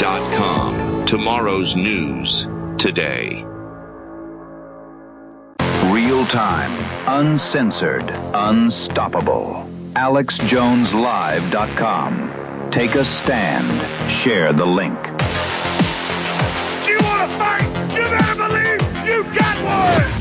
AlexJonesLive.com. Tomorrow's news today. Real time, uncensored, unstoppable. AlexJonesLive.com. Take a stand. Share the link. Do you want to fight? You better believe you got one!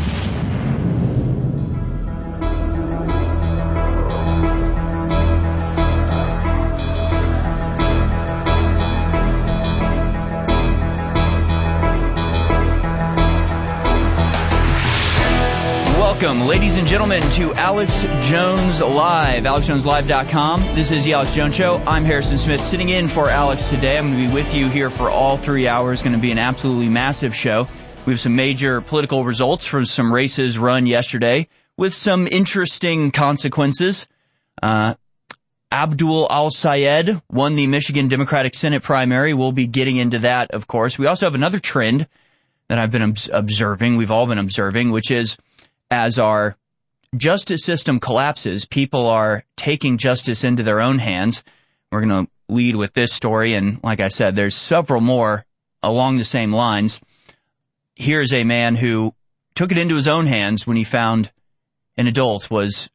Welcome, ladies and gentlemen, to Alex Jones Live, AlexJonesLive.com. This is the Alex Jones Show. I'm Harrison Smith, sitting in for Alex today. I'm going to be with you here for all 3 hours. It's going to be an absolutely massive show. We have some major political results from some races run yesterday with some interesting consequences. Abdul Al-Sayed won the Michigan Democratic Senate primary. We'll be getting into that, of course. We also have another trend that I've been observing, we've all been observing, which is as our justice system collapses, people are taking justice into their own hands. We're going to lead with this story, and like I said, there's several more along the same lines. Here's a man who took it into his own hands when he found an adult was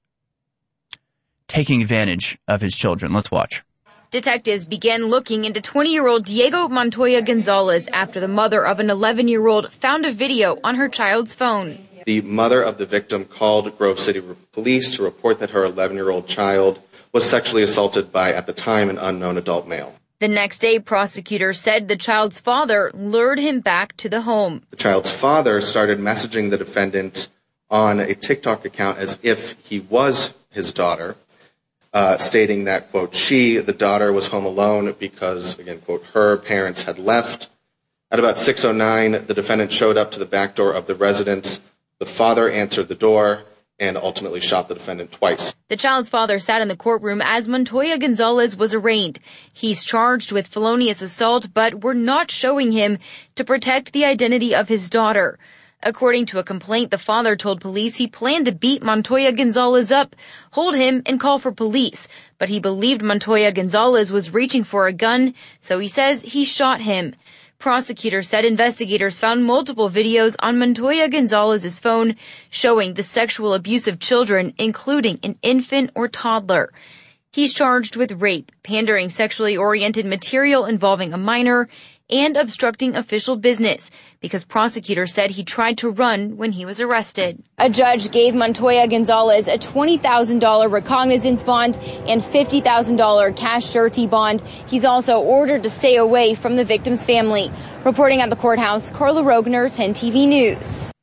taking advantage of his children. Let's watch. Detectives began looking into 20-year-old Diego Montoya Gonzalez after the mother of an 11-year-old found a video on her child's phone. The mother of the victim called Grove City Police to report that her 11-year-old child was sexually assaulted by, at the time, an unknown adult male. The next day, prosecutors said the child's father lured him back to the home. The child's father started messaging the defendant on a TikTok account as if he was his daughter, stating that, quote, the daughter, was home alone because, again, quote, her parents had left. At about 6:09, the defendant showed up to the back door of the residence. The father answered the door and ultimately shot the defendant twice. The child's father sat in the courtroom as Montoya Gonzalez was arraigned. He's charged with felonious assault, but we're not showing him to protect the identity of his daughter. According to a complaint, the father told police he planned to beat Montoya Gonzalez up, hold him, and call for police. But he believed Montoya Gonzalez was reaching for a gun, so he says he shot him. Prosecutors said investigators found multiple videos on Montoya Gonzalez's phone showing the sexual abuse of children, including an infant or toddler. He's charged with rape, pandering sexually oriented material involving a minor, and obstructing official business because prosecutors said he tried to run when he was arrested. A judge gave Montoya Gonzalez a $20,000 recognizance bond and $50,000 cash surety bond. He's also ordered to stay away from the victim's family. Reporting at the courthouse, Carla Rogner, 10 TV News.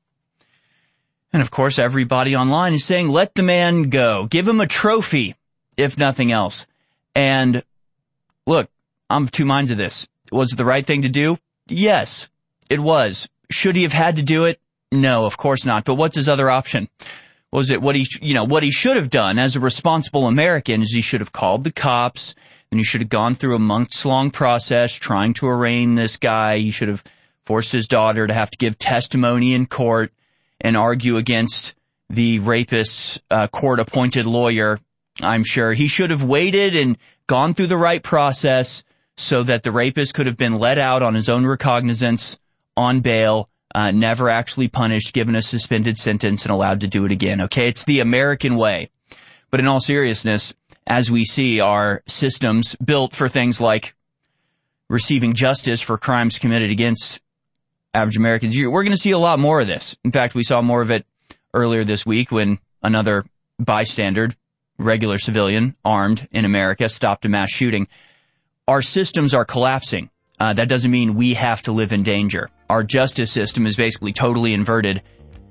And of course, everybody online is saying, let the man go. Give him a trophy, if nothing else. And look, I'm of two minds of this. Was it the right thing to do? Yes, it was. Should he have had to do it? No, of course not. But what's his other option? Was it what he should have done as a responsible American is he should have called the cops, and he should have gone through a months-long process trying to arraign this guy. He should have forced his daughter to have to give testimony in court and argue against the rapist's court-appointed lawyer. I'm sure he should have waited and gone through the right process so that the rapist could have been let out on his own recognizance, on bail, never actually punished, given a suspended sentence, and allowed to do it again. Okay, it's the American way. But in all seriousness, as we see our systems built for things like receiving justice for crimes committed against average Americans, we're going to see a lot more of this. In fact, we saw more of it earlier this week when another bystander, regular civilian, armed in America, stopped a mass shooting. Our systems are collapsing. That doesn't mean we have to live in danger. Our justice system is basically totally inverted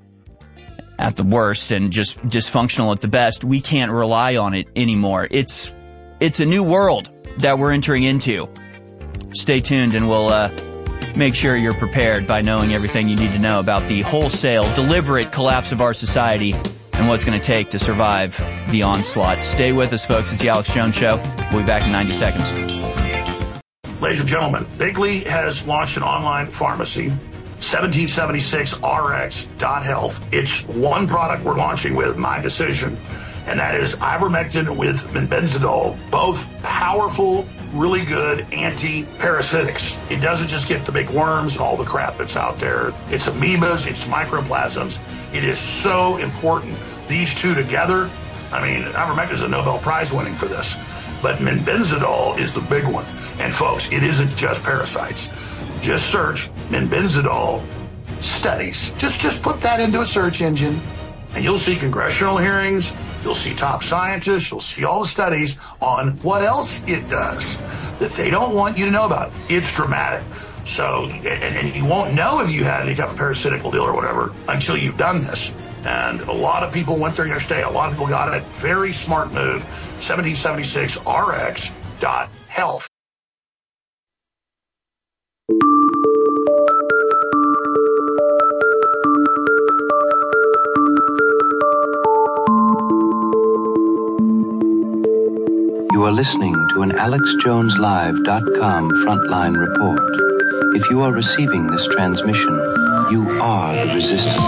at the worst and just dysfunctional at the best. We can't rely on it anymore. It's a new world that we're entering into. Stay tuned and we'll make sure you're prepared by knowing everything you need to know about the wholesale, deliberate collapse of our society and what's going to take to survive the onslaught. Stay with us, folks. It's the Alex Jones Show. We'll be back in 90 seconds. Ladies and gentlemen, Bigley has launched an online pharmacy, 1776rx.health. It's one product we're launching with, my decision, and that is ivermectin with benzidol, both powerful really good anti-parasitics. It doesn't just get the big worms and all the crap that's out there. It's amoebas, it's microplasms. It is so important. These two together, I mean, ivermectin is a Nobel Prize winning for this. But menbenzidol is the big one. And folks, it isn't just parasites. Just search menbenzidol studies. Just put that into a search engine, and you'll see congressional hearings, you'll see top scientists, you'll see all the studies on what else it does that they don't want you to know about. It's dramatic. So, and you won't know if you had any type of parasitical deal or whatever until you've done this. And a lot of people went there yesterday. A lot of people got it. Very smart move. 1776rx.health. You are listening to an AlexJonesLive.com frontline report. If you are receiving this transmission, you are the resistance.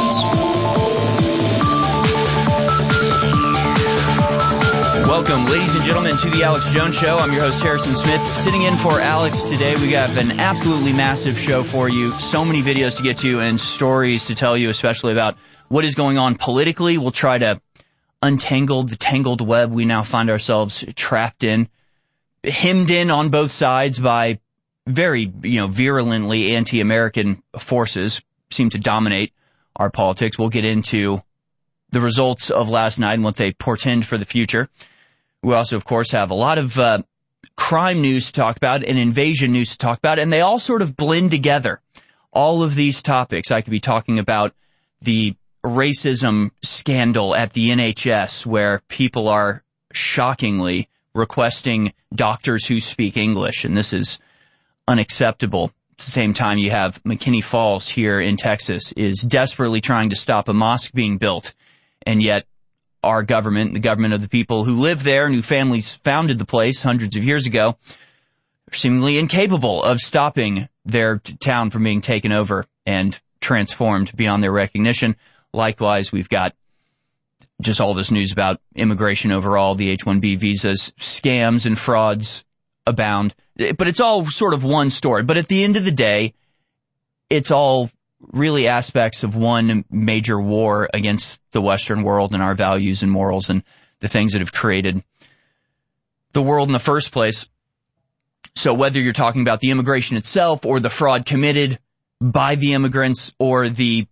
Welcome, ladies and gentlemen, to the Alex Jones Show. I'm your host, Harrison Smith. Sitting in for Alex today, we got an absolutely massive show for you. So many videos to get to and stories to tell you, especially about what is going on politically. We'll try to untangle the tangled web we now find ourselves trapped in, hemmed in on both sides by very, virulently anti-American forces seem to dominate our politics. We'll get into the results of last night and what they portend for the future. We also, of course, have a lot of crime news to talk about and invasion news to talk about, and they all sort of blend together. All of these topics. I could be talking about the racism scandal at the NHS, where people are shockingly requesting doctors who speak English, and this is unacceptable. At the same time, you have McKinney Falls here in Texas is desperately trying to stop a mosque being built, and yet our government, the government of the people who live there and whose families founded the place hundreds of years ago, are seemingly incapable of stopping their town from being taken over and transformed beyond their recognition. Likewise, we've got just all this news about immigration overall, the H-1B visas, scams and frauds abound. But it's all sort of one story. But at the end of the day, it's all really aspects of one major war against the Western world and our values and morals and the things that have created the world in the first place. So whether you're talking about the immigration itself or the fraud committed by the immigrants or the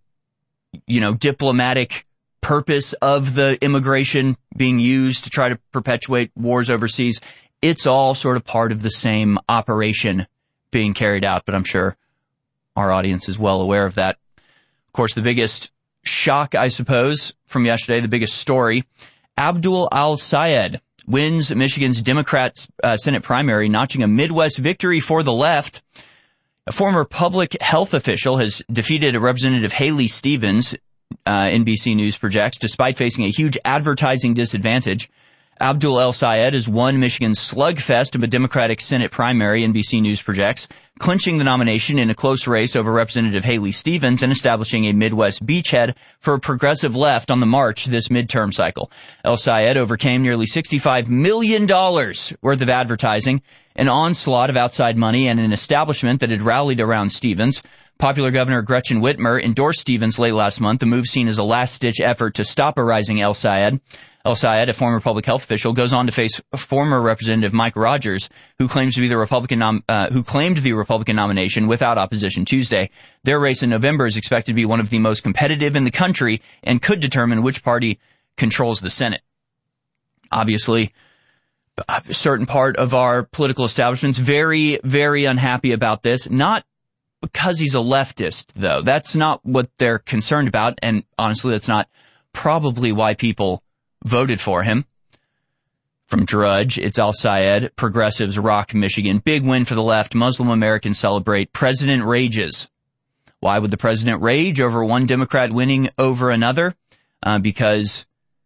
diplomatic purpose of the immigration being used to try to perpetuate wars overseas, it's all sort of part of the same operation being carried out, but I'm sure our audience is well aware of that. Of course, the biggest shock, I suppose, from yesterday, the biggest story, Abdul Al-Sayed wins Michigan's Democrat Senate primary, notching a Midwest victory for the left. A former public health official has defeated Representative Haley Stevens, NBC News projects, despite facing a huge advertising disadvantage. Abdul El-Sayed has won Michigan's slugfest of a Democratic Senate primary, NBC News projects, clinching the nomination in a close race over Representative Haley Stevens and establishing a Midwest beachhead for a progressive left on the march this midterm cycle. El-Sayed overcame nearly $65 million worth of advertising, an onslaught of outside money, and an establishment that had rallied around Stevens. Popular Governor Gretchen Whitmer endorsed Stevens late last month, the move seen as a last-ditch effort to stop a rising El-Sayed. El-Sayed, a former public health official, goes on to face former Representative Mike Rogers, who claims to be the who claimed the Republican nomination without opposition Tuesday. Their race in November is expected to be one of the most competitive in the country and could determine which party controls the Senate. Obviously, a certain part of our political establishment's very, very unhappy about this. Not because he's a leftist, though. That's not what they're concerned about, and honestly, that's not probably why people voted for him. From Drudge, it's El-Sayed, progressives rock Michigan. Big win for the left. Muslim Americans celebrate. President rages. Why would the president rage over one Democrat winning over another? Because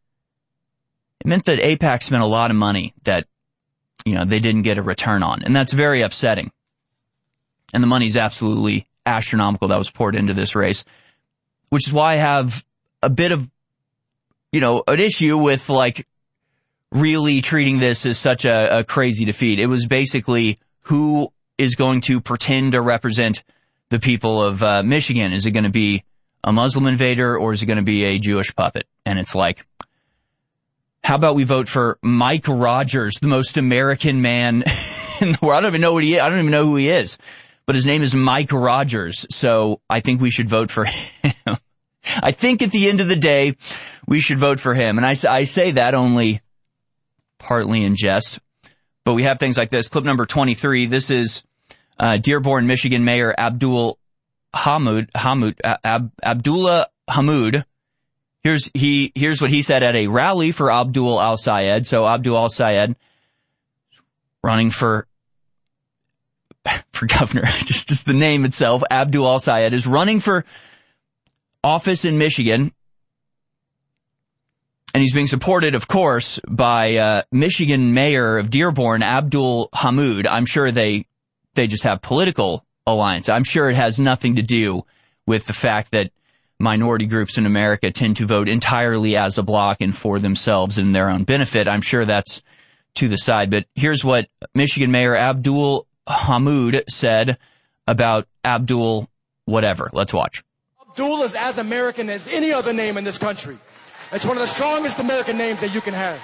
it meant that AIPAC spent a lot of money that, they didn't get a return on. And that's very upsetting. And the money's absolutely astronomical that was poured into this race, which is why I have a bit of, an issue with, really treating this as such a crazy defeat. It was basically who is going to pretend to represent the people of Michigan. Is it going to be a Muslim invader or is it going to be a Jewish puppet? And it's like, how about we vote for Mike Rogers, the most American man in the world? I don't even know what he is. I don't even know who he is, but his name is Mike Rogers. So I think we should vote for him. I think at the end of the day, we should vote for him. And I say that only partly in jest, but we have things like this. Clip number 23. This is Dearborn, Michigan Mayor Abdullah Hamid. Here's what he said at a rally for Abdul al-Sayed. So Abdul al-Sayed running for governor, just the name itself, Abdul al-Sayed is running for office in Michigan. And he's being supported, of course, by Michigan Mayor of Dearborn, Abdul Hamid. I'm sure they just have political alliance. I'm sure it has nothing to do with the fact that minority groups in America tend to vote entirely as a bloc and for themselves and their own benefit. I'm sure that's to the side. But here's what Michigan Mayor Abdul Hamid said about Abdul whatever. Let's watch. Abdul is as American as any other name in this country. It's one of the strongest American names that you can have.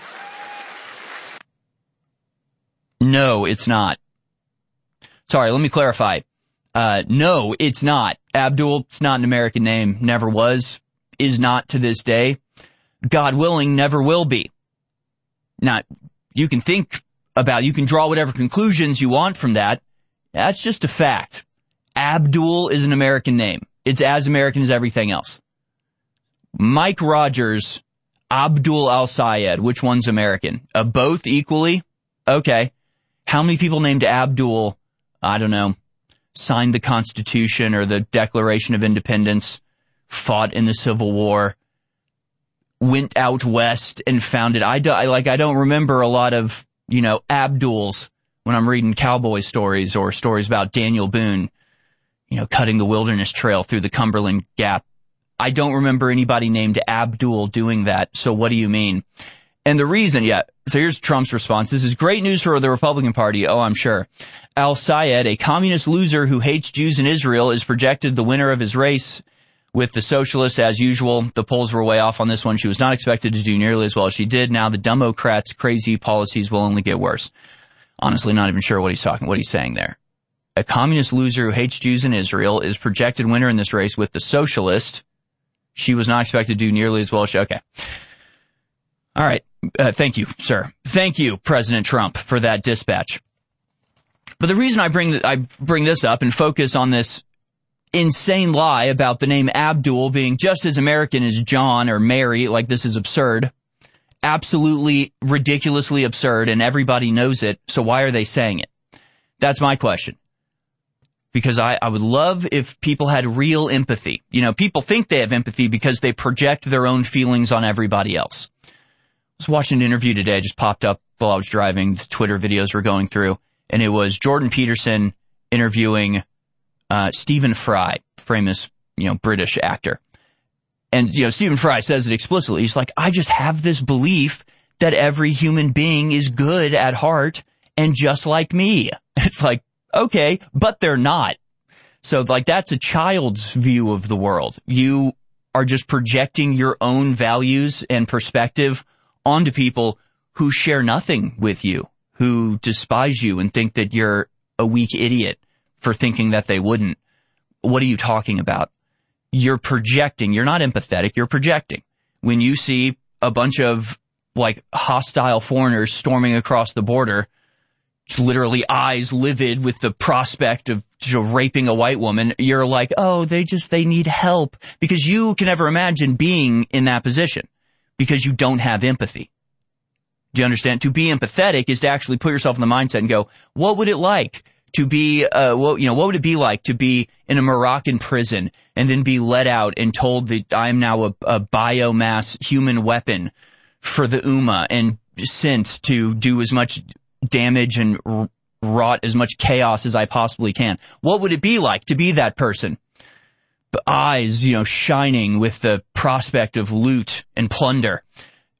No, it's not. Sorry, let me clarify. No, it's not. Abdul, it's not an American name. Never was. Is not to this day. God willing, never will be. Now, you can think about, you can draw whatever conclusions you want from that. That's just a fact. Abdul is an American name. It's as American as everything else. Mike Rogers, Abdul al-Sayed, which one's American? Both equally? Okay. How many people named Abdul, I don't know, signed the Constitution or the Declaration of Independence, fought in the Civil War, went out west and founded? I don't remember a lot of, Abduls when I'm reading cowboy stories or stories about Daniel Boone, cutting the wilderness trail through the Cumberland Gap. I don't remember anybody named Abdul doing that. So what do you mean? And the reason, so here's Trump's response. This is great news for the Republican Party. Oh, I'm sure. Al-Sayed, a communist loser who hates Jews in Israel, is projected the winner of his race with the socialists as usual. The polls were way off on this one. She was not expected to do nearly as well as she did. Now the Democrats' crazy policies will only get worse. Honestly, not even sure what he's saying there. A communist loser who hates Jews in Israel is projected winner in this race with the socialist. She was not expected to do nearly as well as she... Okay. All right. Thank you, sir. Thank you, President Trump, for that dispatch. But the reason I bring this up and focus on this insane lie about the name Abdul being just as American as John or Mary, like this is absurd. Absolutely ridiculously absurd, and everybody knows it, so why are they saying it? That's my question. Because I would love if people had real empathy. People think they have empathy because they project their own feelings on everybody else. I was watching an interview today, it just popped up while I was driving, the Twitter videos were going through, and it was Jordan Peterson interviewing Stephen Fry, famous, British actor. And, Stephen Fry says it explicitly. He's like, I just have this belief that every human being is good at heart and just like me. It's like, okay, but they're not. So, that's a child's view of the world. You are just projecting your own values and perspective onto people who share nothing with you, who despise you and think that you're a weak idiot for thinking that they wouldn't. What are you talking about? You're projecting. You're not empathetic. You're projecting. When you see a bunch of, hostile foreigners storming across the border, literally eyes livid with the prospect of raping a white woman, you're like, oh, they need help, because you can never imagine being in that position because you don't have empathy. Do you understand? To be empathetic is to actually put yourself in the mindset and go, what would it like to be, what would it be like to be in a Moroccan prison and then be let out and told that I am now a biomass human weapon for the Ummah and sent to do as much damage and wrought as much chaos as I possibly can? What would it be like to be that person? Eyes, shining with the prospect of loot and plunder.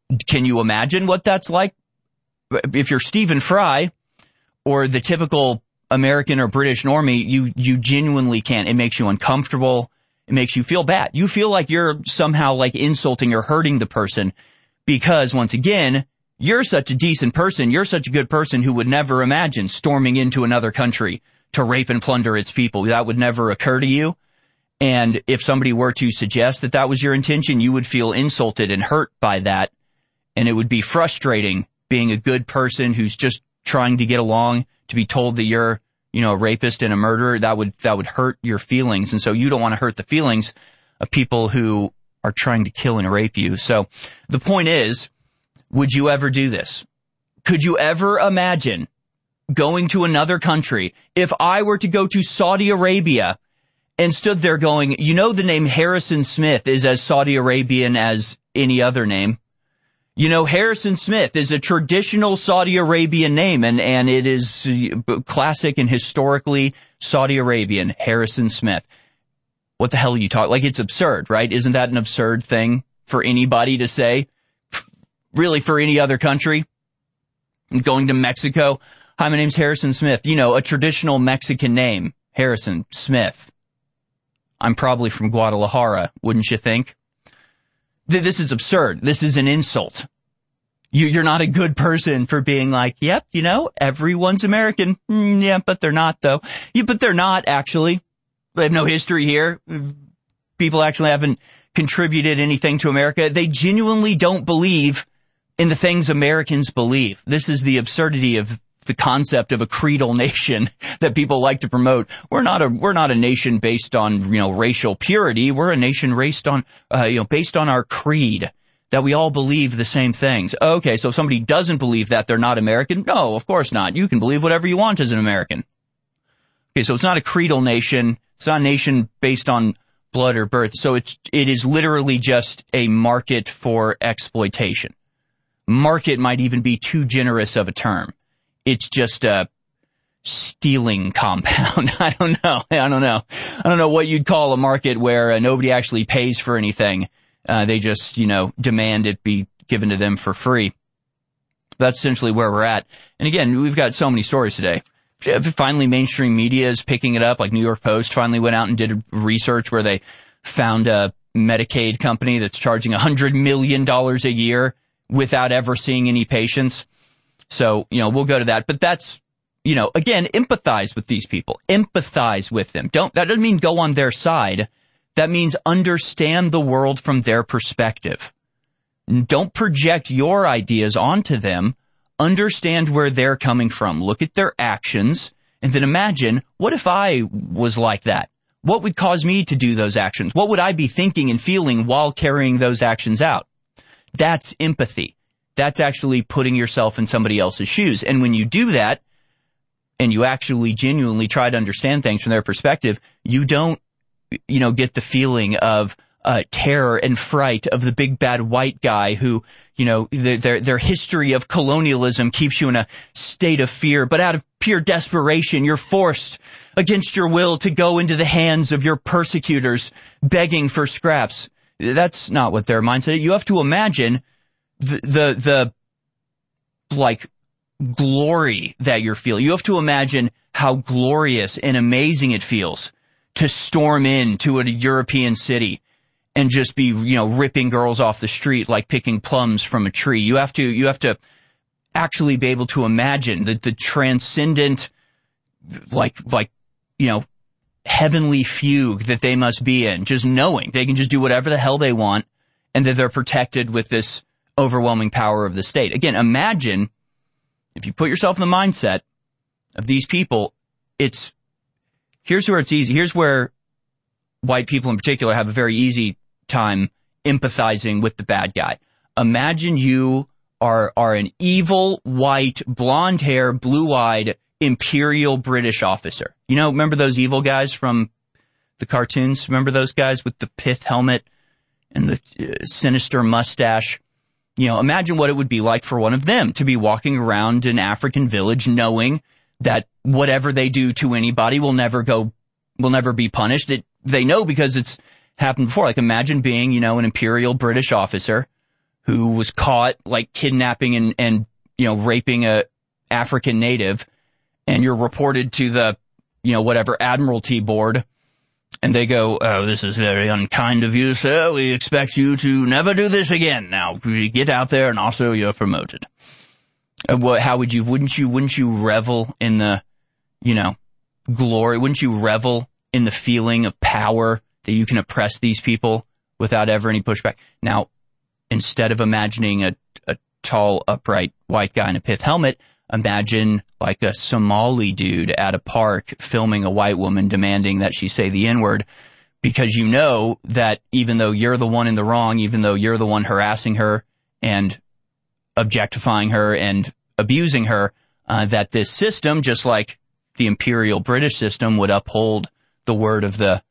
Can you imagine what that's like? If you're Stephen Fry or the typical American or British normie, you genuinely can't. It makes you uncomfortable. It makes you feel bad. You feel like you're somehow like insulting or hurting the person because, once again, you're such a decent person. You're such a good person who would never imagine storming into another country to rape and plunder its people. That would never occur to you. And if somebody were to suggest that that was your intention, you would feel insulted and hurt by that. And it would be frustrating being a good person who's just trying to get along to be told that you're, a rapist and a murderer. That would hurt your feelings. And so you don't want to hurt the feelings of people who are trying to kill and rape you. So the point is, would you ever do this? Could you ever imagine going to another country? If I were to go to Saudi Arabia and stood there going, the name Harrison Smith is as Saudi Arabian as any other name. Harrison Smith is a traditional Saudi Arabian name, and it is classic and historically Saudi Arabian, Harrison Smith. What the hell are you talking? Like, it's absurd, right? Isn't that an absurd thing for anybody to say? Really, for any other country? Going to Mexico. Hi, my name's Harrison Smith. A traditional Mexican name, Harrison Smith. I'm probably from Guadalajara, wouldn't you think? This is absurd. This is an insult. You're not a good person for being like, yep, everyone's American. Yeah, but they're not, though. Yeah, but they're not, actually. They have no history here. People actually haven't contributed anything to America. They genuinely don't believe in the things Americans believe. This is the absurdity of the concept of a creedal nation that people like to promote. We're not a nation based on, racial purity. We're a nation based on our creed, that we all believe the same things. Okay, so if somebody doesn't believe that, they're not American? No, of course not. You can believe whatever you want as an American. Okay, so it's not a creedal nation. It's not a nation based on blood or birth. So it is literally just a market for exploitation. Market might even be too generous of a term. It's just a stealing compound. I don't know what you'd call a market where nobody actually pays for anything. They just, demand it be given to them for free. That's essentially where we're at. And again, we've got so many stories today. Finally, mainstream media is picking it up. Like New York Post finally went out and did research where they found a Medicaid company that's charging $100 million a year without ever seeing any patients. So, we'll go to that. But that's, again, empathize with these people. Empathize with them. That doesn't mean go on their side. That means understand the world from their perspective. Don't project your ideas onto them. Understand where they're coming from. Look at their actions and then imagine, what if I was like that? What would cause me to do those actions? What would I be thinking and feeling while carrying those actions out? That's empathy. That's actually putting yourself in somebody else's shoes. And when you do that, and you actually genuinely try to understand things from their perspective, you don't, get the feeling of terror and fright of the big bad white guy who, their history of colonialism keeps you in a state of fear. But out of pure desperation, you're forced against your will to go into the hands of your persecutors, begging for scraps. That's not what their mindset is. You have to imagine the glory that you're feeling. You have to imagine how glorious and amazing it feels to storm into a European city and just be, ripping girls off the street like picking plums from a tree. You have to actually be able to imagine the transcendent, heavenly fugue that they must be in, just knowing they can just do whatever the hell they want and that they're protected with this overwhelming power of the state. Again, imagine if you put yourself in the mindset of these people, here's where it's easy. Here's where white people in particular have a very easy time empathizing with the bad guy. Imagine you are an evil, white, blonde hair, blue-eyed, imperial British officer. Remember those evil guys from the cartoons? Remember those guys with the pith helmet and the sinister mustache? Imagine what it would be like for one of them to be walking around an African village knowing that whatever they do to anybody will never be punished. They know because it's happened before. Like, imagine being, an imperial British officer who was caught like kidnapping and raping a African native, and you're reported to the, whatever Admiralty board, and they go, "Oh, this is very unkind of you, sir. We expect you to never do this again. Now, get out there, and also you're promoted." Wouldn't you revel in the, glory? Wouldn't you revel in the feeling of power that you can oppress these people without ever any pushback? Now, instead of imagining a tall, upright white guy in a pith helmet, imagine like a Somali dude at a park filming a white woman demanding that she say the N-word, because you know that even though you're the one in the wrong, even though you're the one harassing her and objectifying her and abusing her, that this system, just like the imperial British system, would uphold the word of the,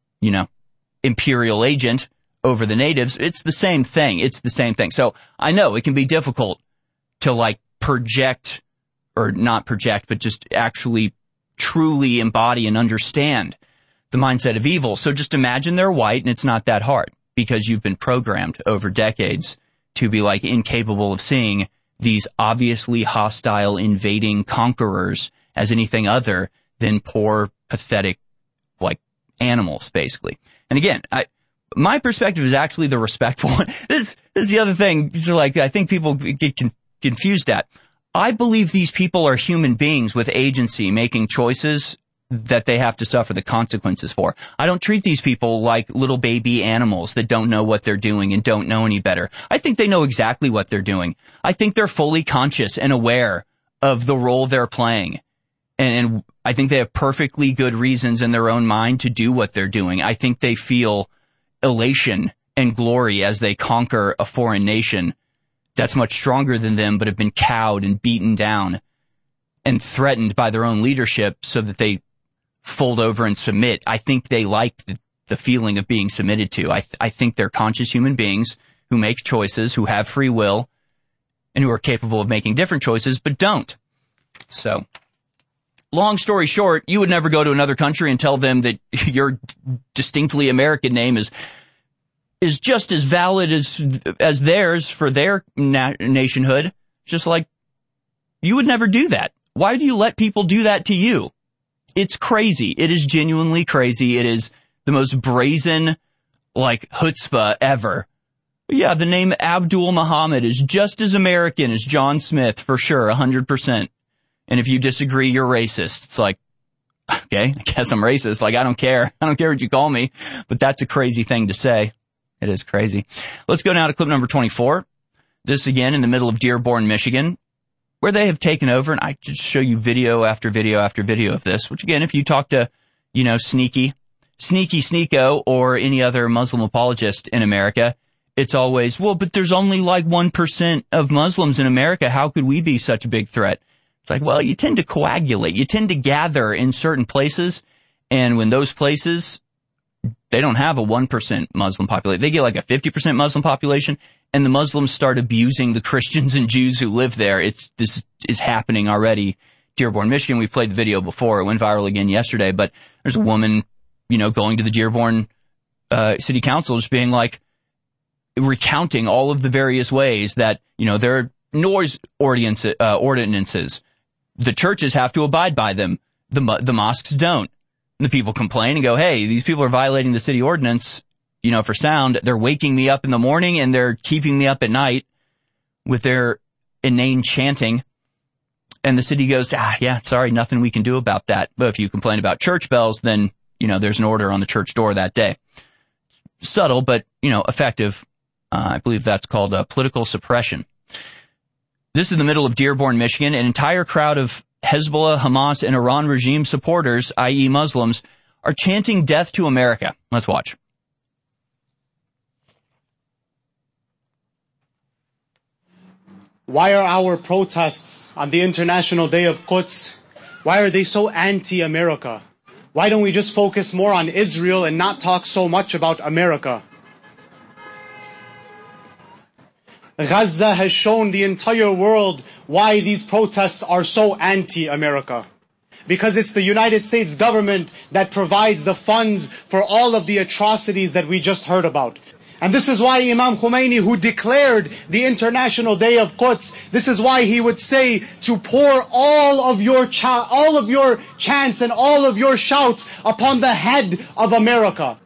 imperial agent over the natives. It's the same thing. So I know it can be difficult to like project, or not project, but just actually truly embody and understand the mindset of evil. So just imagine they're white, and it's not that hard, because you've been programmed over decades to be like incapable of seeing these obviously hostile, invading conquerors as anything other than poor, pathetic, like animals, basically. And again, my perspective is actually the respectful one. This is the other thing, like, I think people get confused at. I believe these people are human beings with agency, making choices that they have to suffer the consequences for. I don't treat these people like little baby animals that don't know what they're doing and don't know any better. I think they know exactly what they're doing. I think they're fully conscious and aware of the role they're playing. And I think they have perfectly good reasons in their own mind to do what they're doing. I think they feel elation and glory as they conquer a foreign nation that's much stronger than them, but have been cowed and beaten down and threatened by their own leadership so that they fold over and submit. I think they like the feeling of being submitted to. I think they're conscious human beings who make choices, who have free will, and who are capable of making different choices, but don't. So, long story short, you would never go to another country and tell them that your distinctly American name is just as valid as theirs for their nationhood. Just like, you would never do that. Why do you let people do that to you? It's crazy. It is genuinely crazy. It is the most brazen, like, chutzpah ever. Yeah, the name Abdul Muhammad is just as American as John Smith, for sure, 100%. And if you disagree, you're racist. It's like, okay, I guess I'm racist. Like, I don't care. I don't care what you call me. But that's a crazy thing to say. It is crazy. Let's go now to clip number 24. This again in the middle of Dearborn, Michigan, where they have taken over. And I just show you video after video after video of this, which again, if you talk to, Sneaky Sneeko or any other Muslim apologist in America, it's always, well, but there's only like 1% of Muslims in America. How could we be such a big threat? It's like, well, you tend to coagulate. You tend to gather in certain places. And when those places, they don't have a 1% Muslim population. They get like a 50% Muslim population, and the Muslims start abusing the Christians and Jews who live there. This is happening already. Dearborn, Michigan, we played the video before. It went viral again yesterday, but there's a woman, going to the Dearborn City Council just being like, recounting all of the various ways that, there are noise ordinances. The churches have to abide by them. The mosques don't. And the people complain and go, hey, these people are violating the city ordinance, for sound. They're waking me up in the morning and they're keeping me up at night with their inane chanting. And the city goes, yeah, sorry, nothing we can do about that. But if you complain about church bells, then, there's an order on the church door that day. Subtle, but, effective. I believe that's called political suppression. This is in the middle of Dearborn, Michigan. An entire crowd of Hezbollah, Hamas, and Iran regime supporters, i.e. Muslims, are chanting death to America. Let's watch. Why are our protests on the International Day of Quds, why are they so anti-America? Why don't we just focus more on Israel and not talk so much about America? Gaza has shown the entire world why these protests are so anti-America. Because it's the United States government that provides the funds for all of the atrocities that we just heard about. And this is why Imam Khomeini, who declared the International Day of Quds, this is why he would say to pour all of your chants and all of your shouts upon the head of America.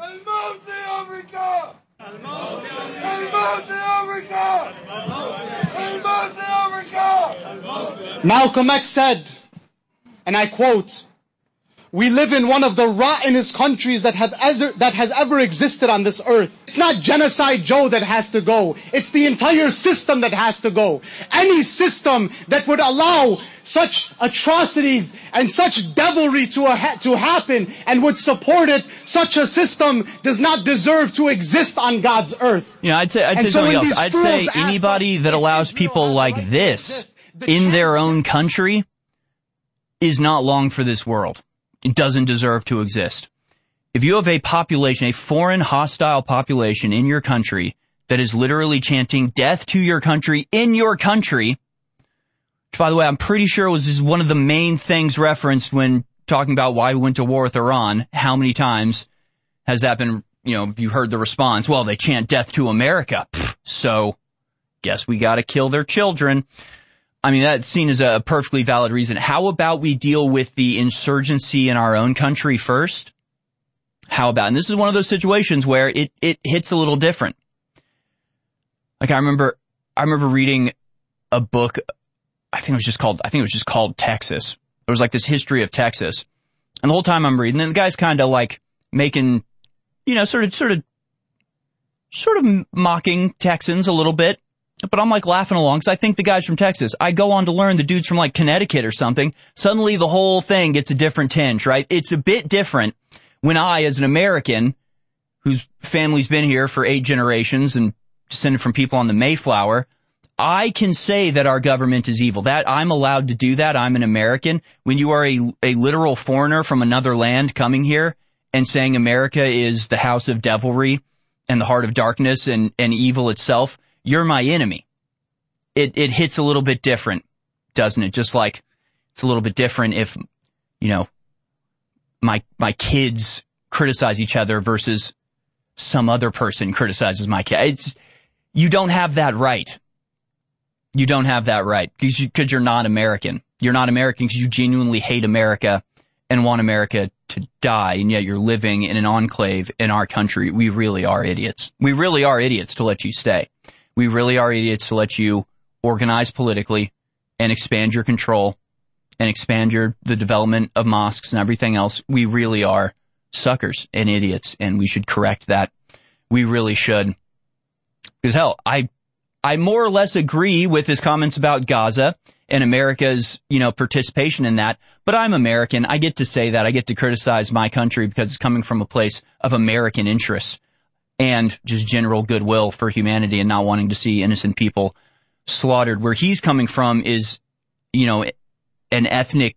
Malcolm X said, and I quote, "We live in one of the rottenest countries that has ever existed on this earth. It's not Genocide Joe that has to go. It's the entire system that has to go. Any system that would allow such atrocities and such devilry to happen and would support it, such a system does not deserve to exist on God's earth." You know, I'd say something else. I'd say anybody that allows people like this in their own country is not long for this world. It doesn't deserve to exist. If you have a population, a foreign hostile population in your country that is literally chanting death to your country in your country, which, by the way, I'm pretty sure was one of the main things referenced when talking about why we went to war with Iran. How many times has that been, you heard the response, well, they chant death to America. So guess we gotta kill their children. I mean, that's seen as a perfectly valid reason. How about we deal with the insurgency in our own country first? How about, and this is one of those situations where it hits a little different. Like I remember reading a book, I think it was just called Texas. It was like this history of Texas. And the whole time I'm reading, and the guy's kind of like making, sort of mocking Texans a little bit. But I'm like laughing along because I think the guy's from Texas. I go on to learn the dude's from like Connecticut or something. Suddenly the whole thing gets a different tinge, right? It's a bit different when I, as an American, whose family's been here for 8 generations and descended from people on the Mayflower, I can say that our government is evil. That I'm allowed to do that. I'm an American. When you are a literal foreigner from another land coming here and saying America is the house of devilry and the heart of darkness and evil itself, you're my enemy. It hits a little bit different, doesn't it? Just like it's a little bit different if, my kids criticize each other versus some other person criticizes my kid. You don't have that right. You don't have that right because you're not American. You're not American because you genuinely hate America and want America to die, and yet you're living in an enclave in our country. We really are idiots. We really are idiots to let you stay. We really are idiots to let you organize politically and expand your control and expand the development of mosques and everything else. We really are suckers and idiots, and we should correct that. We really should. Because hell, I more or less agree with his comments about Gaza and America's, participation in that. But I'm American. I get to say that. I get to criticize my country because it's coming from a place of American interests and just general goodwill for humanity and not wanting to see innocent people slaughtered. Where he's coming from is, an ethnic,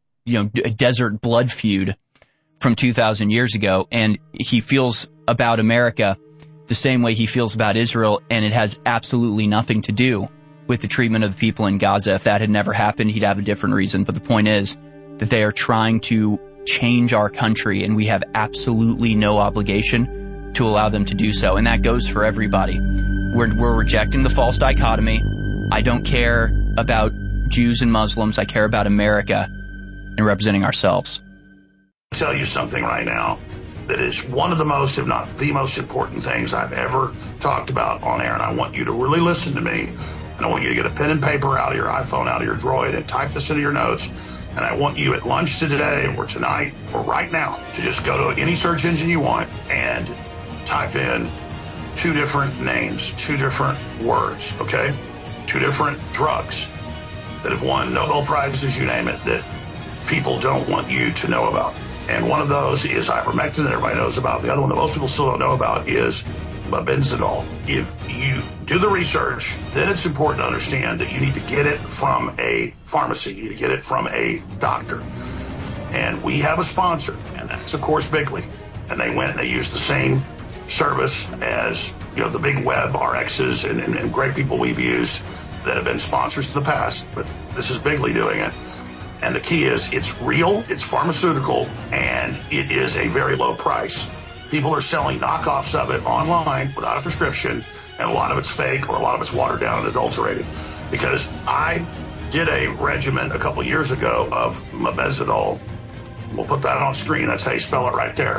a desert blood feud from 2,000 years ago. And he feels about America the same way he feels about Israel. And it has absolutely nothing to do with the treatment of the people in Gaza. If that had never happened, he'd have a different reason. But the point is that they are trying to change our country, and we have absolutely no obligation to allow them to do so. And that goes for everybody. We're rejecting the false dichotomy. I don't care about Jews and Muslims. I care about America and representing ourselves. I'll tell you something right now that is one of the most, if not the most important things I've ever talked about on air. And I want you to really listen to me. And I want you to get a pen and paper out of your iPhone, out of your Droid, and type this into your notes. And I want you at lunch today or tonight or right now to just go to any search engine you want and type in 2 different names, 2 different words, okay? 2 different drugs that have won Nobel Prizes, you name it, that people don't want you to know about. And one of those is ivermectin that everybody knows about. The other one that most people still don't know about is benzidol. If you do the research, then it's important to understand that you need to get it from a pharmacy. You need to get it from a doctor. And we have a sponsor, and that's, of course, Bigley. And they went and they used the same service as, the big web RXs and great people we've used that have been sponsors to the past. But this is Bigley doing it. And the key is it's real, it's pharmaceutical, and it is a very low price. People are selling knockoffs of it online without a prescription, and a lot of it's fake or a lot of it's watered down and adulterated. Because I did a regimen a couple years ago of mebendazole. We'll put that on screen. That's how you spell it right there.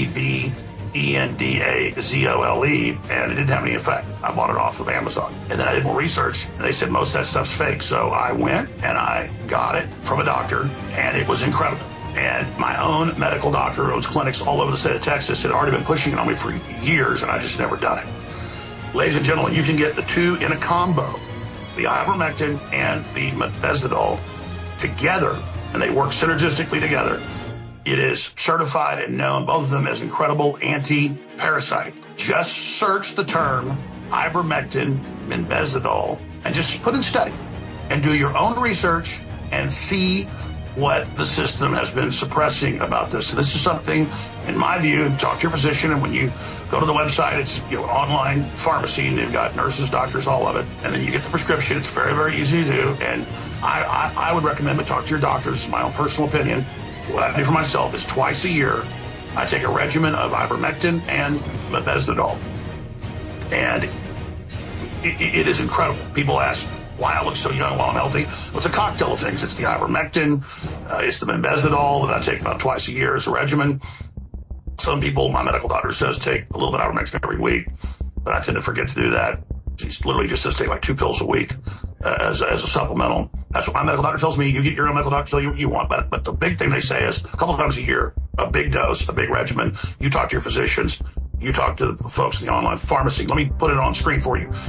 MEBENDAZOLE, and it didn't have any effect. I bought it off of Amazon. And then I did more research, and they said most of that stuff's fake. So I went and I got it from a doctor, and it was incredible. And my own medical doctor who owns clinics all over the state of Texas had already been pushing it on me for years, and I just never done it. Ladies and gentlemen, you can get the two in a combo, the ivermectin and the mebendazole together, and they work synergistically together. It is certified and known, both of them, as incredible anti-parasite. Just search the term ivermectin, mebendazole, and just put in study and do your own research and see what the system has been suppressing about this. And this is something, in my view, talk to your physician, and when you go to the website, it's an online pharmacy, and they've got nurses, doctors, all of it, and then you get the prescription. It's very, very easy to do, and I would recommend to talk to your doctors. My own personal opinion, what I do for myself is twice a year, I take a regimen of ivermectin and mebendazole, and it is incredible. People ask why I look so young while I'm healthy. Well, it's a cocktail of things. It's the ivermectin, it's the mebendazole that I take about twice a year as a regimen. Some people, my medical doctor says, take a little bit of ivermectin every week, but I tend to forget to do that. She's literally just says take like 2 pills a week as a supplemental. That's what my medical doctor tells me. You get your own medical doctor to tell you what you want. But the big thing they say is a couple of times a year, a big dose, a big regimen. You talk to your physicians. You talk to the folks in the online pharmacy. Let me put it on screen for you.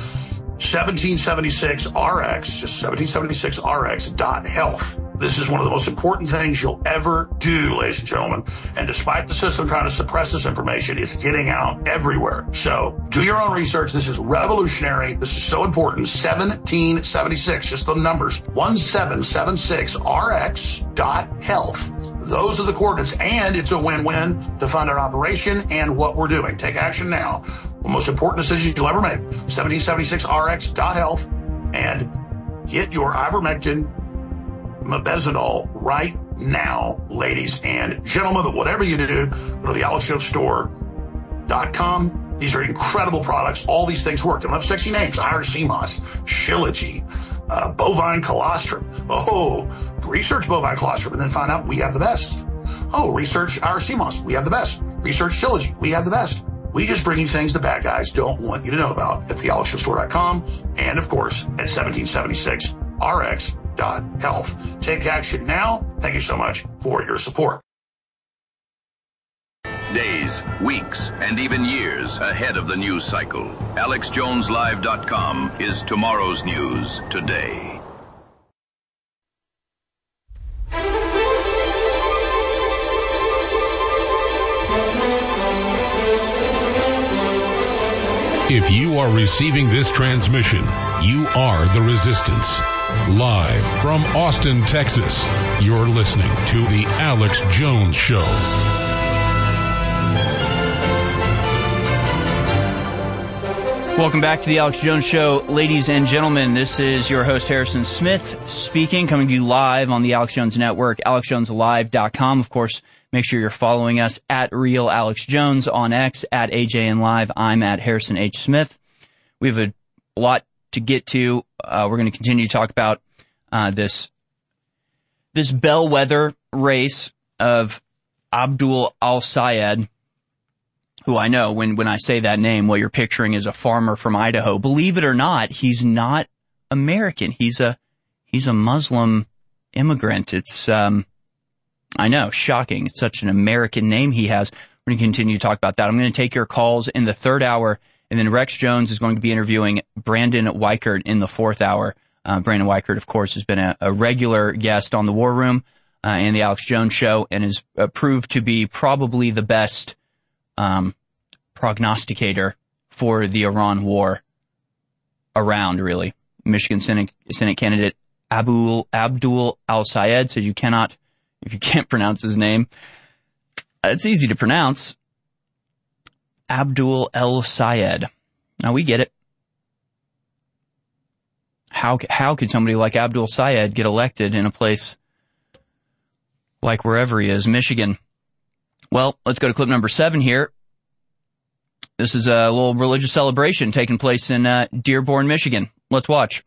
1776RX, just 1776RX.health. This is one of the most important things you'll ever do, ladies and gentlemen. And despite the system trying to suppress this information, it's getting out everywhere. So do your own research. This is revolutionary. This is so important. 1776, just the numbers. 1776RX.health. Those are the coordinates, and it's a win-win to fund our operation and what we're doing. Take action now. The most important decision you'll ever make. 1776RX.health, and get your ivermectin, mebendazole right now, ladies and gentlemen. But whatever you do, go to the AlexJonesStore.com. These are incredible products. All these things work. They don't have sexy names. IRC-MOS, Shilajit, bovine colostrum. Oh, research bovine colostrum and then find out we have the best. Oh, research IRC-MOS. We have the best. Research Shilajit. We have the best. We just bring you things the bad guys don't want you to know about at thealexjonesstore.com and, of course, at 1776rx.health. Take action now. Thank you so much for your support. Days, weeks, and even years ahead of the news cycle. AlexJonesLive.com is tomorrow's news today. If you are receiving this transmission, you are the Resistance. Live from Austin, Texas, you're listening to The Alex Jones Show. Welcome back to The Alex Jones Show, ladies and gentlemen. This is your host, Harrison Smith, speaking, coming to you live on the Alex Jones Network, AlexJonesLive.com. Of course, make sure you're following us at Real Alex Jones on X, at AJN Live. I'm at Harrison H. Smith. We have a lot to get to. We're going to continue to talk about this bellwether race of Abdul Al-Sayed, who I know when I say that name, what you're picturing is a farmer from Idaho. Believe it or not, he's not American. He's a Muslim immigrant. It's I know, shocking. It's such an American name he has. We're going to continue to talk about that. I'm going to take your calls in the third hour, and then Rex Jones is going to be interviewing Brandon Weichert in the fourth hour. Brandon Weichert, of course, has been a regular guest on the War Room and the Alex Jones Show, and has proved to be probably the best prognosticator for the Iran war around, really. Michigan Senate candidate Abdul Al-Sayed says if you can't pronounce his name, it's easy to pronounce. Abdul Al-Sayed. Now, we get it. How could somebody like Abdul Sayed get elected in a place like wherever he is, Michigan? Well, let's go to clip number 7 here. This is a little religious celebration taking place in Dearborn, Michigan. Let's watch.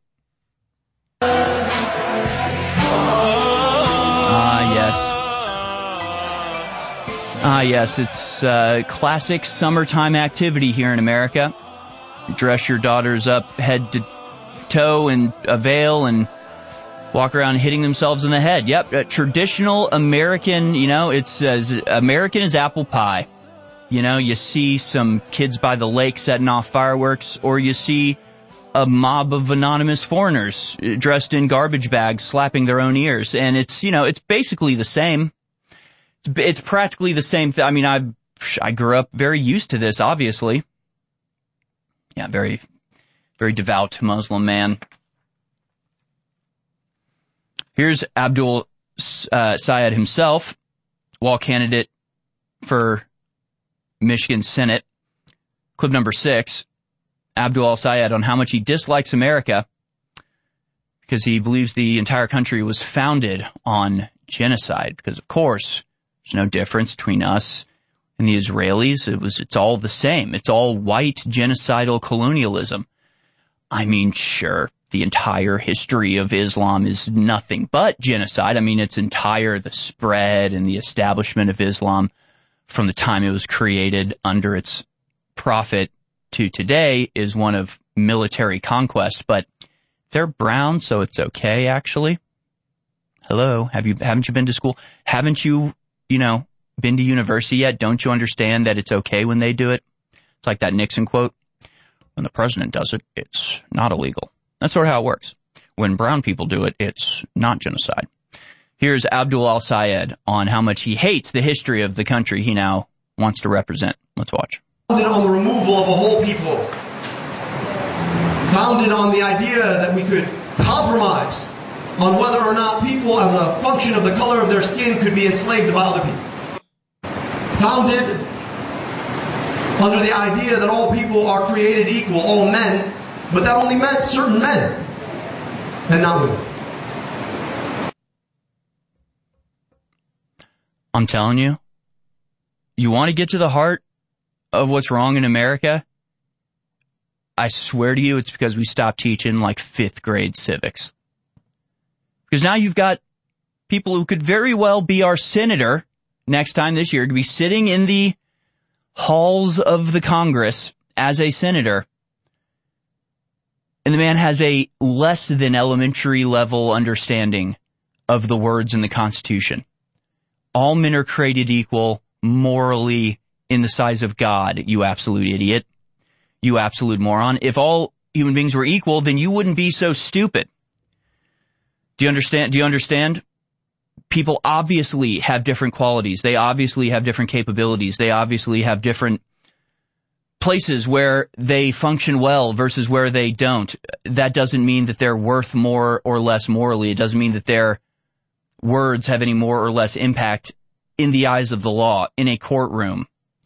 Yes, it's classic summertime activity here in America. You dress your daughters up head to toe in a veil and walk around hitting themselves in the head. Yep, traditional American, it's as American as apple pie. You see some kids by the lake setting off fireworks, or you see a mob of anonymous foreigners dressed in garbage bags slapping their own ears. And it's, it's basically the same. It's practically the same thing. I mean, I grew up very used to this, obviously. Yeah, very, very devout Muslim man. Here's Abdul Syed himself, while candidate for Michigan Senate. Clip number 6, Abdul al-Sayed on how much he dislikes America because he believes the entire country was founded on genocide. Because, of course, there's no difference between us and the Israelis. It's all the same. It's all white genocidal colonialism. I mean, sure, the entire history of Islam is nothing but genocide. I mean, the spread and the establishment of Islam from the time it was created under its prophet to today is one of military conquest. But they're brown, so it's okay, actually. Hello, haven't you been to school? Haven't you been to university yet? Don't you understand that it's okay when they do it? It's like that Nixon quote. When the president does it, it's not illegal. That's sort of how it works. When brown people do it, it's not genocide. Here's Abdul al-Sayed on how much he hates the history of the country he now wants to represent. Let's watch. Founded on the removal of a whole people. Founded on the idea that we could compromise on whether or not people, as a function of the color of their skin, could be enslaved by other people. Founded under the idea that all people are created equal, all men, but that only meant certain men, and not women. I'm telling you, you want to get to the heart of what's wrong in America? I swear to you, it's because we stopped teaching like 5th grade civics. Because now you've got people who could very well be our senator next time this year, to be sitting in the halls of the Congress as a senator. And the man has a less than elementary level understanding of the words in the Constitution. All men are created equal, morally, in the size of God, you absolute idiot. You absolute moron. If all human beings were equal, then you wouldn't be so stupid. Do you understand? People obviously have different qualities. They obviously have different capabilities. They obviously have different places where they function well versus where they don't. That doesn't mean that they're worth more or less morally. It doesn't mean that their words have any more or less impact in the eyes of the law, in a courtroom.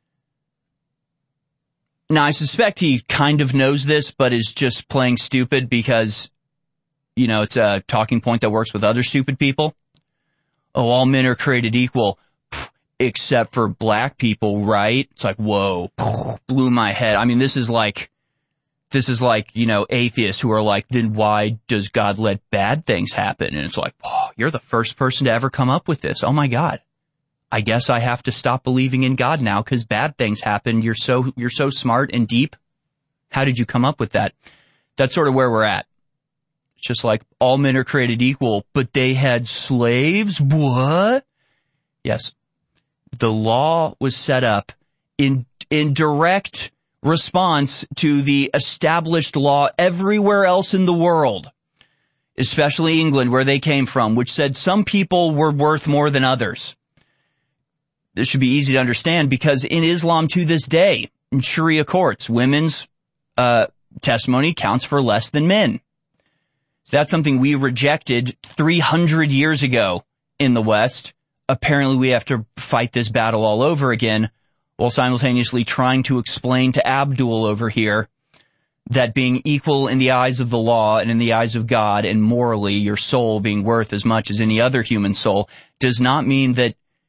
Now, I suspect he kind of knows this, but is just playing stupid because, it's a talking point that works with other stupid people. Oh, all men are created equal, except for black people, right? It's like, whoa, blew my head. I mean, this is like, atheists who are like, then why does God let bad things happen? And it's like, oh, you're the first person to ever come up with this. Oh my God. I guess I have to stop believing in God now because bad things happen. You're so smart and deep. How did you come up with that? That's sort of where we're at. It's just like all men are created equal, but they had slaves? What? Yes. The law was set up in direct response to the established law everywhere else in the world, especially England, where they came from, which said some people were worth more than others. This should be easy to understand because in Islam to this day, in Sharia courts, women's testimony counts for less than men. So that's something we rejected 300 years ago in the West. Apparently we have to fight this battle all over again while simultaneously trying to explain to Abdul over here that being equal in the eyes of the law and in the eyes of God and morally your soul being worth as much as any other human soul does not mean that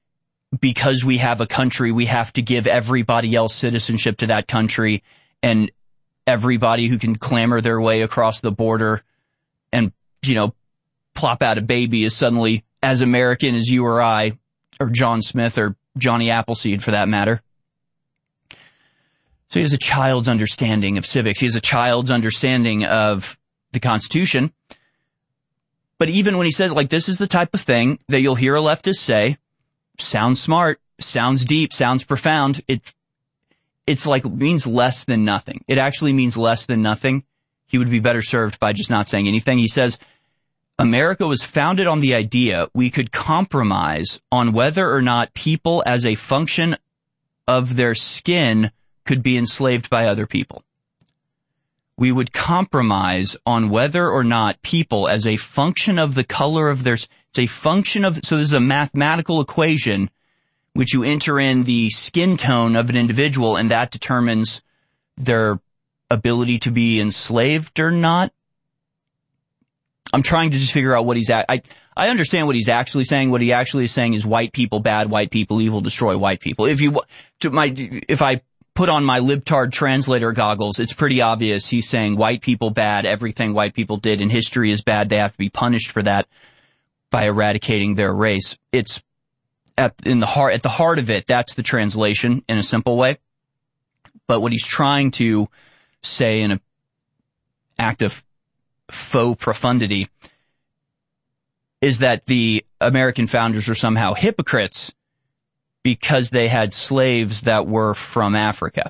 because we have a country, we have to give everybody else citizenship to that country, and everybody who can clamor their way across the border and, plop out a baby is suddenly as American as you or I, or John Smith, or Johnny Appleseed for that matter. So he has a child's understanding of civics. He has a child's understanding of the Constitution. But even when he said, this is the type of thing that you'll hear a leftist say, sounds smart, sounds deep, sounds profound, it's means less than nothing. It actually means less than nothing. He would be better served by just not saying anything. He says, America was founded on the idea we could compromise on whether or not people as a function of their skin could be enslaved by other people. We would compromise on whether or not people as a function of the color of their, it's a function of, so this is a mathematical equation which you enter in the skin tone of an individual, and that determines their ability to be enslaved or not. I'm trying to just figure out what he's at. I understand what he's actually saying. What he actually is saying is white people bad, white people evil, destroy white people. If I put on my libtard translator goggles, it's pretty obvious he's saying white people bad, everything white people did in history is bad, they have to be punished for that by eradicating their race. It's at the heart of it, that's the translation in a simple way. But what he's trying to say in an act of faux profundity is that the American founders are somehow hypocrites because they had slaves that were from Africa.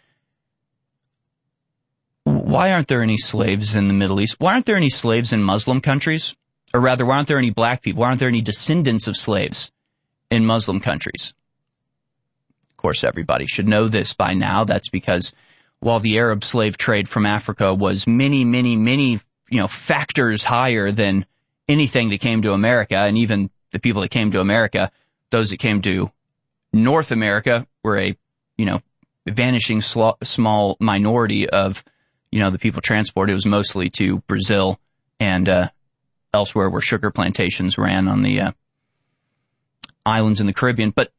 Why aren't there any slaves in the Middle East? Why aren't there any slaves in Muslim countries? Or rather, why aren't there any black people? Why aren't there any descendants of slaves in Muslim countries? Of course, everybody should know this by now. That's because while the Arab slave trade from Africa was many, factors higher than anything that came to America, and even the people that came to America, those that came to North America were a, vanishing small minority of, the people transported. It was mostly to Brazil and elsewhere where sugar plantations ran on the islands in the Caribbean. But,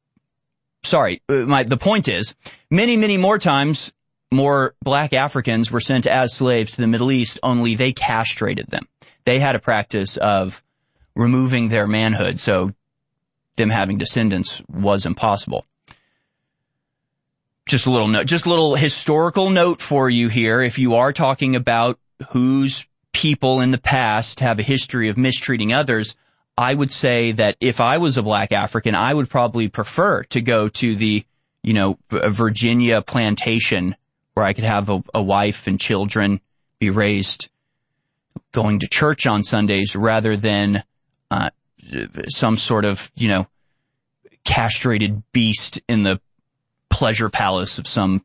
the point is, many more times, more black Africans were sent as slaves to the Middle East, only they castrated them. They had a practice of removing their manhood, so them having descendants was impossible. Just a little historical note for you here. If you are talking about whose people in the past have a history of mistreating others, I would say that if I was a black African, I would probably prefer to go to the, Virginia plantation where I could have a wife and children, be raised going to church on Sundays rather than some sort of, castrated beast in the pleasure palace of some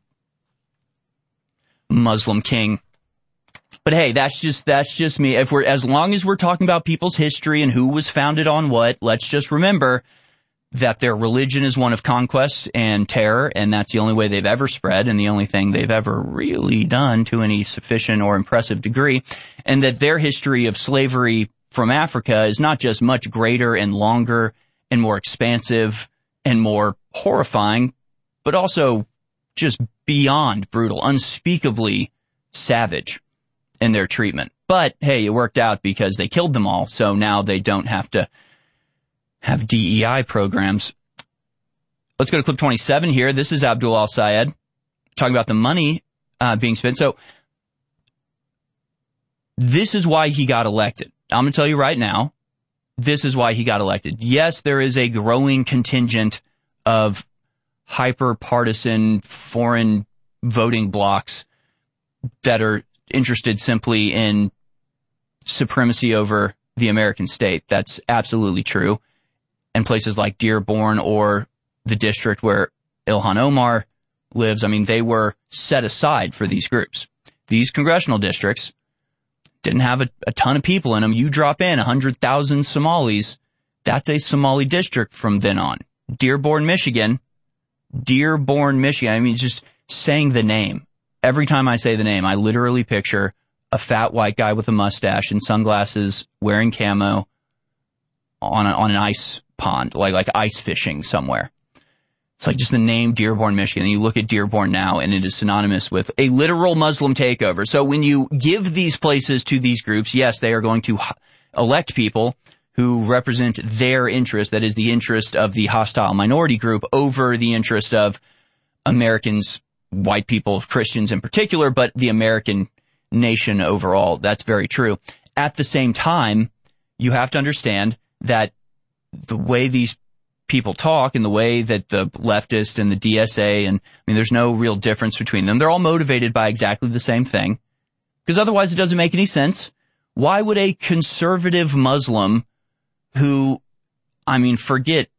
Muslim king. But hey, that's just me. As long as we're talking about people's history and who was founded on what, let's just remember that their religion is one of conquest and terror, and that's the only way they've ever spread and the only thing they've ever really done to any sufficient or impressive degree, and that their history of slavery from Africa is not just much greater and longer and more expansive and more horrifying, but also just beyond brutal, unspeakably savage in their treatment. But hey, it worked out because they killed them all, so now they don't have to have DEI programs. Let's go to clip 27 here. This is Abdul Al-Sayed talking about the money being spent. So this is why he got elected. I'm going to tell you right now, this is why he got elected. Yes, there is a growing contingent of hyper-partisan foreign voting blocs that are interested simply in supremacy over the American state. That's absolutely true. And places like Dearborn or the district where Ilhan Omar lives, they were set aside for these groups. These congressional districts didn't have a ton of people in them. You drop in 100,000 Somalis, that's a Somali district from then on. Dearborn, Michigan, just saying the name. Every time I say the name, I literally picture a fat white guy with a mustache and sunglasses, wearing camo, on an ice pond, like ice fishing somewhere. It's like just the name Dearborn, Michigan. And you look at Dearborn now, and it is synonymous with a literal Muslim takeover. So when you give these places to these groups, yes, they are going to elect people who represent their interest, that is the interest of the hostile minority group, over the interest of Americans, white people, Christians in particular, but the American nation overall. That's very true. At the same time, you have to understand that the way these people talk and the way that the leftist and the DSA, and I mean, there's no real difference between them. They're all motivated by exactly the same thing, because otherwise it doesn't make any sense. Why would a conservative Muslim who, I mean, forget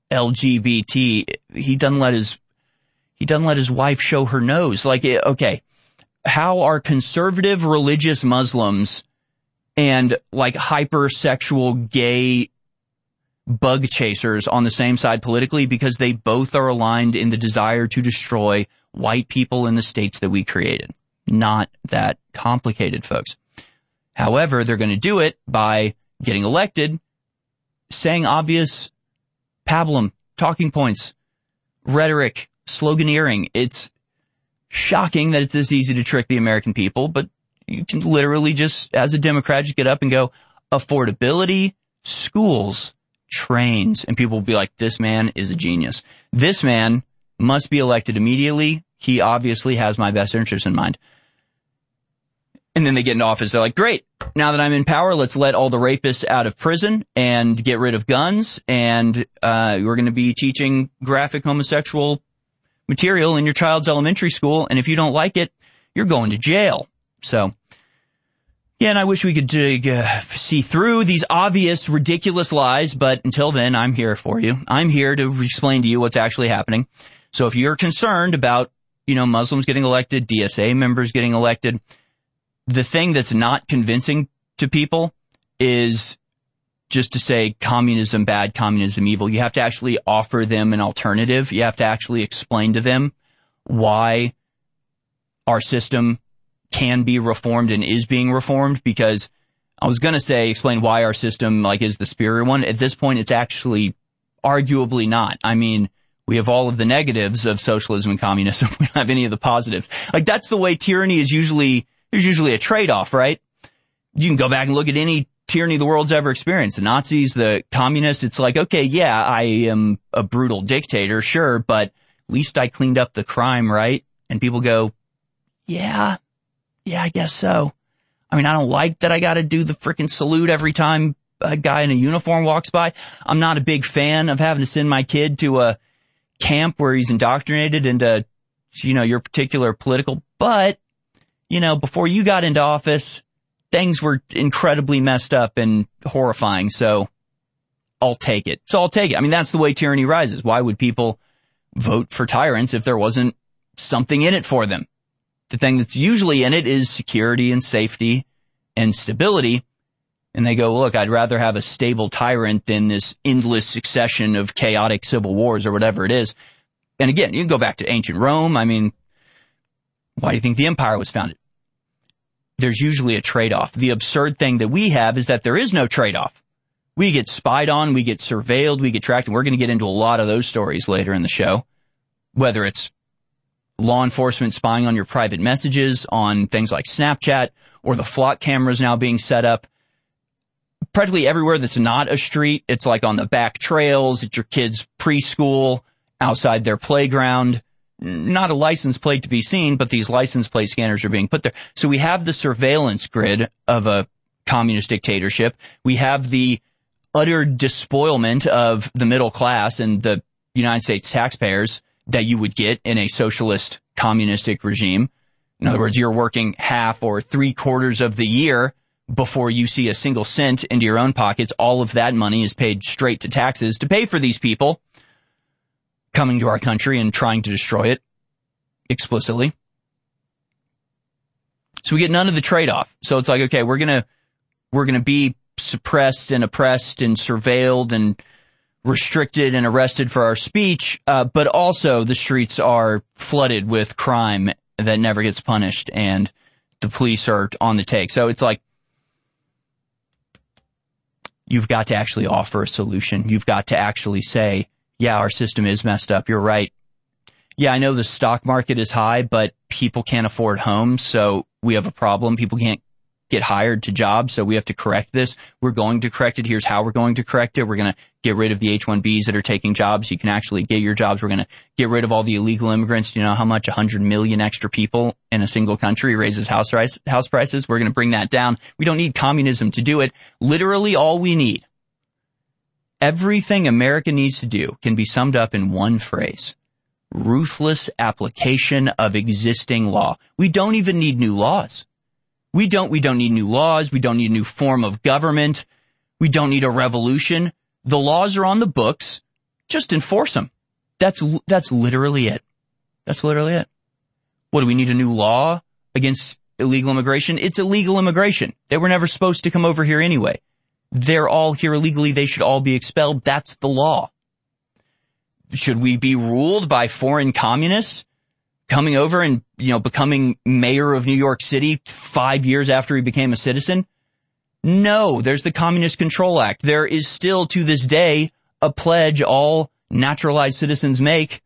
LGBT, he doesn't let his wife show her nose. Like, okay, how are conservative religious Muslims and like hypersexual gay bug chasers on the same side politically? Because they both are aligned in the desire to destroy white people in the states that we created. Not that complicated, folks. However, they're going to do it by getting elected, saying obvious pablum, talking points, rhetoric, sloganeering. It's shocking that it's this easy to trick the American people, but you can literally just, as a Democrat, just get up and go, affordability, schools, trains, and people will be like, this man is a genius. This man must be elected immediately. He obviously has my best interest in mind. And then they get into office. They're like, great, now that I'm in power, let's let all the rapists out of prison and get rid of guns. And we're going to be teaching graphic homosexual material in your child's elementary school. And if you don't like it, you're going to jail. So, yeah, and I wish we could see through these obvious, ridiculous lies. But until then, I'm here for you. I'm here to explain to you what's actually happening. So if you're concerned about, Muslims getting elected, DSA members getting elected, the thing that's not convincing to people is just to say communism bad, communism evil. You have to actually offer them an alternative. You have to actually explain to them why our system can be reformed and is being reformed, because I was going to say explain why our system is the superior one. At this point, it's actually arguably not. I mean, we have all of the negatives of socialism and communism. We don't have any of the positives. That's the way tyranny is usually. There's usually a trade-off, right? You can go back and look at any tyranny the world's ever experienced. The Nazis, the communists, it's like, okay, yeah, I am a brutal dictator, sure, but at least I cleaned up the crime, right? And people go, yeah, I guess so. I mean, I don't like that I gotta do the frickin' salute every time a guy in a uniform walks by. I'm not a big fan of having to send my kid to a camp where he's indoctrinated into, your particular political, but before you got into office, things were incredibly messed up and horrifying, so I'll take it. I mean, that's the way tyranny rises. Why would people vote for tyrants if there wasn't something in it for them? The thing that's usually in it is security and safety and stability, and they go, look, I'd rather have a stable tyrant than this endless succession of chaotic civil wars or whatever it is. And again, you can go back to ancient Rome. I mean, why do you think the empire was founded? There's usually a trade-off. The absurd thing that we have is that there is no trade-off. We get spied on, we get surveilled, we get tracked, and we're going to get into a lot of those stories later in the show. Whether it's law enforcement spying on your private messages, on things like Snapchat, or the flock cameras now being set up. Practically everywhere that's not a street, it's like on the back trails, at your kids' preschool, outside their playground. Not a license plate to be seen, but these license plate scanners are being put there. So we have the surveillance grid of a communist dictatorship. We have the utter despoilment of the middle class and the United States taxpayers that you would get in a socialist communistic regime. In other words, you're working half or 3/4 of the year before you see a single cent into your own pockets. All of that money is paid straight to taxes to pay for these people coming to our country and trying to destroy it explicitly. So we get none of the trade-off. So it's like, okay, we're gonna be suppressed and oppressed and surveilled and restricted and arrested for our speech, but also the streets are flooded with crime that never gets punished, and the police are on the take. So it's like, you've got to actually offer a solution. You've got to actually say, yeah, our system is messed up. You're right. Yeah, I know the stock market is high, but people can't afford homes, so we have a problem. People can't get hired to jobs, so we have to correct this. We're going to correct it. Here's how we're going to correct it. We're going to get rid of the H-1Bs that are taking jobs. You can actually get your jobs. We're going to get rid of all the illegal immigrants. Do you know how much 100 million extra people in a single country raises house prices? We're going to bring that down. We don't need communism to do it. Literally all we need, everything America needs to do, can be summed up in one phrase: ruthless application of existing law. We don't even need new laws. We don't need new laws. We don't need a new form of government. We don't need a revolution. The laws are on the books. Just enforce them. That's literally it. That's literally it. What, do we need a new law against illegal immigration? It's illegal immigration. They were never supposed to come over here anyway. They're all here illegally. They should all be expelled. That's the law. Should we be ruled by foreign communists coming over and, becoming mayor of New York City 5 years after he became a citizen? No, there's the Communist Control Act. There is still, to this day, a pledge all naturalized citizens make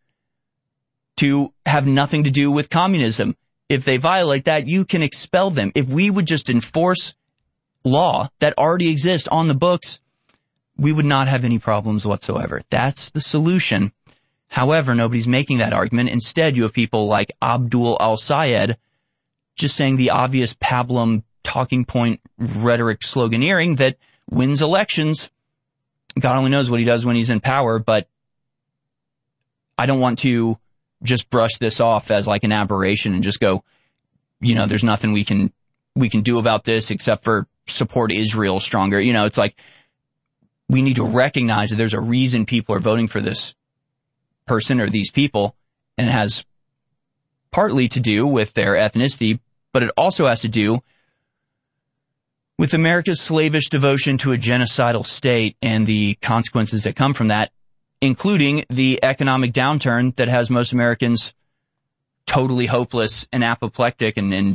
to have nothing to do with communism. If they violate that, you can expel them. If we would just enforce law that already exists on the books, we would not have any problems whatsoever. That's the solution. However, nobody's making that argument. Instead, you have people like Abdul al-Sayed just saying the obvious pablum talking point rhetoric sloganeering that wins elections. God only knows what he does when he's in power, but I don't want to just brush this off as like an aberration and just go, there's nothing we can do about this except for support Israel stronger. It's like we need to recognize that there's a reason people are voting for this person or these people, and it has partly to do with their ethnicity, but it also has to do with America's slavish devotion to a genocidal state and the consequences that come from that, including the economic downturn that has most Americans totally hopeless and apoplectic and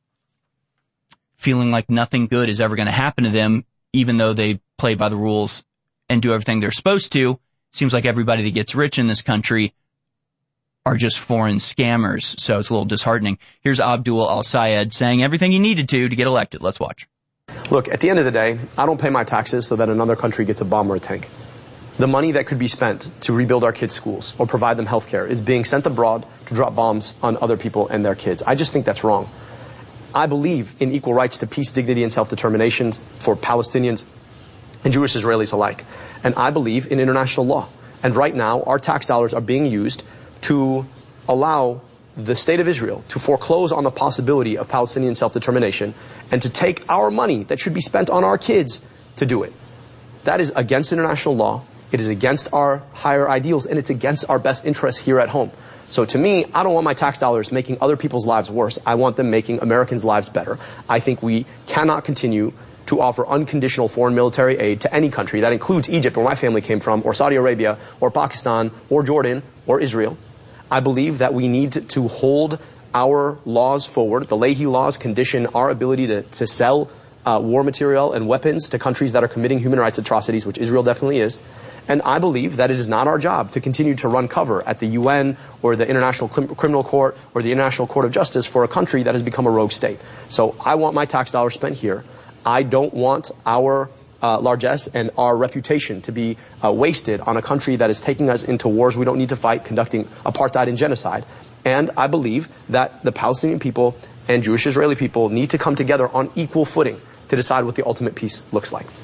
feeling like nothing good is ever going to happen to them, even though they play by the rules and do everything they're supposed to. Seems like everybody that gets rich in this country are just foreign scammers, so it's a little disheartening. Here's Abdul al-Sayed saying everything he needed to get elected. Let's watch. Look, at the end of the day, I don't pay my taxes so that another country gets a bomb or a tank. The money that could be spent to rebuild our kids' schools or provide them health care is being sent abroad to drop bombs on other people and their kids. I just think that's wrong. I believe in equal rights to peace, dignity, and self-determination for Palestinians and Jewish Israelis alike. And I believe in international law. And right now, our tax dollars are being used to allow the state of Israel to foreclose on the possibility of Palestinian self-determination and to take our money that should be spent on our kids to do it. That is against international law. It is against our higher ideals, and it's against our best interests here at home. So to me, I don't want my tax dollars making other people's lives worse. I want them making Americans' lives better. I think we cannot continue to offer unconditional foreign military aid to any country. That includes Egypt, where my family came from, or Saudi Arabia, or Pakistan, or Jordan, or Israel. I believe that we need to hold our laws forward. The Leahy laws condition our ability to sell war material and weapons to countries that are committing human rights atrocities, which Israel definitely is. And I believe that it is not our job to continue to run cover at the UN or the International Criminal Court or the International Court of Justice for a country that has become a rogue state. So I want my tax dollars spent here. I don't want our largesse and our reputation to be wasted on a country that is taking us into wars we don't need to fight, conducting apartheid and genocide. And I believe that the Palestinian people and Jewish Israeli people need to come together on equal footing to decide what the ultimate peace looks like.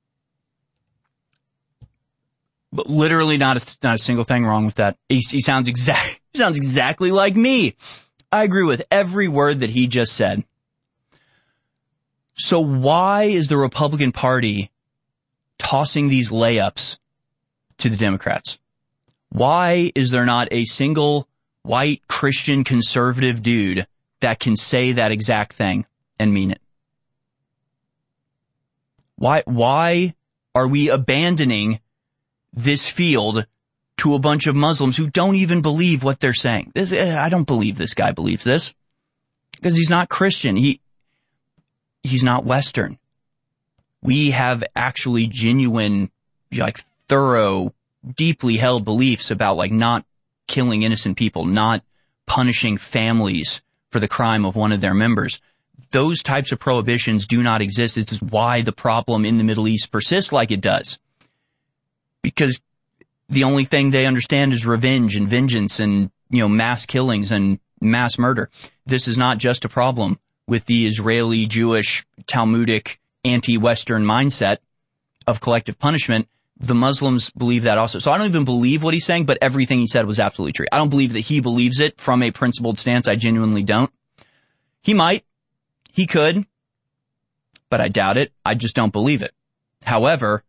But literally not a single thing wrong with that. He sounds exactly like me. I agree with every word that he just said. So why is the Republican Party tossing these layups to the Democrats? Why is there not a single white Christian conservative dude that can say that exact thing and mean it? Why are we abandoning this field to a bunch of Muslims who don't even believe what they're saying? I don't believe this guy believes this because he's not Christian. He's not Western. We have actually genuine, like thorough, deeply held beliefs about like not killing innocent people, not punishing families for the crime of one of their members. Those types of prohibitions do not exist. This is why the problem in the Middle East persists like it does. Because the only thing they understand is revenge and vengeance and, mass killings and mass murder. This is not just a problem with the Israeli, Jewish, Talmudic, anti-Western mindset of collective punishment. The Muslims believe that also. So I don't even believe what he's saying, but everything he said was absolutely true. I don't believe that he believes it from a principled stance. I genuinely don't. He might. He could. But I doubt it. I just don't believe it. However,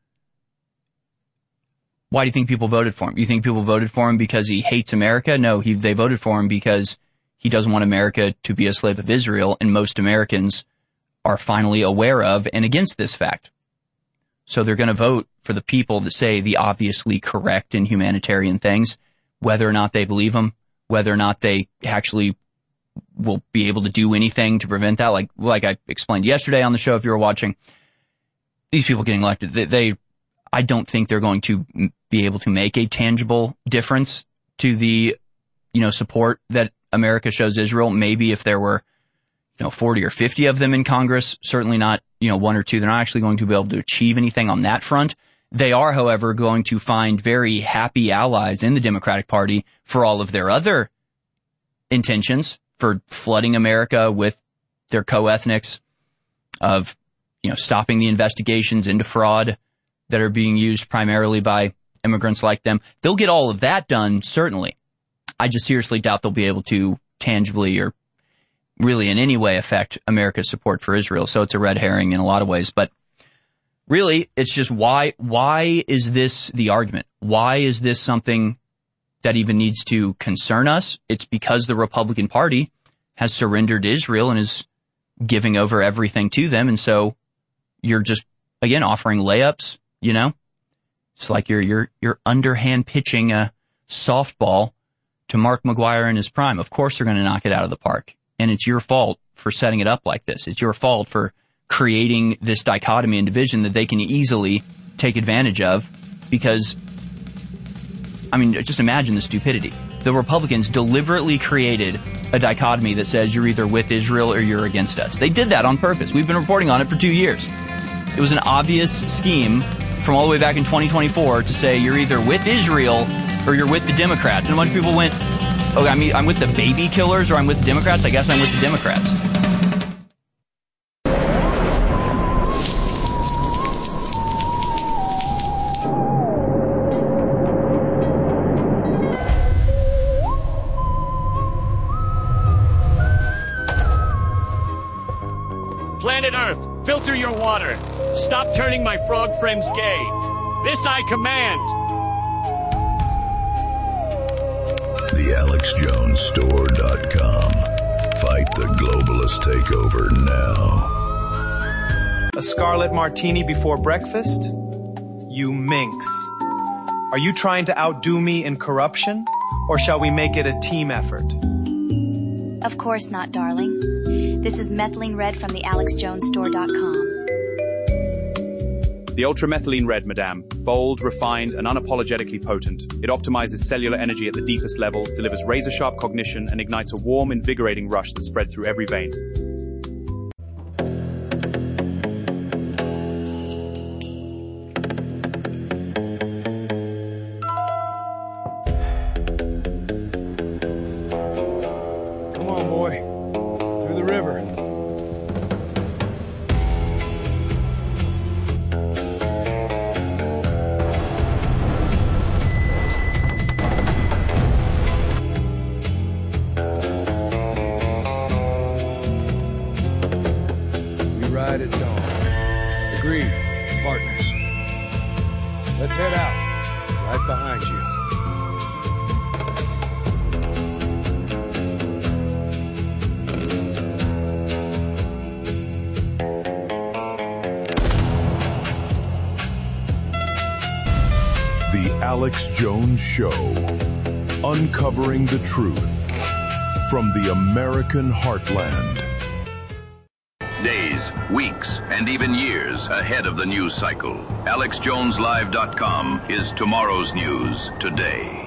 why do you think people voted for him? You think people voted for him because he hates America? No, they voted for him because he doesn't want America to be a slave of Israel, and most Americans are finally aware of and against this fact. So they're going to vote for the people that say the obviously correct and humanitarian things, whether or not they believe them, whether or not they actually will be able to do anything to prevent that. Like I explained yesterday on the show, if you were watching, these people getting elected, I don't think they're going to be able to make a tangible difference to the, support that America shows Israel. Maybe if there were, 40 or 50 of them in Congress, certainly not, one or two. They're not actually going to be able to achieve anything on that front. They are, however, going to find very happy allies in the Democratic Party for all of their other intentions, for flooding America with their co-ethnics, of, stopping the investigations into fraud that are being used primarily by immigrants like them. They'll get all of that done, certainly. I just seriously doubt they'll be able to tangibly or really in any way affect America's support for Israel. So it's a red herring in a lot of ways. But really, it's just why is this the argument? Why is this something that even needs to concern us? It's because the Republican Party has surrendered to Israel and is giving over everything to them. And so you're just, again, offering layups, It's like you're underhand pitching a softball to Mark McGwire in his prime. Of course they're going to knock it out of the park. And it's your fault for setting it up like this. It's your fault for creating this dichotomy and division that they can easily take advantage of because, just imagine the stupidity. The Republicans deliberately created a dichotomy that says you're either with Israel or you're against us. They did that on purpose. We've been reporting on it for 2 years. It was an obvious scheme from all the way back in 2024 to say you're either with Israel or you're with the Democrats. And a bunch of people went, I'm with the baby killers or I'm with the Democrats? I guess I'm with the Democrats. Planet Earth, filter your water. Stop turning my frog friends gay. This I command. TheAlexJonesStore.com. Fight the globalist takeover now. A scarlet martini before breakfast? You minx. Are you trying to outdo me in corruption? Or shall we make it a team effort? Of course not, darling. This is Methylene Red from TheAlexJonesStore.com. The ultramethylene red, madame. Bold, refined, and unapologetically potent. It optimizes cellular energy at the deepest level, delivers razor-sharp cognition, and ignites a warm, invigorating rush that spreads through every vein. Come on, boy. Through the river. Ride at dawn. Agreed. Partners. Let's head out. Right behind you. The Alex Jones Show. Uncovering the truth from the American heartland. days, weeks, and even years ahead of the news cycle. AlexJonesLive.com is tomorrow's news today.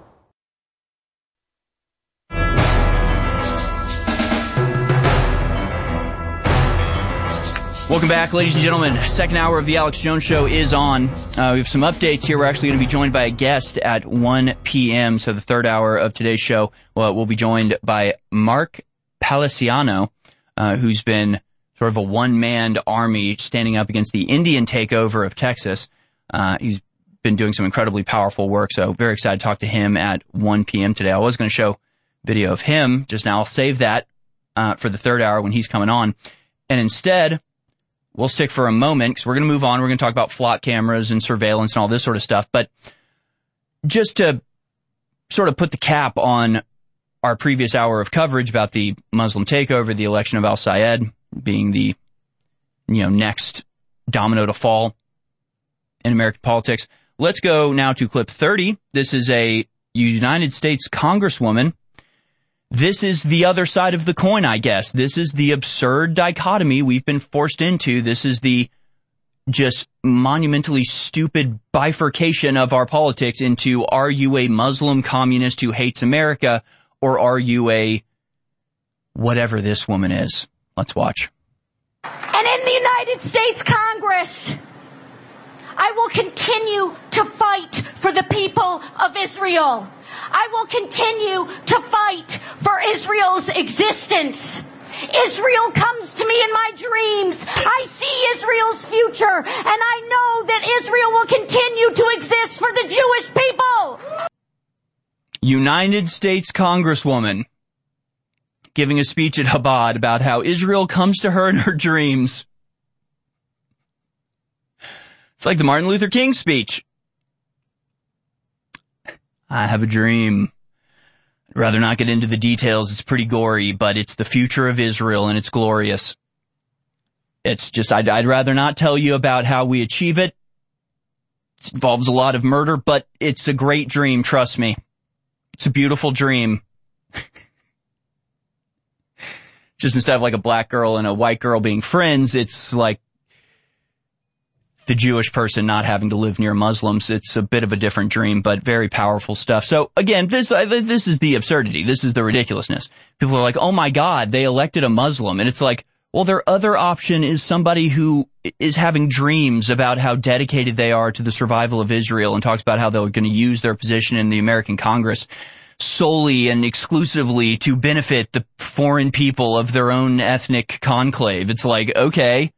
Welcome back, ladies and gentlemen. Second hour of the Alex Jones Show is on. We have some updates here. We're actually going to be joined by a guest at 1 p.m. So the third hour of today's show, we'll be joined by Mark Paliciano, who's been sort of a one-man army standing up against the Indian takeover of Texas. He's been doing some incredibly powerful work, so very excited to talk to him at 1 p.m. today. I was going to show video of him just now. I'll save that for the third hour when he's coming on. And instead, we'll stick for a moment because we're going to move on. We're going to talk about flock cameras and surveillance and all this sort of stuff. But just to sort of put the cap on our previous hour of coverage about the Muslim takeover, the election of al-Sayed being the, next domino to fall in American politics. Let's go now to clip 30. This is a United States Congresswoman. This is the other side of the coin, I guess. This is the absurd dichotomy we've been forced into. This is the just monumentally stupid bifurcation of our politics into, are you a Muslim communist who hates America, or are you a whatever this woman is? Let's watch. And in the United States Congress, I will continue to fight for the people of Israel. I will continue to fight for Israel's existence. Israel comes to me in my dreams. I see Israel's future, and I know that Israel will continue to exist for the Jewish people. United States Congresswoman giving a speech at Chabad about how Israel comes to her in her dreams. It's like the Martin Luther King speech. I have a dream. I'd rather not get into the details. It's pretty gory, but it's the future of Israel and it's glorious. It's just, I'd rather not tell you about how we achieve it. It involves a lot of murder, but it's a great dream, trust me. It's a beautiful dream. Just instead of like a black girl and a white girl being friends, it's like the Jewish person not having to live near Muslims. It's a bit of a different dream, but very powerful stuff. So again, this is the absurdity. This is the ridiculousness. People are like, oh my God, they elected a Muslim. And it's like, well, their other option is somebody who is having dreams about how dedicated they are to the survival of Israel and talks about how they're going to use their position in the American Congress solely and exclusively to benefit the foreign people of their own ethnic conclave. It's like, okay.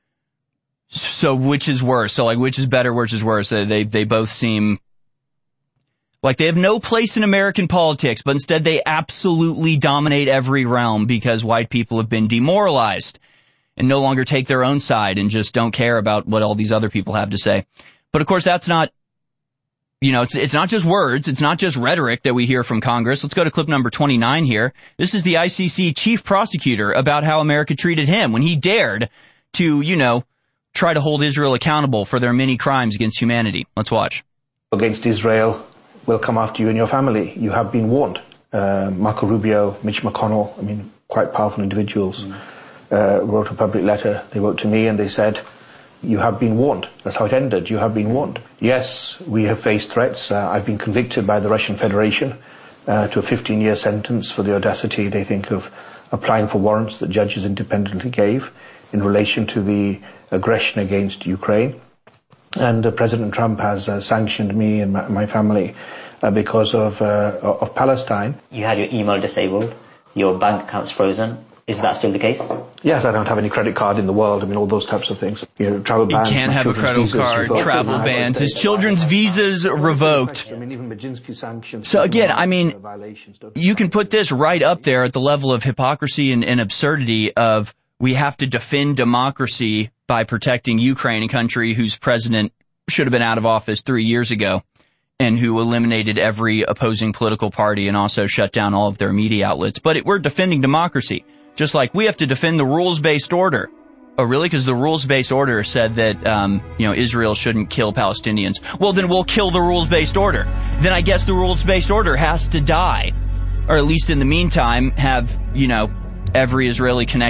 So which is worse? So like, which is better, which is worse? They both seem like they have no place in American politics, but instead they absolutely dominate every realm because white people have been demoralized and no longer take their own side and just don't care about what all these other people have to say. But of course, that's not, it's not just words. It's not just rhetoric that we hear from Congress. Let's go to clip number 29 here. This is the ICC chief prosecutor about how America treated him when he dared to, try to hold Israel accountable for their many crimes against humanity. Let's watch. Against Israel will come after you and your family. You have been warned. Marco Rubio, Mitch McConnell, quite powerful individuals, wrote a public letter. They wrote to me and they said, you have been warned. That's how it ended. You have been warned. Yes, we have faced threats. I've been convicted by the Russian Federation to a 15-year sentence for the audacity, they think, of applying for warrants that judges independently gave in relation to the aggression against Ukraine. And President Trump has sanctioned me and my family because of Palestine. You had your email disabled, your bank account's frozen. Is that still the case? Yes, I don't have any credit card in the world. All those types of things. Travel bans. He can't have a credit card, travel bans, his children's visas revoked. Even Majinsky sanctions. So again, you can put this right up there at the level of hypocrisy and absurdity of we have to defend democracy by protecting Ukraine, a country whose president should have been out of office 3 years ago and who eliminated every opposing political party and also shut down all of their media outlets. But we're defending democracy, just like we have to defend the rules-based order. Oh, really? Because the rules-based order said that, Israel shouldn't kill Palestinians. Well, then we'll kill the rules-based order. Then I guess the rules-based order has to die. Or at least in the meantime, have, every Israeli connected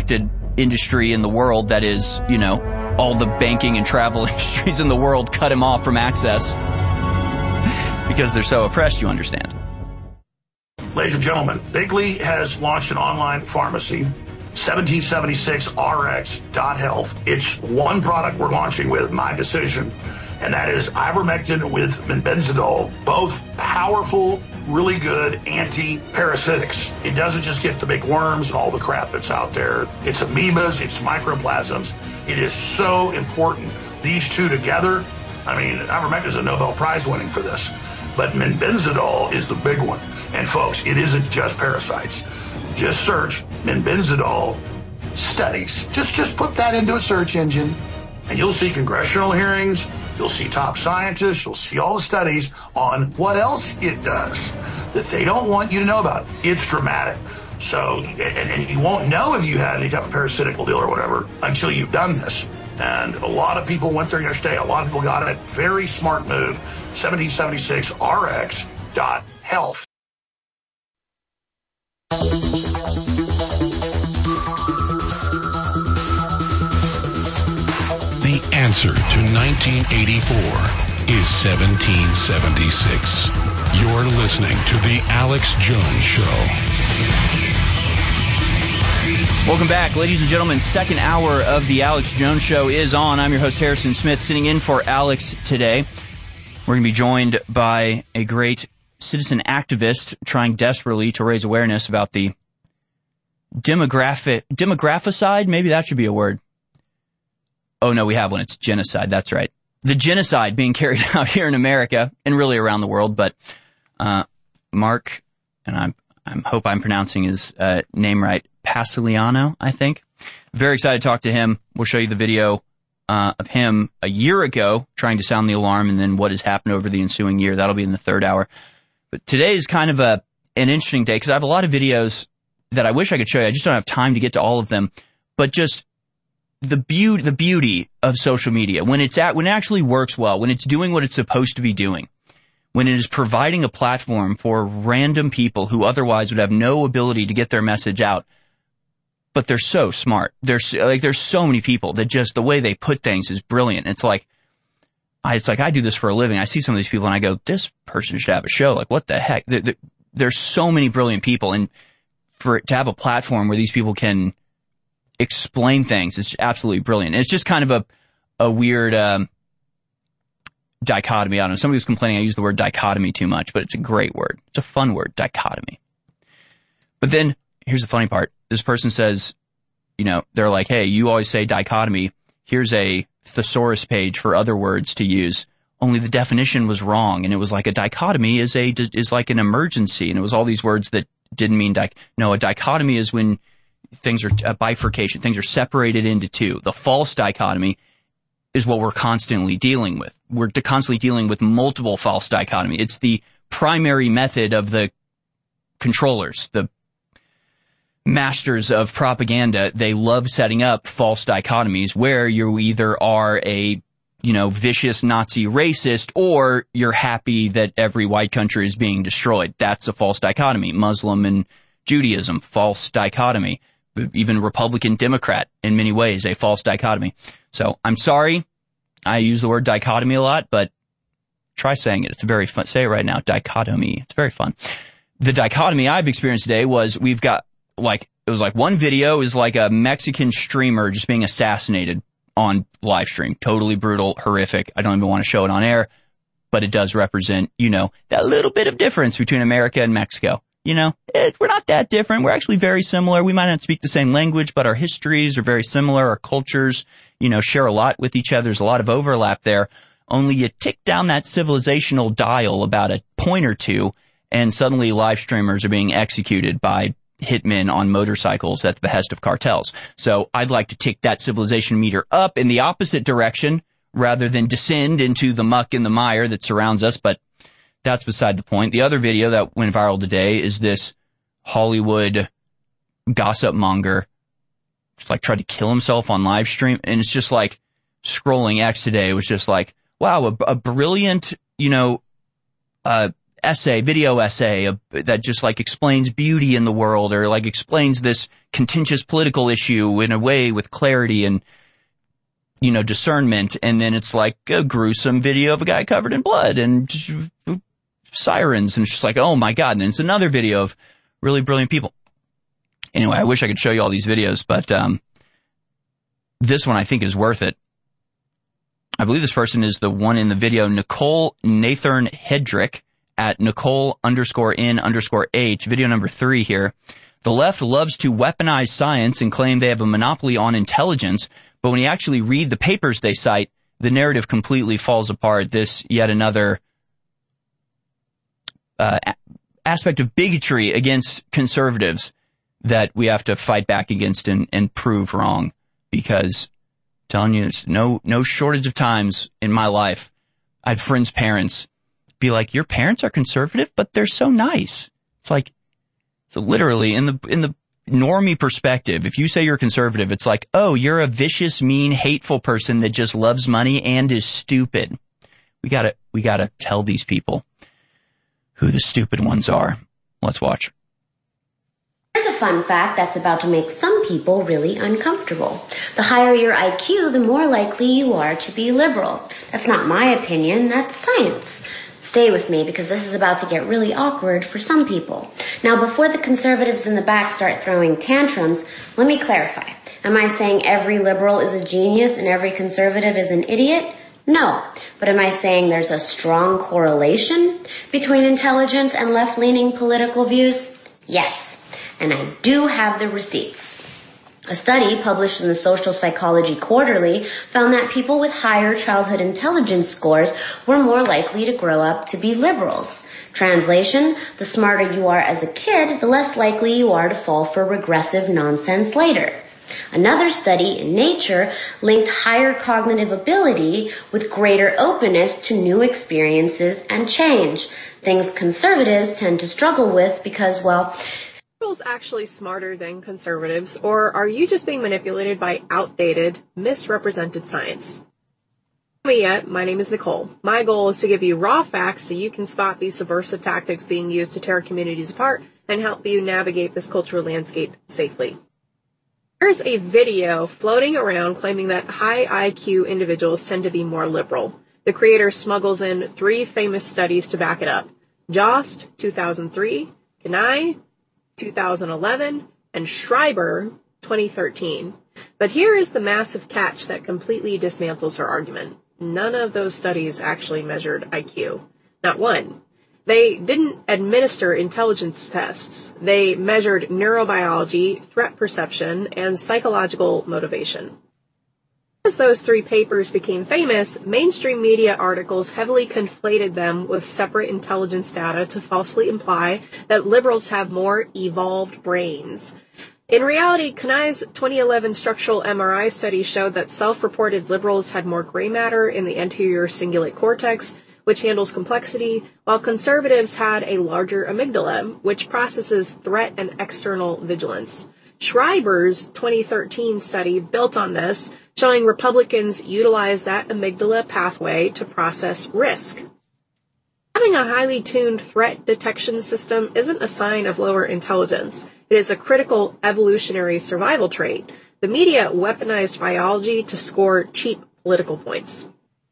industry in the world that is, you know, all the banking and travel industries in the world cut him off from access because they're so oppressed, you understand. Ladies and gentlemen, Bigley has launched an online pharmacy, 1776rx.health. It's one product we're launching with, my decision, and that is ivermectin with benzidol, both powerful, really good anti-parasitics. It doesn't just get the big worms and all the crap that's out there. It's amoebas, it's microplasms. It is so important. These two together, I mean, ivermectin is a Nobel Prize winning for this, but benzidol is the big one. And folks, it isn't just parasites. Just search benzidol studies. Just put that into a search engine, and you'll see congressional hearings. You'll see top scientists. You'll see all the studies on what else it does that they don't want you to know about. It's dramatic. So, and you won't know if you had any type of parasitical deal or whatever until you've done this. And a lot of people went there yesterday. A lot of people got it. Very smart move. 1776rx.health. The answer to 1984 is 1776. You're listening to The Alex Jones Show. Welcome back, ladies and gentlemen. Second hour of The Alex Jones Show is on. I'm your host, Harrison Smith, sitting in for Alex today. We're going to be joined by a great citizen activist trying desperately to raise awareness about the demographicide. Maybe that should be a word. Oh, no, we have one. It's genocide. That's right. The genocide being carried out here in America and really around the world. But Mark, and I hope I'm pronouncing his name right, Pasiliano, I think. Very excited to talk to him. We'll show you the video of him a year ago trying to sound the alarm and then what has happened over the ensuing year. That'll be in the third hour. But today is kind of an interesting day because I have a lot of videos that I wish I could show you. I just don't have time to get to all of them. But just the beauty of social media, when it actually works well, when it's doing what it's supposed to be doing, when it is providing a platform for random people who otherwise would have no ability to get their message out, but they're so smart. There's so many people that just the way they put things is brilliant. It's like I do this for a living. I see some of these people and I go, this person should have a show. Like, what the heck? There's so many brilliant people, and for it to have a platform where these people can explain things, it's absolutely brilliant. And it's just kind of a weird dichotomy. I don't know. Somebody was complaining I use the word dichotomy too much, but it's a great word. It's a fun word, dichotomy. But then here's the funny part. This person says, you know, they're like, hey, you always say dichotomy. Here's a thesaurus page for other words to use. Only the definition was wrong. And it was like a dichotomy is like an emergency. And it was all these words that didn't mean no, a dichotomy is when things are a bifurcation. Things are separated into two. The false dichotomy is what we're constantly dealing with. We're constantly dealing with multiple false dichotomy. It's the primary method of the controllers, the masters of propaganda. They love setting up false dichotomies where you either are a, you know, vicious Nazi racist or you're happy that every white country is being destroyed. That's a false dichotomy. Muslim and Judaism, false dichotomy. Even Republican Democrat, in many ways, a false dichotomy. So I'm sorry I use the word dichotomy a lot, but try saying it. It's very fun. Say it right now. Dichotomy. It's very fun. The dichotomy I've experienced today was we've got it was like one video is like a Mexican streamer just being assassinated on live stream. Totally brutal, horrific. I don't even want to show it on air, but it does represent, you know, that little bit of difference between America and Mexico. You know, we're not that different. We're actually very similar. We might not speak the same language, but our histories are very similar. Our cultures, you know, share a lot with each other. There's a lot of overlap there. Only you tick down that civilizational dial about a point or two, and suddenly live streamers are being executed by hitmen on motorcycles at the behest of cartels. So I'd like to tick that civilization meter up in the opposite direction rather than descend into the muck and the mire that surrounds us, but that's beside the point. The other video that went viral today is this Hollywood gossip monger just like tried to kill himself on live stream. And it's just like scrolling X today was just like, wow, a brilliant, you know, video essay that just like explains beauty in the world, or like explains this contentious political issue in a way with clarity and, discernment. And then it's like a gruesome video of a guy covered in blood and just sirens. And it's just like, oh my God. And then it's another video of really brilliant people. Anyway, I wish I could show you all these videos, but this one I think is worth it. I believe this person is the one in the video, Nicole Nathan Hedrick at Nicole_N_H, video number 3 here. The left loves to weaponize science and claim they have a monopoly on intelligence, but when you actually read the papers they cite, the narrative completely falls apart. This yet another aspect of bigotry against conservatives that we have to fight back against and prove wrong, because I'm telling you, there's no shortage of times in my life I had friends' parents be like, your parents are conservative, but they're so nice. It's like, so literally in the normie perspective, if you say you're conservative, it's like, oh, you're a vicious, mean, hateful person that just loves money and is stupid. We gotta tell these people who the stupid ones are. Let's watch. Here's a fun fact that's about to make some people really uncomfortable. The higher your IQ, the more likely you are to be liberal. That's not my opinion, that's science. Stay with me because this is about to get really awkward for some people. Now, before the conservatives in the back start throwing tantrums, let me clarify. Am I saying every liberal is a genius and every conservative is an idiot? No. But am I saying there's a strong correlation between intelligence and left-leaning political views? Yes. And I do have the receipts. A study published in the Social Psychology Quarterly found that people with higher childhood intelligence scores were more likely to grow up to be liberals. Translation, the smarter you are as a kid, the less likely you are to fall for regressive nonsense later. Another study in Nature linked higher cognitive ability with greater openness to new experiences and change, things conservatives tend to struggle with because, well, liberals actually smarter than conservatives, or are you just being manipulated by outdated, misrepresented science? Me yet, my name is Nicole. My goal is to give you raw facts so you can spot these subversive tactics being used to tear communities apart and help you navigate this cultural landscape safely. There's a video floating around claiming that high IQ individuals tend to be more liberal. The creator smuggles in 3 famous studies to back it up. Jost, 2003, Kenai, 2011, and Schreiber, 2013. But here is the massive catch that completely dismantles her argument. None of those studies actually measured IQ. Not one. They didn't administer intelligence tests. They measured neurobiology, threat perception, and psychological motivation. As those 3 papers became famous, mainstream media articles heavily conflated them with separate intelligence data to falsely imply that liberals have more evolved brains. In reality, Kenai's 2011 structural MRI study showed that self-reported liberals had more gray matter in the anterior cingulate cortex, which handles complexity, while conservatives had a larger amygdala, which processes threat and external vigilance. Schreiber's 2013 study built on this, showing Republicans utilize that amygdala pathway to process risk. Having a highly tuned threat detection system isn't a sign of lower intelligence. It is a critical evolutionary survival trait. The media weaponized biology to score cheap political points.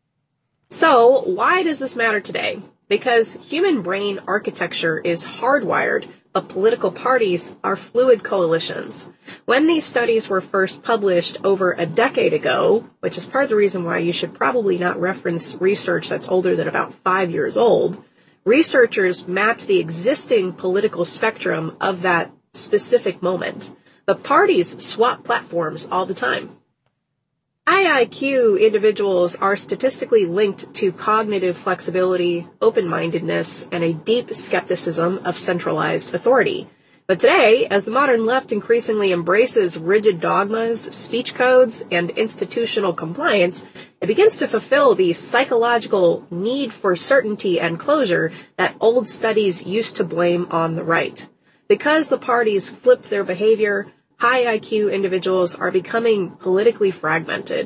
So, why does this matter today? Because human brain architecture is hardwired, but political parties are fluid coalitions. When these studies were first published over a decade ago, which is part of the reason why you should probably not reference research that's older than about 5 years old, researchers mapped the existing political spectrum of that specific moment. But parties swap platforms all the time. High IQ individuals are statistically linked to cognitive flexibility, open-mindedness, and a deep skepticism of centralized authority. But today, as the modern left increasingly embraces rigid dogmas, speech codes, and institutional compliance, it begins to fulfill the psychological need for certainty and closure that old studies used to blame on the right. Because the parties flipped their behavior, high IQ individuals are becoming politically fragmented.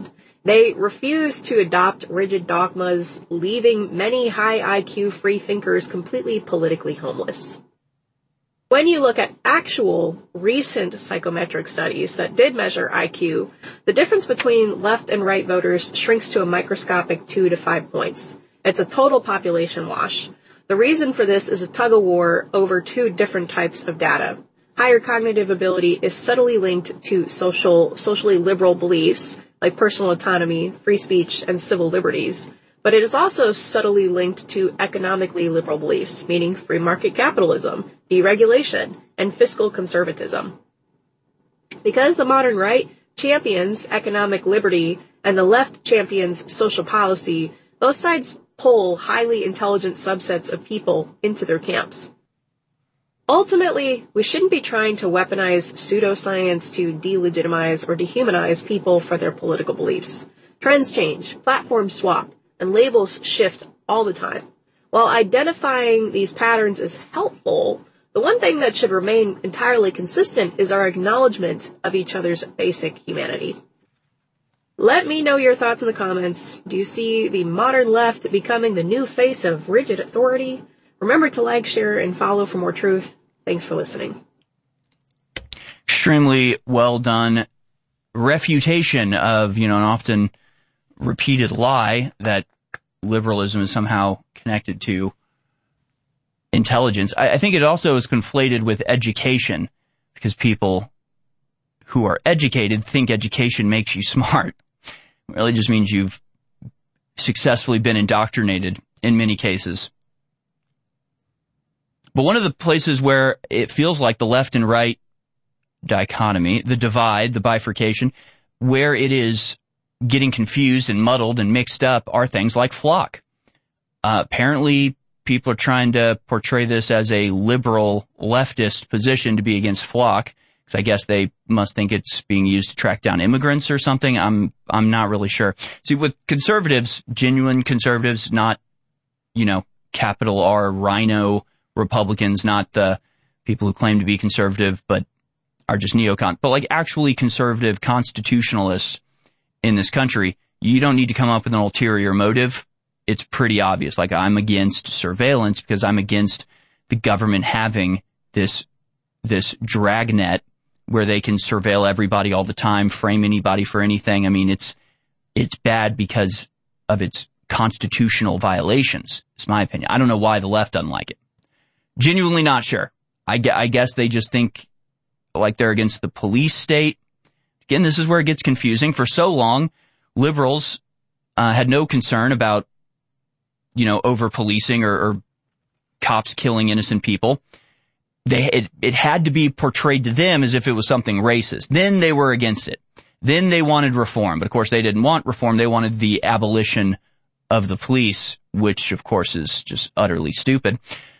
They refuse to adopt rigid dogmas, leaving many high IQ free thinkers completely politically homeless. When you look at actual recent psychometric studies that did measure IQ, the difference between left and right voters shrinks to a microscopic 2 to 5 points. It's a total population wash. The reason for this is a tug-of-war over two different types of data. Higher cognitive ability is subtly linked to socially liberal beliefs, like personal autonomy, free speech, and civil liberties. But it is also subtly linked to economically liberal beliefs, meaning free market capitalism, deregulation, and fiscal conservatism. Because the modern right champions economic liberty and the left champions social policy, both sides pull highly intelligent subsets of people into their camps. Ultimately, we shouldn't be trying to weaponize pseudoscience to delegitimize or dehumanize people for their political beliefs. Trends change, platforms swap, and labels shift all the time. While identifying these patterns is helpful, the one thing that should remain entirely consistent is our acknowledgement of each other's basic humanity. Let me know your thoughts in the comments. Do you see the modern left becoming the new face of rigid authority? Remember to like, share, and follow for more truth. Thanks for listening. Extremely well done refutation of, an often repeated lie that liberalism is somehow connected to intelligence. I think it also is conflated with education, because people who are educated think education makes you smart. It really just means you've successfully been indoctrinated in many cases. But one of the places where it feels like the left and right dichotomy, the divide, the bifurcation, where it is getting confused and muddled and mixed up are things like FLoC. Apparently, people are trying to portray this as a liberal leftist position to be against FLoC, because I guess they must think it's being used to track down immigrants or something. I'm not really sure. See, with conservatives, genuine conservatives, not, capital R, rhino Republicans, not the people who claim to be conservative but are just neocon, but like actually conservative constitutionalists in this country, you don't need to come up with an ulterior motive. It's pretty obvious. Like, I'm against surveillance because I'm against the government having this dragnet where they can surveil everybody all the time, frame anybody for anything. I mean, it's bad because of its constitutional violations. It's my opinion. I don't know why the left doesn't like it. Genuinely not sure. I guess they just think like they're against the police state. Again, this is where it gets confusing. For so long, liberals had no concern about, over-policing or cops killing innocent people. It had to be portrayed to them as if it was something racist. Then they were against it. Then they wanted reform. But, of course, they didn't want reform. They wanted the abolition of the police, which, of course, is just utterly stupid.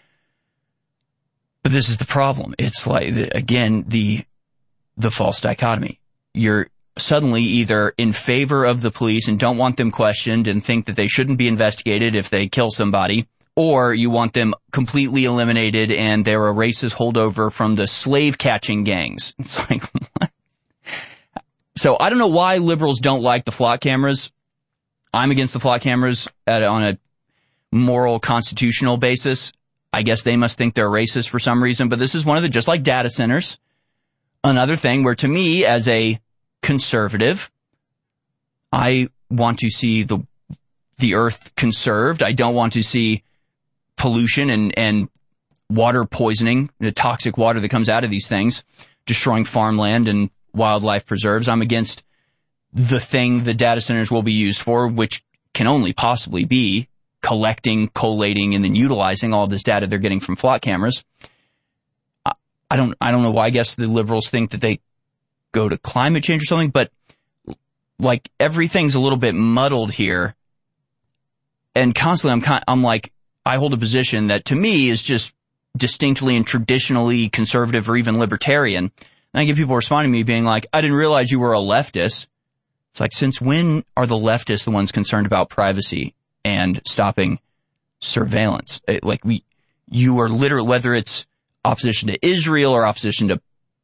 But this is the problem. It's like, again, the false dichotomy. You're suddenly either in favor of the police and don't want them questioned and think that they shouldn't be investigated if they kill somebody, or you want them completely eliminated and they're a racist holdover from the slave-catching gangs. It's like, what? So I don't know why liberals don't like the FLoC cameras. I'm against the FLoC cameras on a moral, constitutional basis. I guess they must think they're racist for some reason, but this is one of the, just like data centers, another thing where, to me, as a conservative, I want to see the earth conserved. I don't want to see pollution and water poisoning, the toxic water that comes out of these things, destroying farmland and wildlife preserves. I'm against the thing the data centers will be used for, which can only possibly be collecting, collating, and then utilizing all this data they're getting from FLoC cameras. I don't know why. I guess the liberals think that they go to climate change or something, but like everything's a little bit muddled here. And constantly I'm like, I hold a position that to me is just distinctly and traditionally conservative or even libertarian. And I get people responding to me being like, I didn't realize you were a leftist. It's like, since when are the leftists the ones concerned about privacy and stopping surveillance? You are literally, whether it's opposition to Israel or opposition to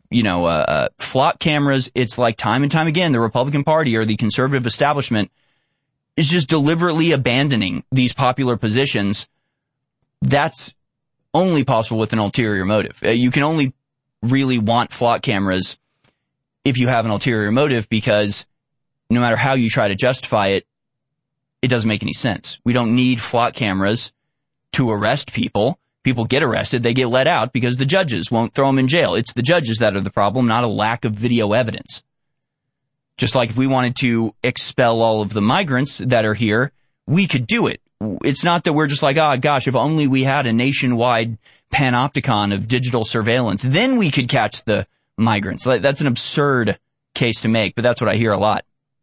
flock cameras, it's like time and time again, the Republican Party or the conservative establishment is just deliberately abandoning these popular positions. That's only possible with an ulterior motive. You can only really want flock cameras if you have an ulterior motive, because no matter how you try to justify it, it doesn't make any sense. We don't need flock cameras to arrest people. People get arrested, they get let out because the judges won't throw them in jail. It's the judges that are the problem, not a lack of video evidence. Just like if we wanted to expel all of the migrants that are here, we could do it. It's not that we're just like, oh gosh, if only we had a nationwide panopticon of digital surveillance, then we could catch the migrants. That's an absurd case to make, but that's what I hear a lot.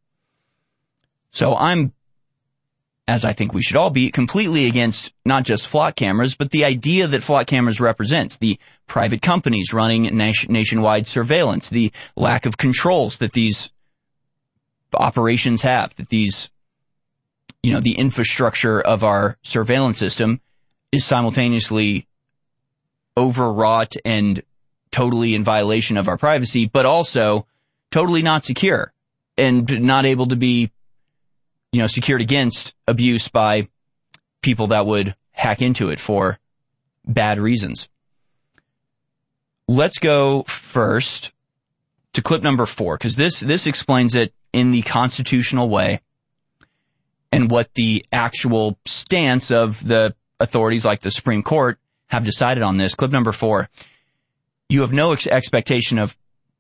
So I'm, as I think we should all be, completely against not just flock cameras, but the idea that flock cameras represents, the private companies running nationwide surveillance, the lack of controls that these operations have, that these, the infrastructure of our surveillance system is simultaneously overwrought and totally in violation of our privacy, but also totally not secure and not able to be, secured against abuse by people that would hack into it for bad reasons. Let's go first to clip number 4, because this explains it in the constitutional way and what the actual stance of the authorities like the Supreme Court have decided on this. Clip number 4. You have no expectation of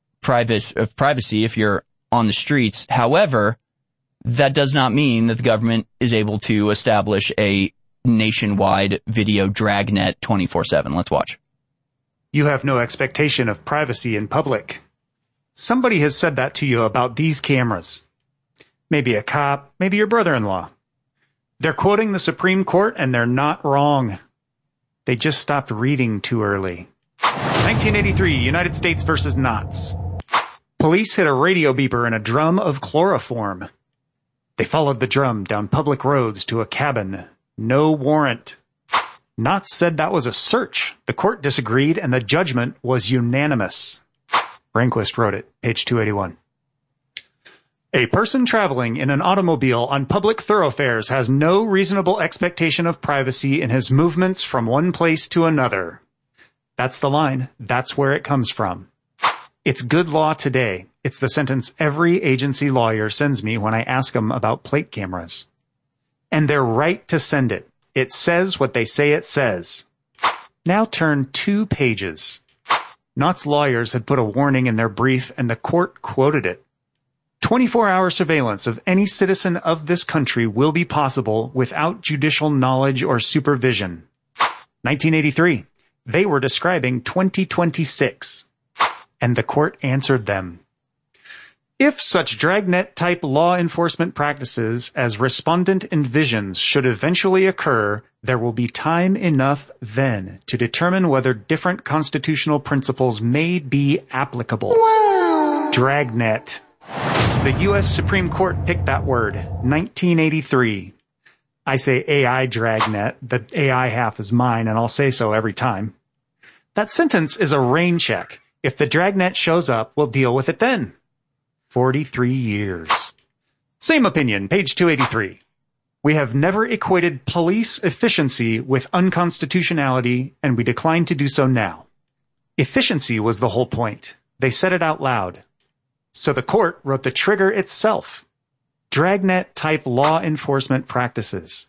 privacy if you're on the streets. However, that does not mean that the government is able to establish a nationwide video dragnet 24/7. Let's watch. You have no expectation of privacy in public. Somebody has said that to you about these cameras. Maybe a cop, maybe your brother-in-law. They're quoting the Supreme Court and they're not wrong. They just stopped reading too early. 1983, United States versus Knots. Police hit a radio beeper in a drum of chloroform. They followed the drum down public roads to a cabin. No warrant. Knots said that was a search. The court disagreed and the judgment was unanimous. Rehnquist wrote it, page 281. A person traveling in an automobile on public thoroughfares has no reasonable expectation of privacy in his movements from one place to another. That's the line. That's where it comes from. It's good law today. It's the sentence every agency lawyer sends me when I ask them about plate cameras. And they're right to send it. It says what they say it says. Now turn 2 pages. Knott's lawyers had put a warning in their brief and the court quoted it. 24-hour surveillance of any citizen of this country will be possible without judicial knowledge or supervision. 1983. They were describing 2026. And the court answered them. If such dragnet-type law enforcement practices as respondent envisions should eventually occur, there will be time enough then to determine whether different constitutional principles may be applicable. Wow. Dragnet. The U.S. Supreme Court picked that word, 1983. I say AI dragnet. The AI half is mine, and I'll say so every time. That sentence is a rain check. If the dragnet shows up, we'll deal with it then. 43 years. Same opinion, page 283. We have never equated police efficiency with unconstitutionality, and we decline to do so now. Efficiency was the whole point. They said it out loud. So the court wrote the trigger itself. Dragnet-type law enforcement practices.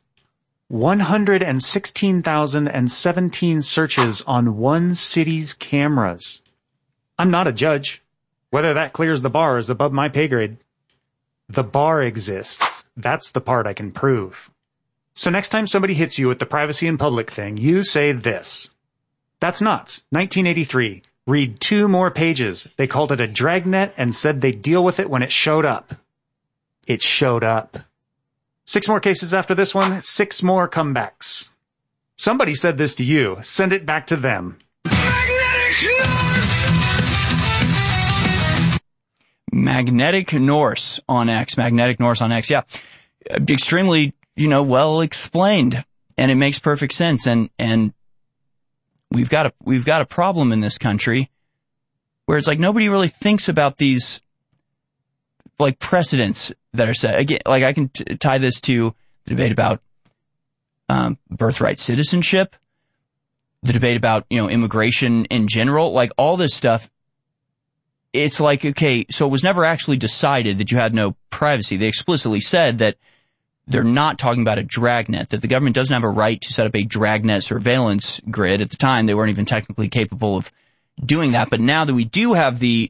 116,017 searches on one city's cameras. I'm not a judge. Whether that clears the bar is above my pay grade. The bar exists. That's the part I can prove. So next time somebody hits you with the privacy in public thing, you say this. That's Knots, 1983. Read 2 more pages. They called it a dragnet and said they'd deal with it when it showed up. It showed up. 6 more cases after this one, 6 more comebacks. Somebody said this to you. Send it back to them. Magnetic Norse on X. Magnetic Norse on X, yeah. Extremely, well explained. And it makes perfect sense. And we've got a problem in this country where it's like nobody really thinks about these like precedents that are set. Again, like I can tie this to the debate about birthright citizenship, the debate about, immigration in general, like all this stuff. It's like, okay, so it was never actually decided that you had no privacy. They explicitly said that they're not talking about a dragnet, that the government doesn't have a right to set up a dragnet surveillance grid. At the time, they weren't even technically capable of doing that. But now that we do have the,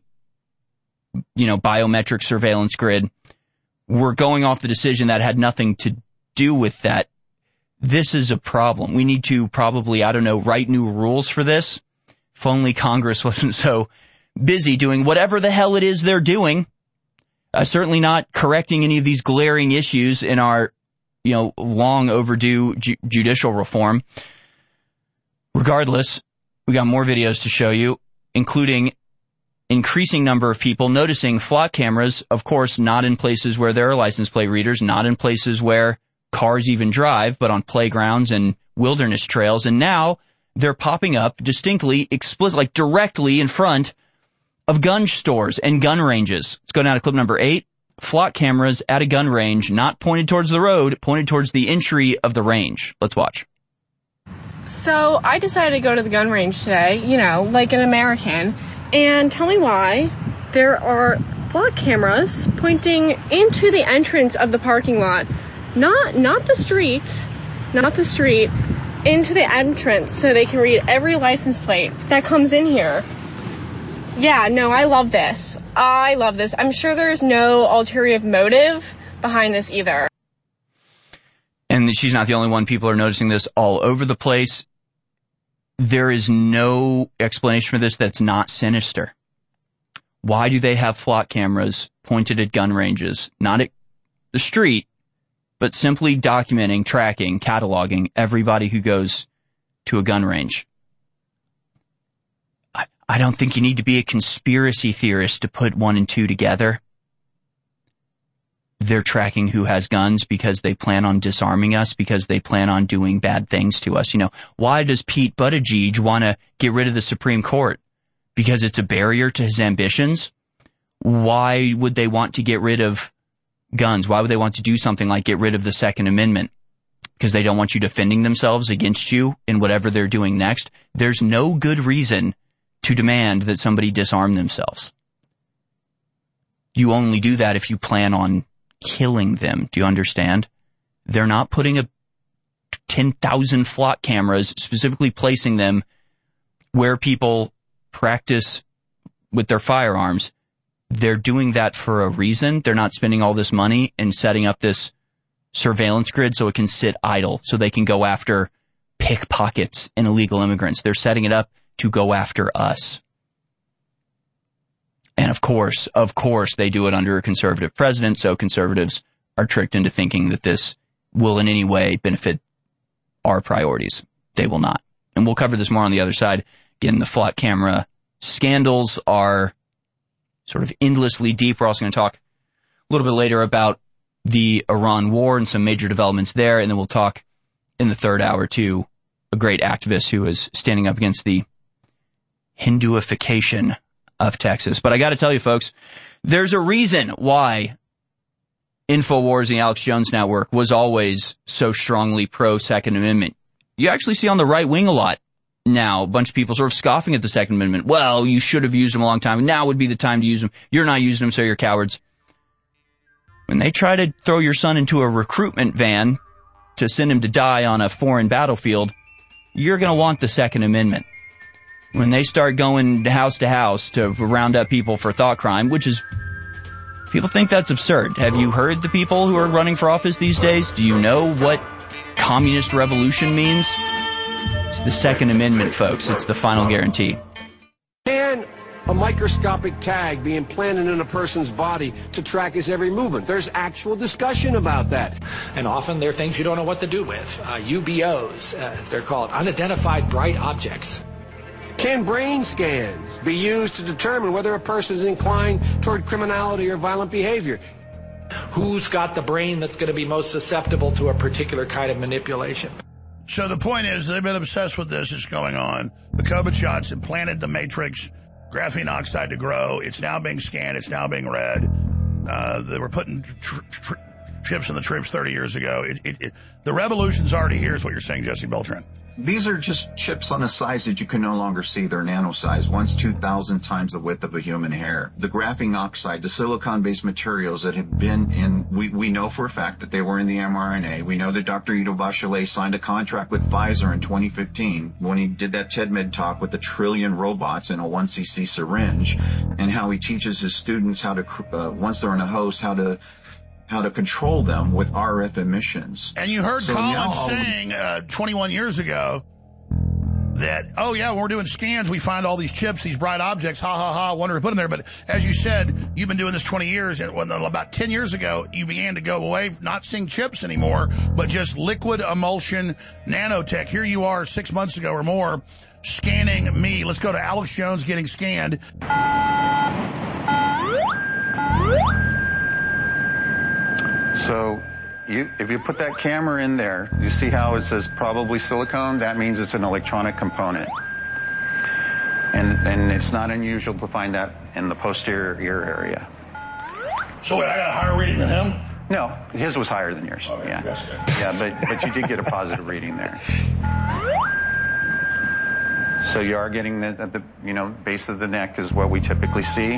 biometric surveillance grid, we're going off the decision that had nothing to do with that. This is a problem. We need to probably, write new rules for this. If only Congress wasn't so busy doing whatever the hell it is they're doing. Certainly not correcting any of these glaring issues in our, long overdue judicial reform. Regardless, we got more videos to show you, including increasing number of people noticing flock cameras, of course, not in places where there are license plate readers, not in places where cars even drive, but on playgrounds and wilderness trails. And now they're popping up distinctly, explicit, like directly in front of gun stores and gun ranges. Let's go down to clip number 8. Flock cameras at a gun range, not pointed towards the road, pointed towards the entry of the range. Let's watch. So I decided to go to the gun range today, like an American, and tell me why there are flock cameras pointing into the entrance of the parking lot. Not the street, into the entrance so they can read every license plate that comes in here. Yeah, no, I love this. I'm sure there's no ulterior motive behind this either. And she's not the only one. People are noticing this all over the place. There is no explanation for this that's not sinister. Why do they have flock cameras pointed at gun ranges, not at the street, but simply documenting, tracking, cataloging everybody who goes to a gun range? I don't think you need to be a conspiracy theorist to put 1 and 2 together. They're tracking who has guns because they plan on disarming us, because they plan on doing bad things to us. Why does Pete Buttigieg want to get rid of the Supreme Court? Because it's a barrier to his ambitions? Why would they want to get rid of guns? Why would they want to do something like get rid of the Second Amendment? Because they don't want you defending themselves against you in whatever they're doing next? There's no good reason to demand that somebody disarm themselves. You only do that if you plan on killing them. Do you understand? They're not putting 10,000 flock cameras, specifically placing them where people practice with their firearms. They're doing that for a reason. They're not spending all this money and setting up this surveillance grid so it can sit idle, so they can go after pickpockets and illegal immigrants. They're setting it up to go after us. And of course, they do it under a conservative president, so conservatives are tricked into thinking that this will in any way benefit our priorities. They will not. And we'll cover this more on the other side. Again, the flock camera scandals are sort of endlessly deep. We're also going to talk a little bit later about the Iran war and some major developments there. And then we'll talk in the third hour to a great activist who is standing up against the Hinduification of Texas. But I got to tell you, folks, there's a reason why InfoWars, the Alex Jones Network, was always so strongly pro-Second Amendment. You actually see on the right wing a lot now, a bunch of people sort of scoffing at the Second Amendment. Well, you should have used them a long time. Now would be the time to use them. You're not using them, so you're cowards. When they try to throw your son into a recruitment van to send him to die on a foreign battlefield, you're going to want the Second Amendment. When they start going house to house to round up people for thought crime, which is, people think that's absurd. Have you heard the people who are running for office these days? Do you know what communist revolution means? It's the Second Amendment, folks. It's the final guarantee. Can a microscopic tag be implanted in a person's body to track his every movement? There's actual discussion about that. And often there are things you don't know what to do with. UBOs, they're called unidentified bright objects. Can brain scans be used to determine whether a person is inclined toward criminality or violent behavior? Who's got the brain that's going to be most susceptible to a particular kind of manipulation? So the point is, they've been obsessed with this. It's going on. The COVID shots implanted the Matrix graphene oxide to grow. It's now being scanned. It's now being read. They were putting chips in the troops 30 years ago. The revolution's already here is what you're saying, Jesse Beltran. These are just chips on a size that you can no longer see. They're nano size, once 2,000 times the width of a human hair. The graphene oxide, the silicon-based materials that have been in, we know for a fact that they were in the mRNA. We know that Dr. Ido Bachelet signed a contract with Pfizer in 2015 when he did that TEDMed talk with 1 trillion robots in a 1cc syringe, and how he teaches his students how to, once they're in a host, how to control them with RF emissions. And you heard Collins saying 21 years ago that, oh yeah, when we're doing scans, we find all these chips, these bright objects, ha ha ha, wonder to put them there. But as you said, you've been doing this 20 years, and about 10 years ago, you began to go away, not seeing chips anymore, but just liquid emulsion nanotech. Here you are 6 months ago or more, scanning me. Let's go to Alex Jones getting scanned. So if you put that camera in there, you see how it says probably silicone? That means it's an electronic component. And it's not unusual to find that in the posterior ear area. So wait, I got a higher reading than him? No, his was higher than yours. Okay, yeah. That's good. Yeah, but you did get a positive reading there. So you are getting at the base of the neck is what we typically see.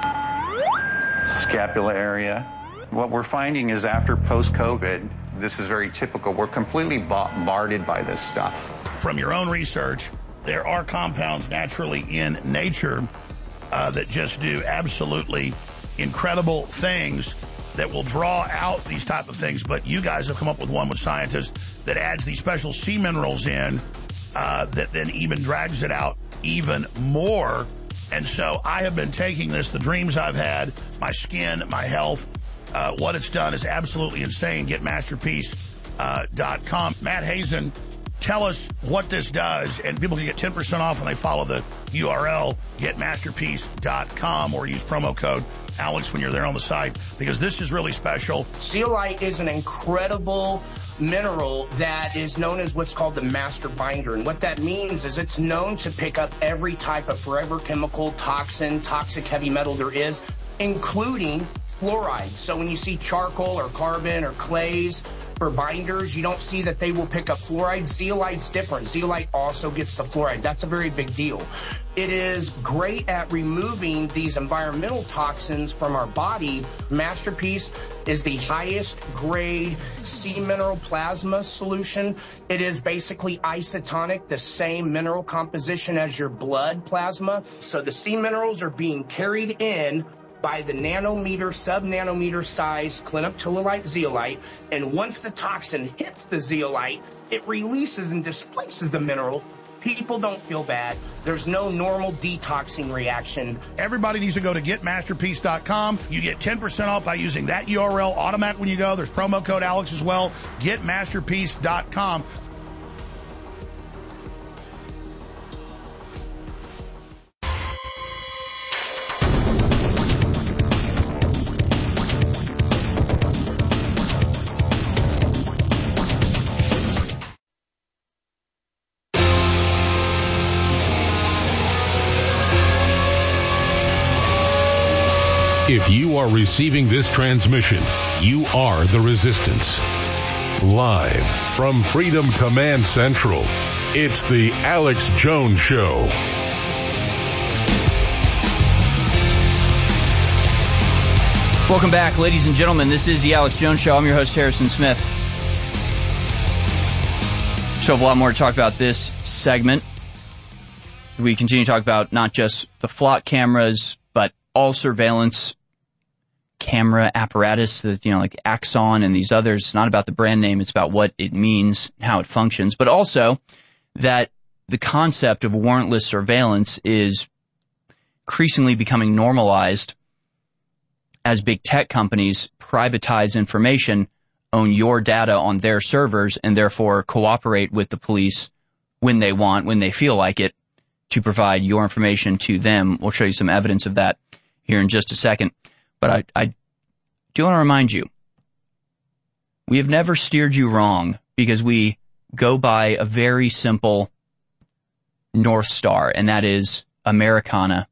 Scapula area. What we're finding is after post-COVID, this is very typical. We're completely bombarded by this stuff. From your own research, there are compounds naturally in nature that just do absolutely incredible things that will draw out these type of things. But you guys have come up with one with scientists that adds these special sea minerals in that then even drags it out even more. And so I have been taking this, the dreams I've had, my skin, my health, what it's done is absolutely insane. Get masterpiece.com. Matt Hazen, tell us what this does, and people can get 10% off when they follow the URL, getmasterpiece.com, or use promo code Alex when you're there on the site, because this is really special. Zeolite is an incredible mineral that is known as what's called the master binder. And what that means is it's known to pick up every type of forever chemical, toxin, toxic heavy metal there is, including fluoride. So when you see charcoal or carbon or clays for binders, you don't see that they will pick up fluoride. Zeolite's different. Zeolite also gets the fluoride. That's a very big deal. It is great at removing these environmental toxins from our body. Masterpiece is the highest grade sea mineral plasma solution. It is basically isotonic, the same mineral composition as your blood plasma. So the sea minerals are being carried in by the nanometer, sub-nanometer size clinoptilolite zeolite, and once the toxin hits the zeolite, it releases and displaces the mineral. People don't feel bad. There's no normal detoxing reaction. Everybody needs to go to getmasterpiece.com. You get 10% off by using that URL automatic when you go. There's promo code Alex as well. Getmasterpiece.com. If you are receiving this transmission, you are the Resistance. Live from Freedom Command Central, it's the Alex Jones Show. Welcome back, ladies and gentlemen. This is the Alex Jones Show. I'm your host, Harrison Smith. So a lot more to talk about this segment. We continue to talk about not just the flock cameras, but all surveillance camera apparatus that, like Axon and these others. It's not about the brand name. It's about what it means, how it functions, but also that the concept of warrantless surveillance is increasingly becoming normalized as big tech companies privatize information, own your data on their servers, and therefore cooperate with the police when they want, when they feel like it, to provide your information to them. We'll show you some evidence of that here in just a second. But I do want to remind you, we have never steered you wrong because we go by a very simple North Star, and that is Americana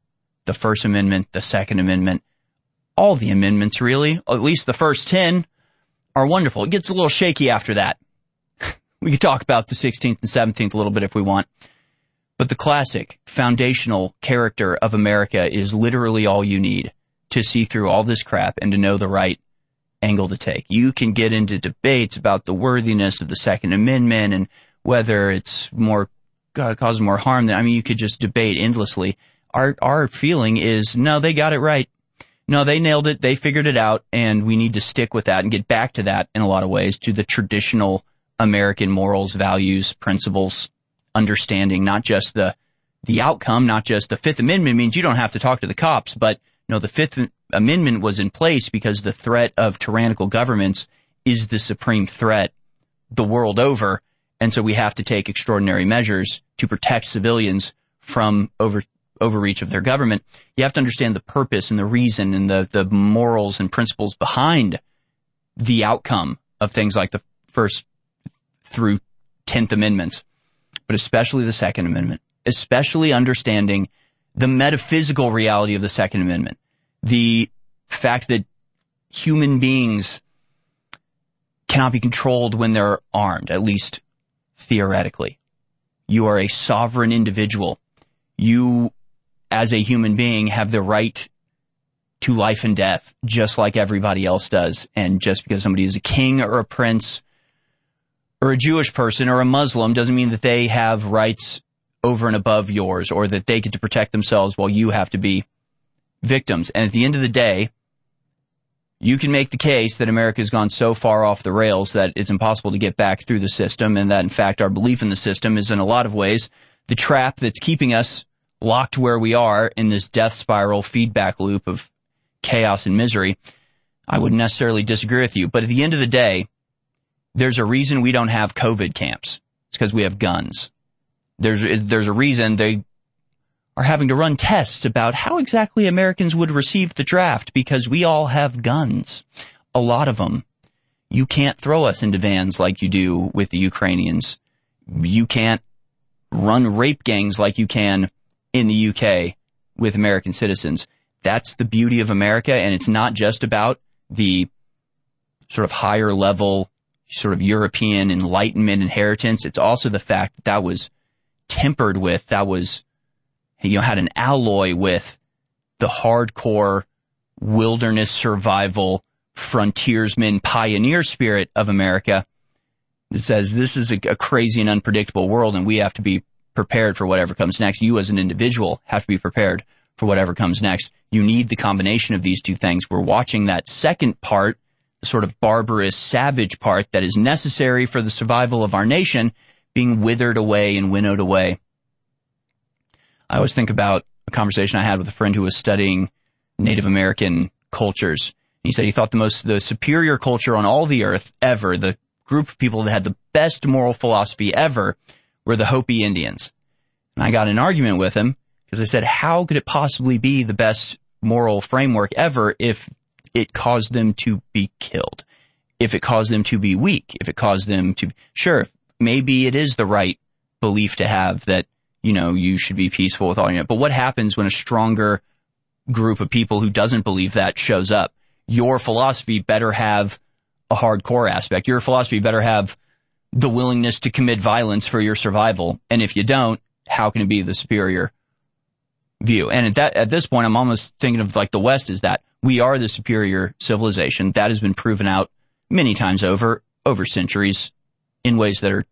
the First Amendment, the Second Amendment, all the amendments really, at least the first 10, are wonderful. It gets a little shaky after that. We could talk about the 16th and 17th a little bit if we want. But the classic, foundational character of America is literally all you need to see through all this crap and to know the right angle to take. You can get into debates about the worthiness of the Second Amendment and whether it's causes more harm than, you could just debate endlessly. Our feeling is, no, they got it right. No, they nailed it. They figured it out. And we need to stick with that and get back to that in a lot of ways, to the traditional American morals, values, principles, understanding, not just the outcome, not just the Fifth Amendment means you don't have to talk to the cops, but no, the Fifth Amendment was in place because the threat of tyrannical governments is the supreme threat the world over. And so we have to take extraordinary measures to protect civilians from overreach of their government. You have to understand the purpose and the reason and the morals and principles behind the outcome of things like the First through 10th Amendments, but especially the Second Amendment, especially understanding the metaphysical reality of the Second Amendment, the fact that human beings cannot be controlled when they're armed, at least theoretically. You are a sovereign individual. You, as a human being, have the right to life and death, just like everybody else does. And just because somebody is a king or a prince or a Jewish person or a Muslim doesn't mean that they have rights over and above yours, or that they get to protect themselves while you have to be victims. And at the end of the day, you can make the case that America has gone so far off the rails that it's impossible to get back through the system, and that, in fact, our belief in the system is in a lot of ways the trap that's keeping us locked where we are in this death spiral feedback loop of chaos and misery. I wouldn't necessarily disagree with you, but at the end of the day, there's a reason we don't have COVID camps. It's because we have guns. There's a reason they are having to run tests about how exactly Americans would receive the draft, because we all have guns. A lot of them. You can't throw us into vans like you do with the Ukrainians. You can't run rape gangs like you can in the UK with American citizens. That's the beauty of America, and it's not just about the sort of higher level, sort of European Enlightenment inheritance. It's also the fact that that was tempered with, that was, had an alloy with the hardcore wilderness survival, frontiersman, pioneer spirit of America that says this is a crazy and unpredictable world, and we have to be prepared for whatever comes next. You as an individual have to be prepared for whatever comes next. You need the combination of these two things. We're watching that second part, the sort of barbarous, savage part that is necessary for the survival of our nation, being withered away and winnowed away. I always think about a conversation I had with a friend who was studying Native American cultures. He said he thought the superior culture on all the earth ever, the group of people that had the best moral philosophy ever, were the Hopi Indians. And I got in an argument with him because I said, how could it possibly be the best moral framework ever if it caused them to be killed, if it caused them to be weak, if it caused them to, sure, maybe it is the right belief to have that, you should be peaceful with all your, but what happens when a stronger group of people who doesn't believe that shows up? Your philosophy better have a hardcore aspect. Your philosophy better have the willingness to commit violence for your survival. And if you don't, how can it be the superior view? And at this point, I'm almost thinking of like the West is that we are the superior civilization. That has been proven out many times over centuries in ways that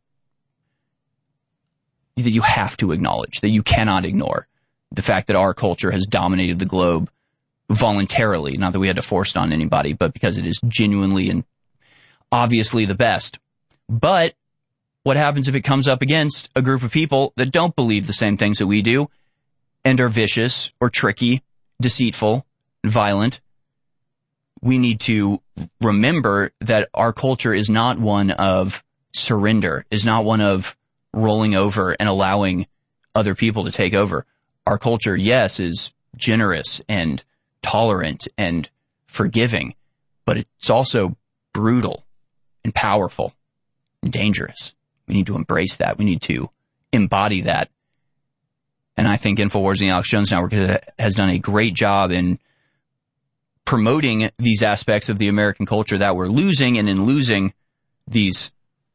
you have to acknowledge, that you cannot ignore. The fact that our culture has dominated the globe voluntarily, not that we had to force it on anybody, but because it is genuinely and obviously the best. But what happens if it comes up against a group of people that don't believe the same things that we do and are vicious or tricky, deceitful, violent? We need to remember that our culture is not one of surrender, is not one of rolling over and allowing other people to take over. Our culture, yes, is generous and tolerant and forgiving, but it's also brutal and powerful and dangerous. We need to embrace that. We need to embody that And I think InfoWars and the Alex Jones Network has done a great job in promoting these aspects of the American culture that we're losing, and in losing these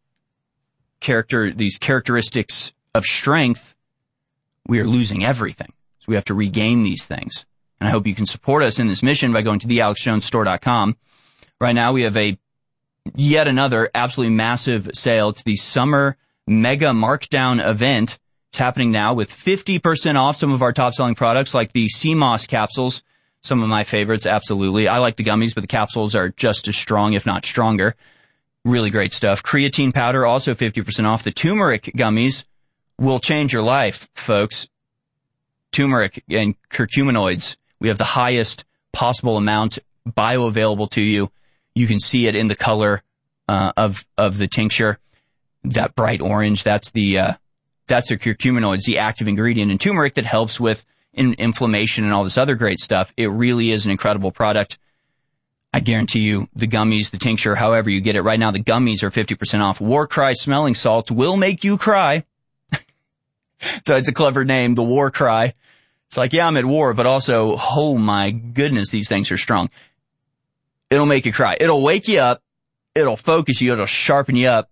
characteristics of strength, we are losing everything. So we have to regain these things. And I hope you can support us in this mission by going to thealexjonesstore.com. Right now we have yet another absolutely massive sale. It's the summer mega markdown event. It's happening now with 50% off some of our top selling products like the CMOS capsules. Some of my favorites, absolutely. I like the gummies, but the capsules are just as strong, if not stronger. Really great stuff. Creatine powder, also 50% off. The turmeric gummies will change your life, folks. Turmeric and curcuminoids. We have the highest possible amount bioavailable to you. You can see it in the color of the tincture. That bright orange, that's the curcuminoids, the active ingredient in turmeric that helps with inflammation and all this other great stuff. It really is an incredible product. I guarantee you, the gummies, the tincture, however you get it. Right now, the gummies are 50% off. War Cry smelling salts will make you cry. So it's a clever name, the War Cry. It's like, yeah, I'm at war, but also, oh my goodness, these things are strong. It'll make you cry. It'll wake you up. It'll focus you. It'll sharpen you up.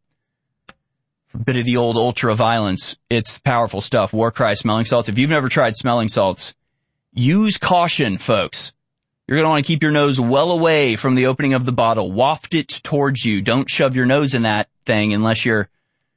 A bit of the old ultra violence. It's powerful stuff. War Cry smelling salts. If you've never tried smelling salts, use caution, folks. You're going to want to keep your nose well away from the opening of the bottle. Waft it towards you. Don't shove your nose in that thing unless you're,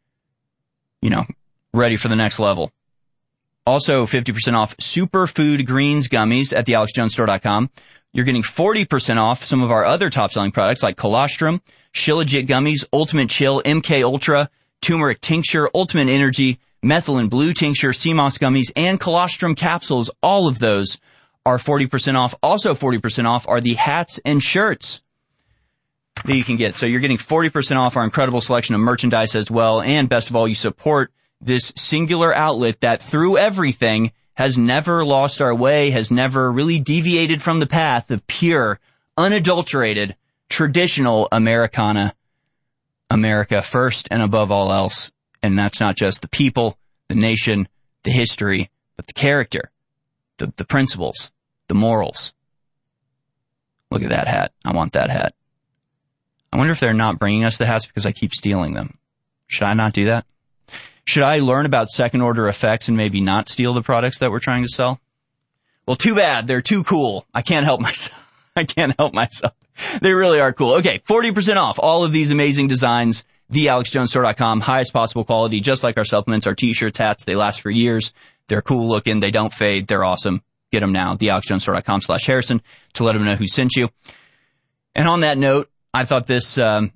ready for the next level. Also, 50% off Superfood Greens gummies at thealexjonesstore.com. You're getting 40% off some of our other top-selling products like Colostrum, Shilajit gummies, Ultimate Chill, MK Ultra, Turmeric Tincture, Ultimate Energy, Methylene Blue Tincture, CMOS gummies, and Colostrum capsules. All of those are 40% off. Also 40% off are the hats and shirts that you can get. So you're getting 40% off our incredible selection of merchandise as well. And best of all, you support this singular outlet that through everything has never lost our way, has never really deviated from the path of pure, unadulterated, traditional Americana. America first and above all else. And that's not just the people, the nation, the history, but the character, the principles, the morals. Look at that hat. I want that hat. I wonder if they're not bringing us the hats because I keep stealing them. Should I not do that? Should I learn about second order effects and maybe not steal the products that we're trying to sell? Well, too bad. They're too cool. I can't help myself. They really are cool. Okay, 40% off all of these amazing designs. TheAlexJonesStore.com. Highest possible quality, just like our supplements, our t-shirts, hats. They last for years. They're cool looking. They don't fade. They're awesome. Get them now. TheAlexJonesStore.com/Harrison to let them know who sent you. And on that note, I thought this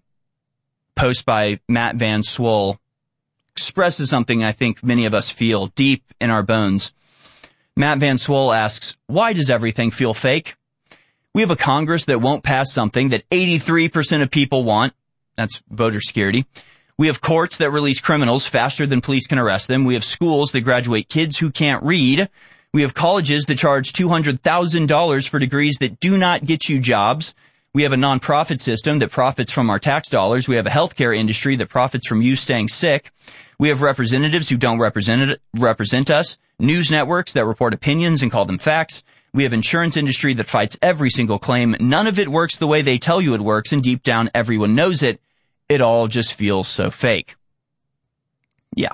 post by Matt Van Swole expresses something I think many of us feel deep in our bones. Matt Van Swole asks, why does everything feel fake? We have a Congress that won't pass something that 83% of people want. That's voter security. We have courts that release criminals faster than police can arrest them. We have schools that graduate kids who can't read. We have colleges that charge $200,000 for degrees that do not get you jobs. We have a nonprofit system that profits from our tax dollars. We have a healthcare industry that profits from you staying sick. We have representatives who don't represent us. News networks that report opinions and call them facts. We have insurance industry that fights every single claim. None of it works the way they tell you it works, and deep down everyone knows it. It all just feels so fake. Yeah,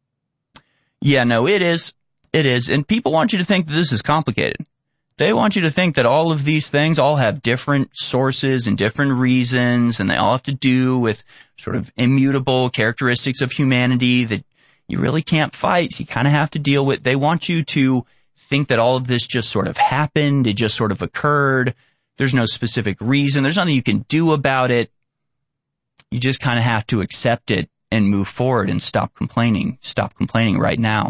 no, it is. It is. And people want you to think that this is complicated. They want you to think that all of these things all have different sources and different reasons, and they all have to do with sort of immutable characteristics of humanity that you really can't fight. You kind of have to deal with. They want you to think that all of this just sort of happened. It just sort of occurred. There's no specific reason. There's nothing you can do about it. You just kind of have to accept it and move forward and stop complaining. Stop complaining right now.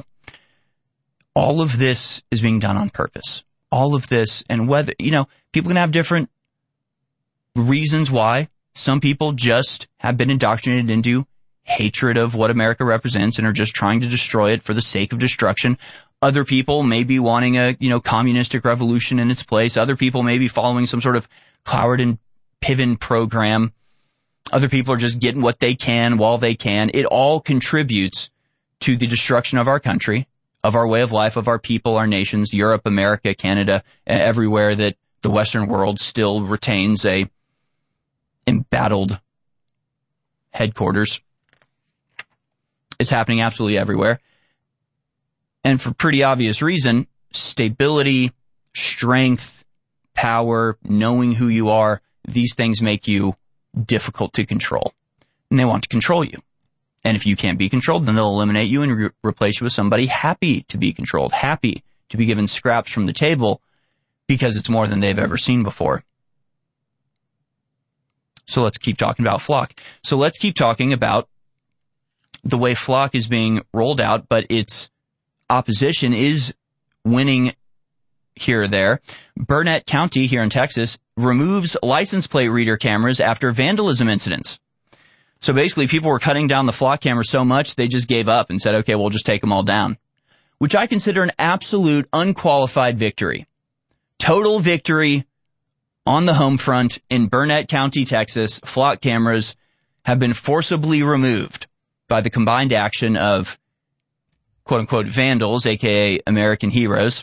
All of this is being done on purpose. All of this, and whether, people can have different reasons why. Some people just have been indoctrinated into hatred of what America represents and are just trying to destroy it for the sake of destruction. Other people may be wanting a, communistic revolution in its place. Other people may be following some sort of Cloward and Piven program. Other people are just getting what they can while they can. It all contributes to the destruction of our country, of our way of life, of our people, our nations, Europe, America, Canada, everywhere that the Western world still retains a embattled headquarters. It's happening absolutely everywhere. And for pretty obvious reason, stability, strength, power, knowing who you are, these things make you difficult to control. And they want to control you. And if you can't be controlled, then they'll eliminate you and replace you with somebody happy to be controlled, happy to be given scraps from the table because it's more than they've ever seen before. So let's keep talking about FLoC. So let's keep talking about the way FLoC is being rolled out, but its opposition is winning here or there. Burnett County here in Texas removes license plate reader cameras after vandalism incidents. So basically people were cutting down the FLoC cameras so much they just gave up and said, okay, we'll just take them all down, which I consider an absolute unqualified victory. Total victory on the home front in Burnett County, Texas. FLoC cameras have been forcibly removed by the combined action of quote-unquote vandals, aka American heroes,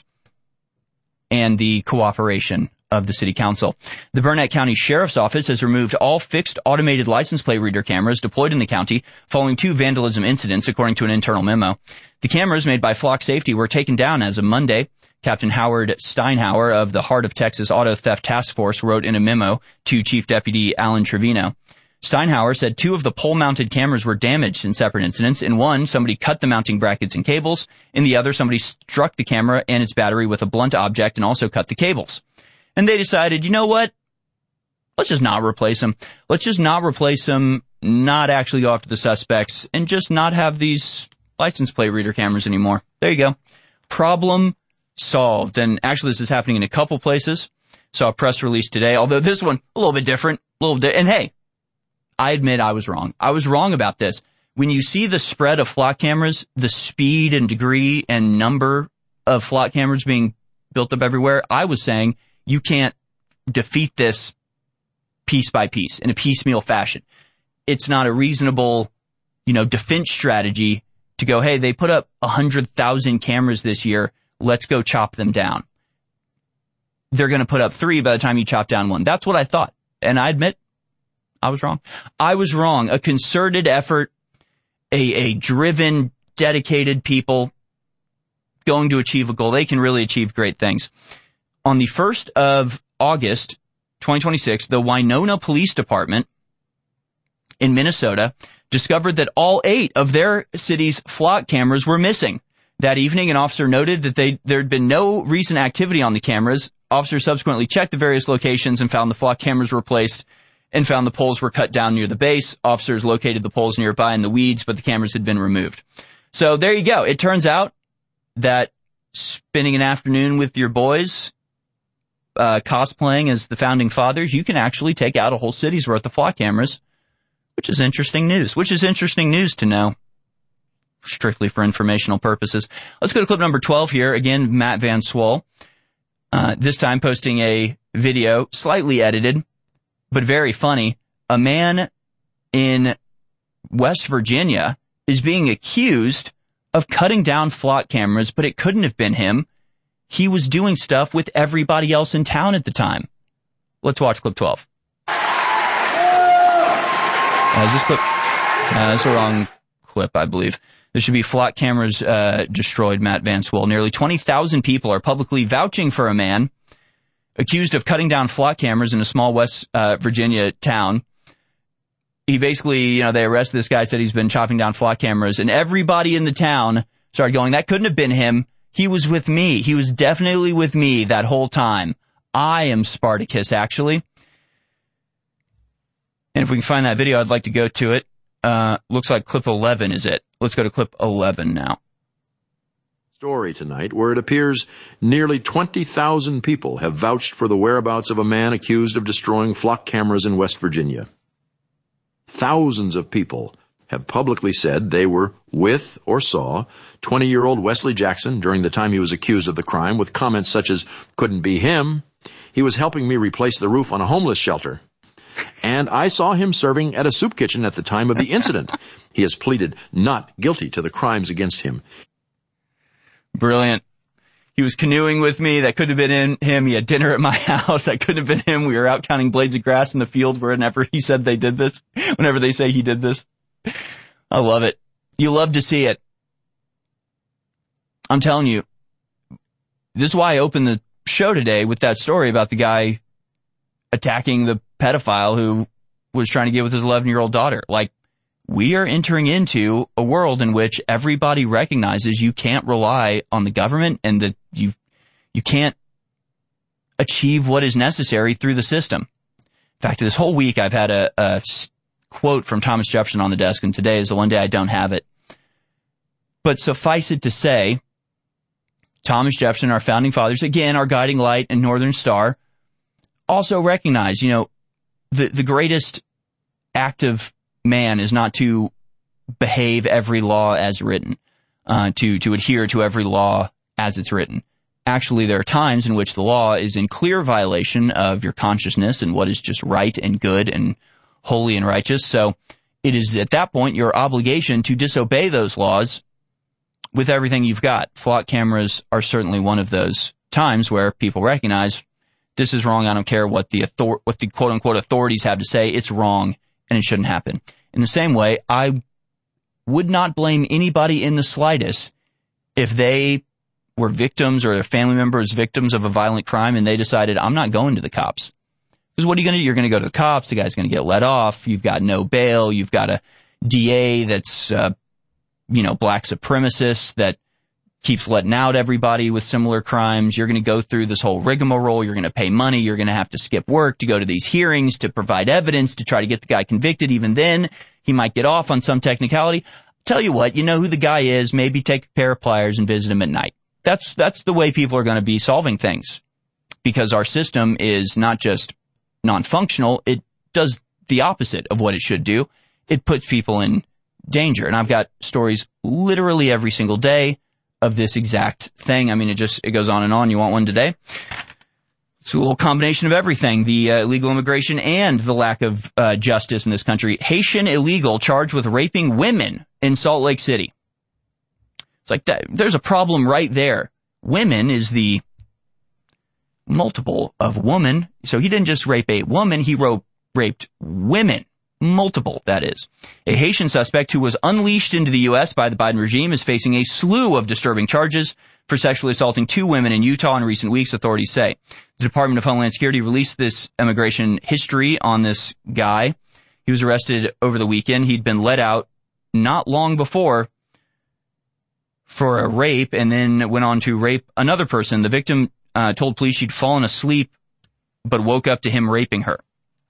and the cooperation of the city council. The Burnett County Sheriff's Office has removed all fixed automated license plate reader cameras deployed in the county following 2 vandalism incidents, according to an internal memo. The cameras made by FLoC Safety were taken down as of Monday. Captain Howard Steinhauer of the Heart of Texas Auto Theft Task Force wrote in a memo to Chief Deputy Alan Trevino. Steinhauer said 2 of the pole-mounted cameras were damaged in separate incidents. In one, somebody cut the mounting brackets and cables. In the other, somebody struck the camera and its battery with a blunt object and also cut the cables. And they decided, you know what? Let's just not replace them. Let's just not replace them, not actually go after the suspects, and just not have these license plate reader cameras anymore. There you go. Problem solved. And actually, this is happening in a couple places. Saw a press release today, although this one, a little bit different. And hey, I admit I was wrong. I was wrong about this. When you see the spread of FLoC cameras, the speed and degree and number of FLoC cameras being built up everywhere, I was saying you can't defeat this piece by piece in a piecemeal fashion. It's not a reasonable, defense strategy to go, hey, they put up 100,000 cameras this year. Let's go chop them down. They're going to put up 3 by the time you chop down 1. That's what I thought. And I admit, I was wrong. I was wrong. A concerted effort, a driven, dedicated people going to achieve a goal. They can really achieve great things. On the 1st of August, 2026, the Winona Police Department in Minnesota discovered that all 8 of their city's FLoC cameras were missing. That evening, an officer noted that there had been no recent activity on the cameras. Officers subsequently checked the various locations and found the FLoC cameras were replaced and found the poles were cut down near the base. Officers located the poles nearby in the weeds, but the cameras had been removed. So there you go. It turns out that spending an afternoon with your boys, cosplaying as the founding fathers, you can actually take out a whole city's worth of FLoC cameras, which is interesting news. Which is interesting news to know, strictly for informational purposes. Let's go to clip number 12 here. Again, Matt Van Swol, this time posting a video, slightly edited, but very funny. A man in West Virginia is being accused of cutting down FLoC cameras, but it couldn't have been him. He was doing stuff with everybody else in town at the time. Let's watch clip 12. Is this clip? That's the wrong clip, I believe. This should be FLoC cameras destroyed, Matt Van Swol. Nearly 20,000 people are publicly vouching for a man accused of cutting down FLoC cameras in a small West Virginia town. He basically, they arrested this guy, said he's been chopping down FLoC cameras, and everybody in the town started going, that couldn't have been him. He was with me. He was definitely with me that whole time. I am Spartacus, actually. And if we can find that video, I'd like to go to it. Looks like clip 11 is it. Let's go to clip 11 now. Story tonight where it appears nearly 20,000 people have vouched for the whereabouts of a man accused of destroying FLoC cameras in West Virginia. Thousands of people have publicly said they were with or saw 20-year-old Wesley Jackson during the time he was accused of the crime, with comments such as, couldn't be him, he was helping me replace the roof on a homeless shelter, and I saw him serving at a soup kitchen at the time of the incident. He has pleaded not guilty to the crimes against him. Brilliant. He was canoeing with me. That could have been him. He had dinner at my house. That could have been him. We were out counting blades of grass in the field whenever he said they did this, whenever they say he did this. I love it. You love to see it. I'm telling you, this is why I opened the show today with that story about the guy attacking the pedophile who was trying to get with his 11-year-old daughter. Like, we are entering into a world in which everybody recognizes you can't rely on the government and that you can't achieve what is necessary through the system. In fact, this whole week I've had a quote from Thomas Jefferson on the desk, and today is the one day I don't have it. But suffice it to say, Thomas Jefferson, our founding fathers, again, our guiding light and Northern Star, also recognize, the greatest act of man is not to behave every law as written, to adhere to every law as it's written. Actually, there are times in which the law is in clear violation of your consciousness and what is just right and good and holy and righteous. So it is at that point your obligation to disobey those laws with everything you've got. Flock cameras are certainly one of those times where people recognize this is wrong. I don't care what the quote unquote authorities have to say. It's wrong and it shouldn't happen. In the same way, I would not blame anybody in the slightest if they were victims or their family members victims of a violent crime and they decided, I'm not going to the cops. Because what are you going to do? You're going to go to the cops. The guy's going to get let off. You've got no bail. You've got a DA that's, black supremacist that keeps letting out everybody with similar crimes. You're going to go through this whole rigmarole. You're going to pay money. You're going to have to skip work to go to these hearings to provide evidence to try to get the guy convicted. Even then, he might get off on some technicality. Tell you what, you know who the guy is. Maybe take a pair of pliers and visit him at night. That's the way people are going to be solving things, because our system is not just non-functional. It does the opposite of what it should do. It puts people in danger. And I've got stories literally every single day of this exact thing. I mean, it goes on and on. You want one today? It's a little combination of everything. The illegal immigration and the lack of justice in this country. Haitian illegal charged with raping women in Salt Lake City. It's like that. There's a problem right there. Women is the multiple of woman. So he didn't just rape a woman, he raped women. Multiple, that is. A Haitian suspect who was unleashed into the U.S. by the Biden regime is facing a slew of disturbing charges for sexually assaulting 2 women in Utah in recent weeks, authorities say. The Department of Homeland Security released this immigration history on this guy. He was arrested over the weekend. He'd been let out not long before for a rape and then went on to rape another person. The victim told police she'd fallen asleep but woke up to him raping her.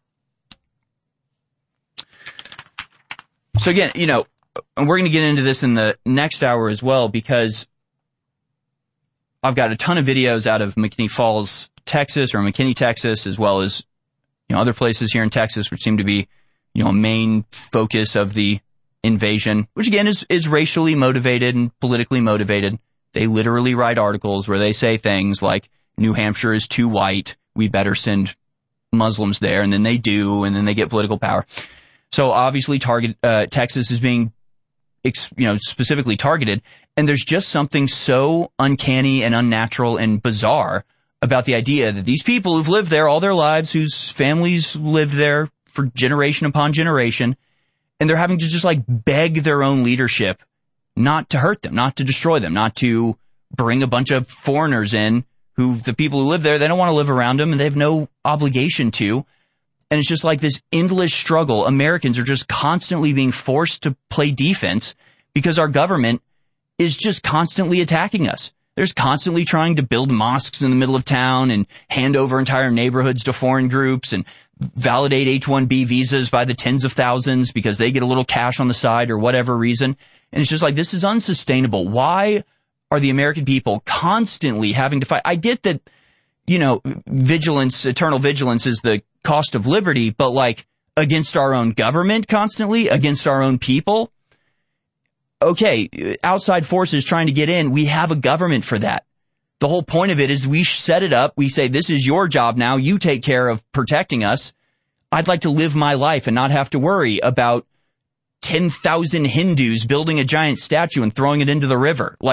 So again, and we're going to get into this in the next hour as well, because I've got a ton of videos out of McKinney Falls, Texas, or McKinney, Texas, as well as, other places here in Texas, which seem to be, a main focus of the invasion, which again is racially motivated and politically motivated. They literally write articles where they say things like, New Hampshire is too white, we better send Muslims there, and then they do, and then they get political power. So obviously Texas is being, specifically targeted. And there's just something so uncanny and unnatural and bizarre about the idea that these people who've lived there all their lives, whose families lived there for generation upon generation, and they're having to just beg their own leadership not to hurt them, not to destroy them, not to bring a bunch of foreigners in who the people who live there, they don't want to live around them and they have no obligation to. And it's just like this endless struggle. Americans are just constantly being forced to play defense because our government is just constantly attacking us. They're just constantly trying to build mosques in the middle of town and hand over entire neighborhoods to foreign groups and validate H-1B visas by the tens of thousands because they get a little cash on the side or whatever reason. And it's just like, this is unsustainable. Why are the American people constantly having to fight? I get that, vigilance, eternal vigilance is the cost of liberty, but against our own government constantly, against our own people. Okay, outside forces trying to get in, we have a government for that. The whole point of it is we set it up. We say, this is your job now. You take care of protecting us. I'd like to live my life and not have to worry about 10,000 Hindus building a giant statue and throwing it into the river.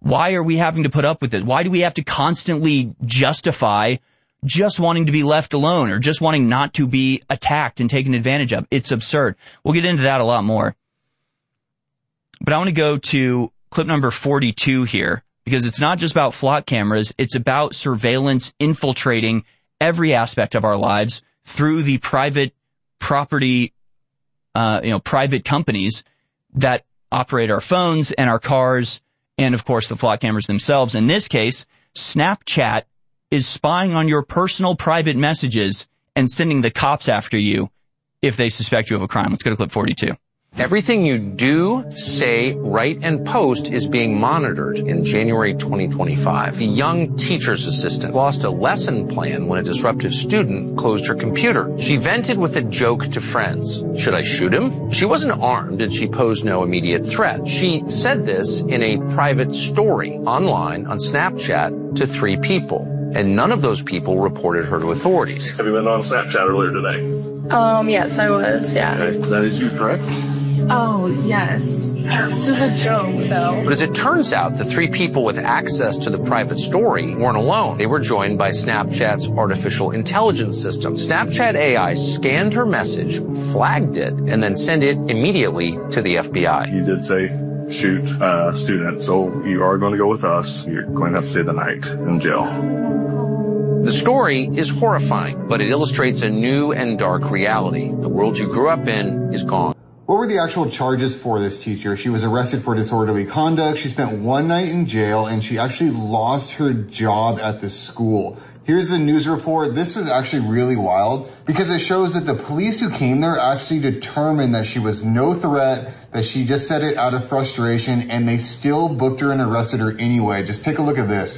Why are we having to put up with it? Why do we have to constantly justify just wanting to be left alone or just wanting not to be attacked and taken advantage of? It's absurd. We'll get into that a lot more. But I want to go to clip number 42 here, because it's not just about flock cameras. It's about surveillance infiltrating every aspect of our lives through the private property, private companies that operate our phones and our cars and, of course, the flock cameras themselves. In this case, Snapchat is spying on your personal private messages and sending the cops after you if they suspect you of a crime. Let's go to clip 42. Everything you do, say, write, and post is being monitored. In January 2025, a young teacher's assistant lost a lesson plan when a disruptive student closed her computer. She vented with a joke to friends. Should I shoot him? She wasn't armed and she posed no immediate threat. She said this in a private story online on Snapchat to 3 people, and none of those people reported her to authorities. Have you been on Snapchat earlier today? Yes, I was, yeah. Okay, that is you, correct? Oh, yes. This was a joke, though. But as it turns out, the 3 people with access to the private story weren't alone. They were joined by Snapchat's artificial intelligence system. Snapchat AI scanned her message, flagged it, and then sent it immediately to the FBI. You did say shoot student, so you are going to go with us. You're going to have to stay the night in jail. The story is horrifying, but it illustrates a new and dark reality. The world you grew up in is gone. What were the actual charges for this teacher? She was arrested for disorderly conduct. She spent 1 night in jail, and she actually lost her job at the school. Here's the news report. This is actually really wild because it shows that the police who came there actually determined that she was no threat, that she just said it out of frustration, and they still booked her and arrested her anyway. Just take a look at this.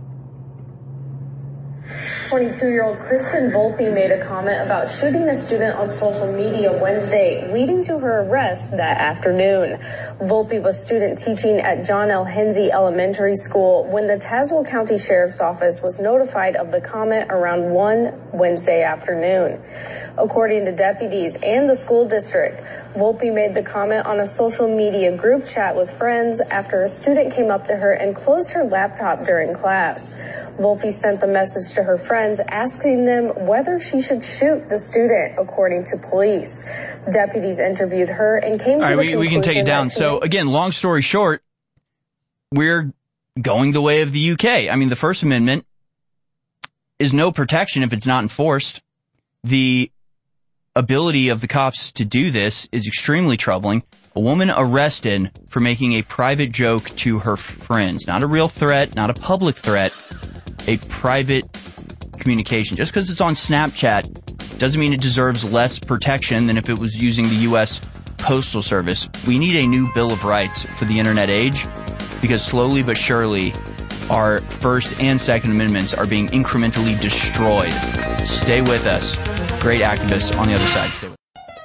22-year-old Kristen Volpe made a comment about shooting a student on social media Wednesday, leading to her arrest that afternoon. Volpe was student teaching at John L. Hensey Elementary School when the Tazewell County Sheriff's Office was notified of the comment around 1 Wednesday afternoon. According to deputies and the school district, Volpe made the comment on a social media group chat with friends after a student came up to her and closed her laptop during class. Volpe sent the message to her friends asking them whether she should shoot the student, according to police. Deputies interviewed her and came to the conclusion we can take it down. So again, long story short, we're going the way of the UK. I mean, the First Amendment is no protection if it's not enforced. The ability of the cops to do this is extremely troubling. A woman arrested for making a private joke to her friends. Not a real threat, not a public threat, a private communication. Just because it's on Snapchat doesn't mean it deserves less protection than if it was using the U.S. Postal Service. We need a new Bill of Rights for the internet age because slowly but surely our First and Second Amendments are being incrementally destroyed. Stay with us. Great activists on the other side. Stay with us.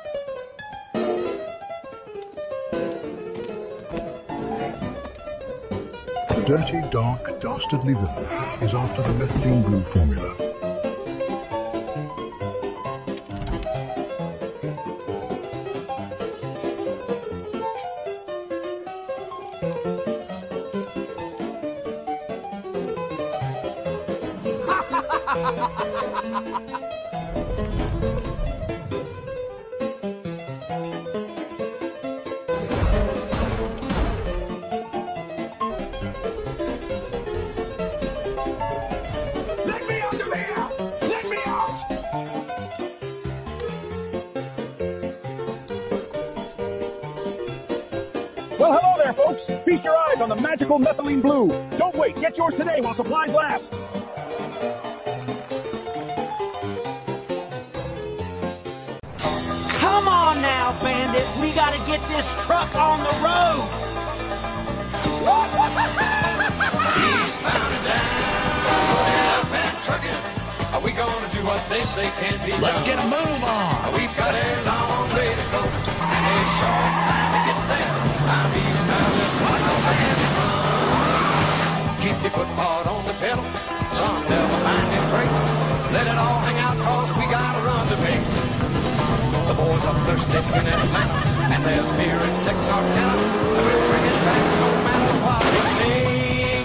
The dirty, dark, dastardly villain is after the methylene blue formula. Well, hello there, folks. Feast your eyes on the magical methylene blue. Don't wait. Get yours today while supplies last. Come on now, Bandit. We gotta get this truck on the road. Eastbound and down, up and trucking. Are we gonna do what they say can't be done? Let's get a move on. We've got a long way to go and a short time to get there. I'm eastbound and run. Keep your foot hard on the pedal. Some never mind your brakes. Let it all hang out cause we got a run to make. The boys up there sticking in Atlanta and there's beer in Texarkana. We'll bring it back no matter what it takes.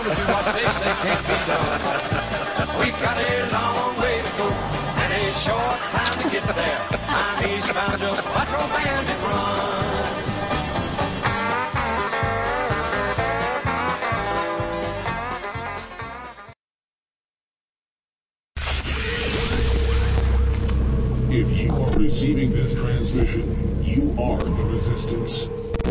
gonna do what they say can't be done. We've got a long way to go and a short time to get there. I'm eastbound, just watch old bandit run. If you are receiving this transmission, you are the resistance.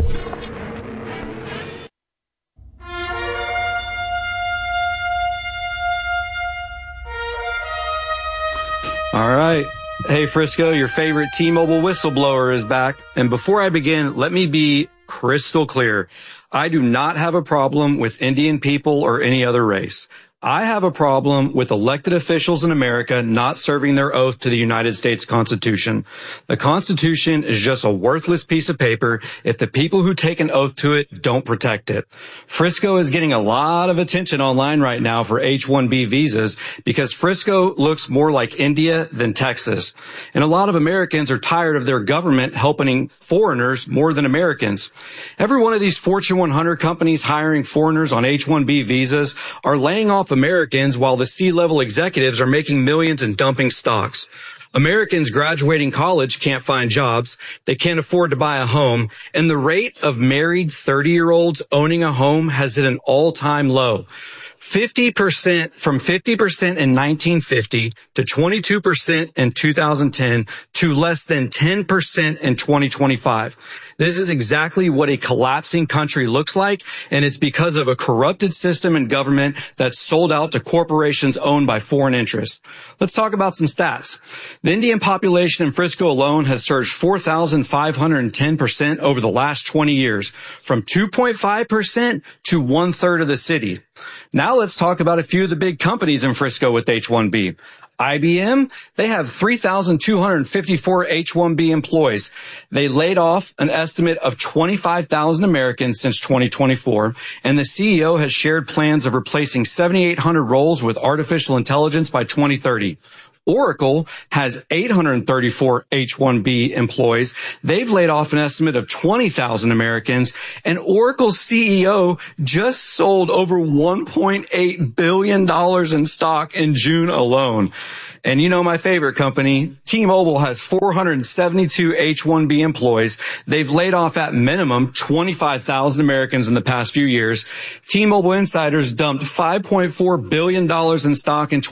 All right. Hey, Frisco, your favorite T-Mobile whistleblower is back. And before I begin, let me be crystal clear. I do not have a problem with Indian people or any other race. I have a problem with elected officials in America not serving their oath to the United States Constitution. The Constitution is just a worthless piece of paper if the people who take an oath to it don't protect it. Frisco is getting a lot of attention online right now for H-1B visas because Frisco looks more like India than Texas. And a lot of Americans are tired of their government helping foreigners more than Americans. Every one of these Fortune 100 companies hiring foreigners on H-1B visas are laying off Americans while the C-level executives are making millions and dumping stocks. Americans graduating college can't find jobs, they can't afford to buy a home, and the rate of married 30-year-olds owning a home has hit an all-time low. 50% from 50% in 1950 to 22% in 2010 to less than 10% in 2025. This is exactly what a collapsing country looks like, and it's because of a corrupted system and government that's sold out to corporations owned by foreign interests. Let's talk about some stats. The Indian population in Frisco alone has surged 4,510% over the last 20 years, from 2.5% to 1/3 of the city. Now let's talk about a few of the big companies in Frisco with H-1B. IBM, they have 3,254 H-1B employees. They laid off an estimate of 25,000 Americans since 2024, and the CEO has shared plans of replacing 7,800 roles with artificial intelligence by 2030. Oracle has 834 H-1B employees. They've laid off an estimate of 20,000 Americans, and Oracle's CEO just sold over $1.8 billion in stock in June alone. And you know my favorite company, T-Mobile, has 472 H-1B employees. They've laid off at minimum 25,000 Americans in the past few years. T-Mobile insiders dumped $5.4 billion in stock in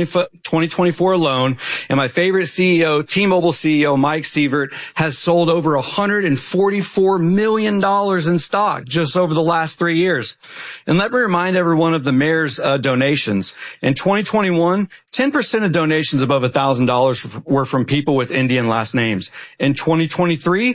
2024 alone. And my favorite CEO, T-Mobile CEO Mike Sievert, has sold over $144 million in stock just over the last 3 years. And let me remind everyone of the mayor's donations. In 2021, 10% of donations above $1,000 were from people with Indian last names. In 2023,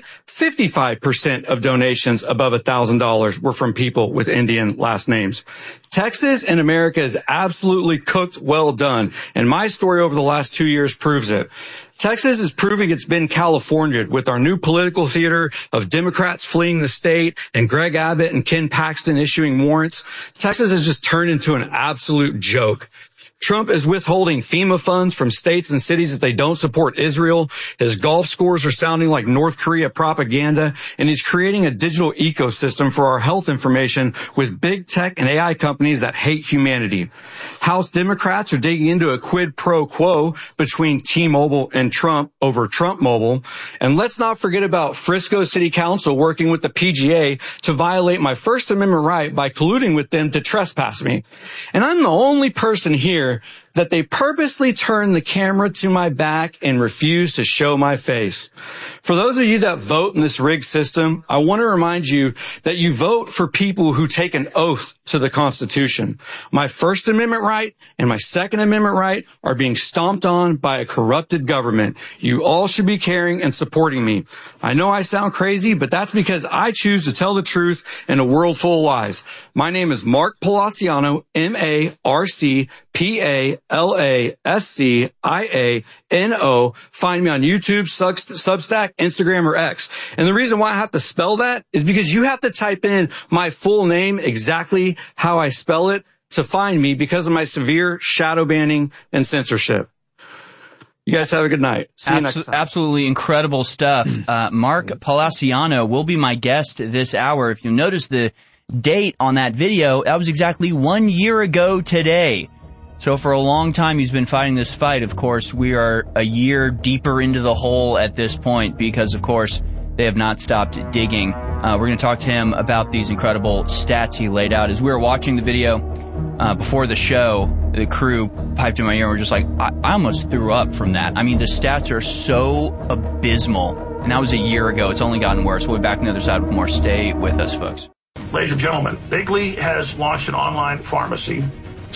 55% of donations above $1,000 were from people with Indian last names. Texas and America is absolutely cooked well done, and my story over the last 2 years proves it. Texas is proving it's been California with our new political theater of Democrats fleeing the state and Greg Abbott and Ken Paxton issuing warrants. Texas has just turned into an absolute joke. Trump is withholding FEMA funds from states and cities if they don't support Israel. His golf scores are sounding like North Korea propaganda, and he's creating a digital ecosystem for our health information with big tech and AI companies that hate humanity. House Democrats are digging into a quid pro quo between T-Mobile and Trump over Trump Mobile. And let's not forget about Frisco City Council working with the PGA to violate my First Amendment right by colluding with them to trespass me. And I'm the only person here that they purposely turn the camera to my back and refuse to show my face. For those of you that vote in this rigged system, I want to remind you that you vote for people who take an oath to the Constitution. My First Amendment right and my Second Amendment right are being stomped on by a corrupted government. You all should be caring and supporting me. I know I sound crazy, but that's because I choose to tell the truth in a world full of lies. My name is Mark Palaciano, MarkPalaciano. Find me on YouTube, Substack, Instagram, or X. And the reason why I have to spell that is because you have to type in my full name exactly how I spell it to find me because of my severe shadow banning and censorship. You guys have a good night. See you next time. Absolutely incredible stuff. Mark Palaciano will be my guest this hour. If you notice the date on that video, that was exactly 1 year ago today. So for a long time, he's been fighting this fight. Of course, we are a year deeper into the hole at this point because, of course, they have not stopped digging. We're going to talk to him about these incredible stats he laid out. As we were watching the video before the show, the crew piped in my ear and were just like, I almost threw up from that. I mean, the stats are so abysmal. And that was a year ago. It's only gotten worse. We'll be back on the other side with more. Stay with us, folks. Ladies and gentlemen, Bigley has launched an online pharmacy,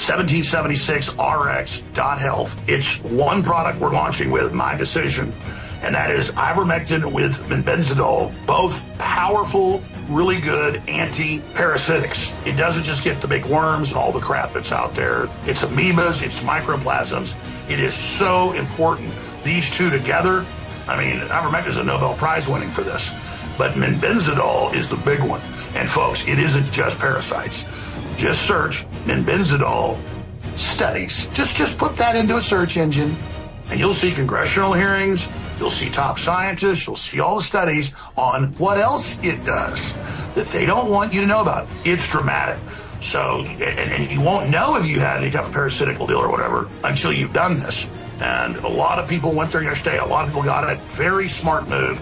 1776rx.health. It's one product we're launching with, my decision, and that is ivermectin with menbenzidol, both powerful, really good anti-parasitics. It doesn't just get the big worms and all the crap that's out there. It's amoebas, it's microplasms. It is so important. These two together, I mean, ivermectin is a Nobel Prize winning for this, but menbenzidol is the big one. And folks, it isn't just parasites. Just search menbenzidol studies. Just put that into a search engine, and you'll see congressional hearings, you'll see top scientists, you'll see all the studies on what else it does that they don't want you to know about. It's dramatic. So, and you won't know if you had any type of parasitical deal or whatever until you've done this. And a lot of people went there yesterday. A lot of people got it. Very smart move.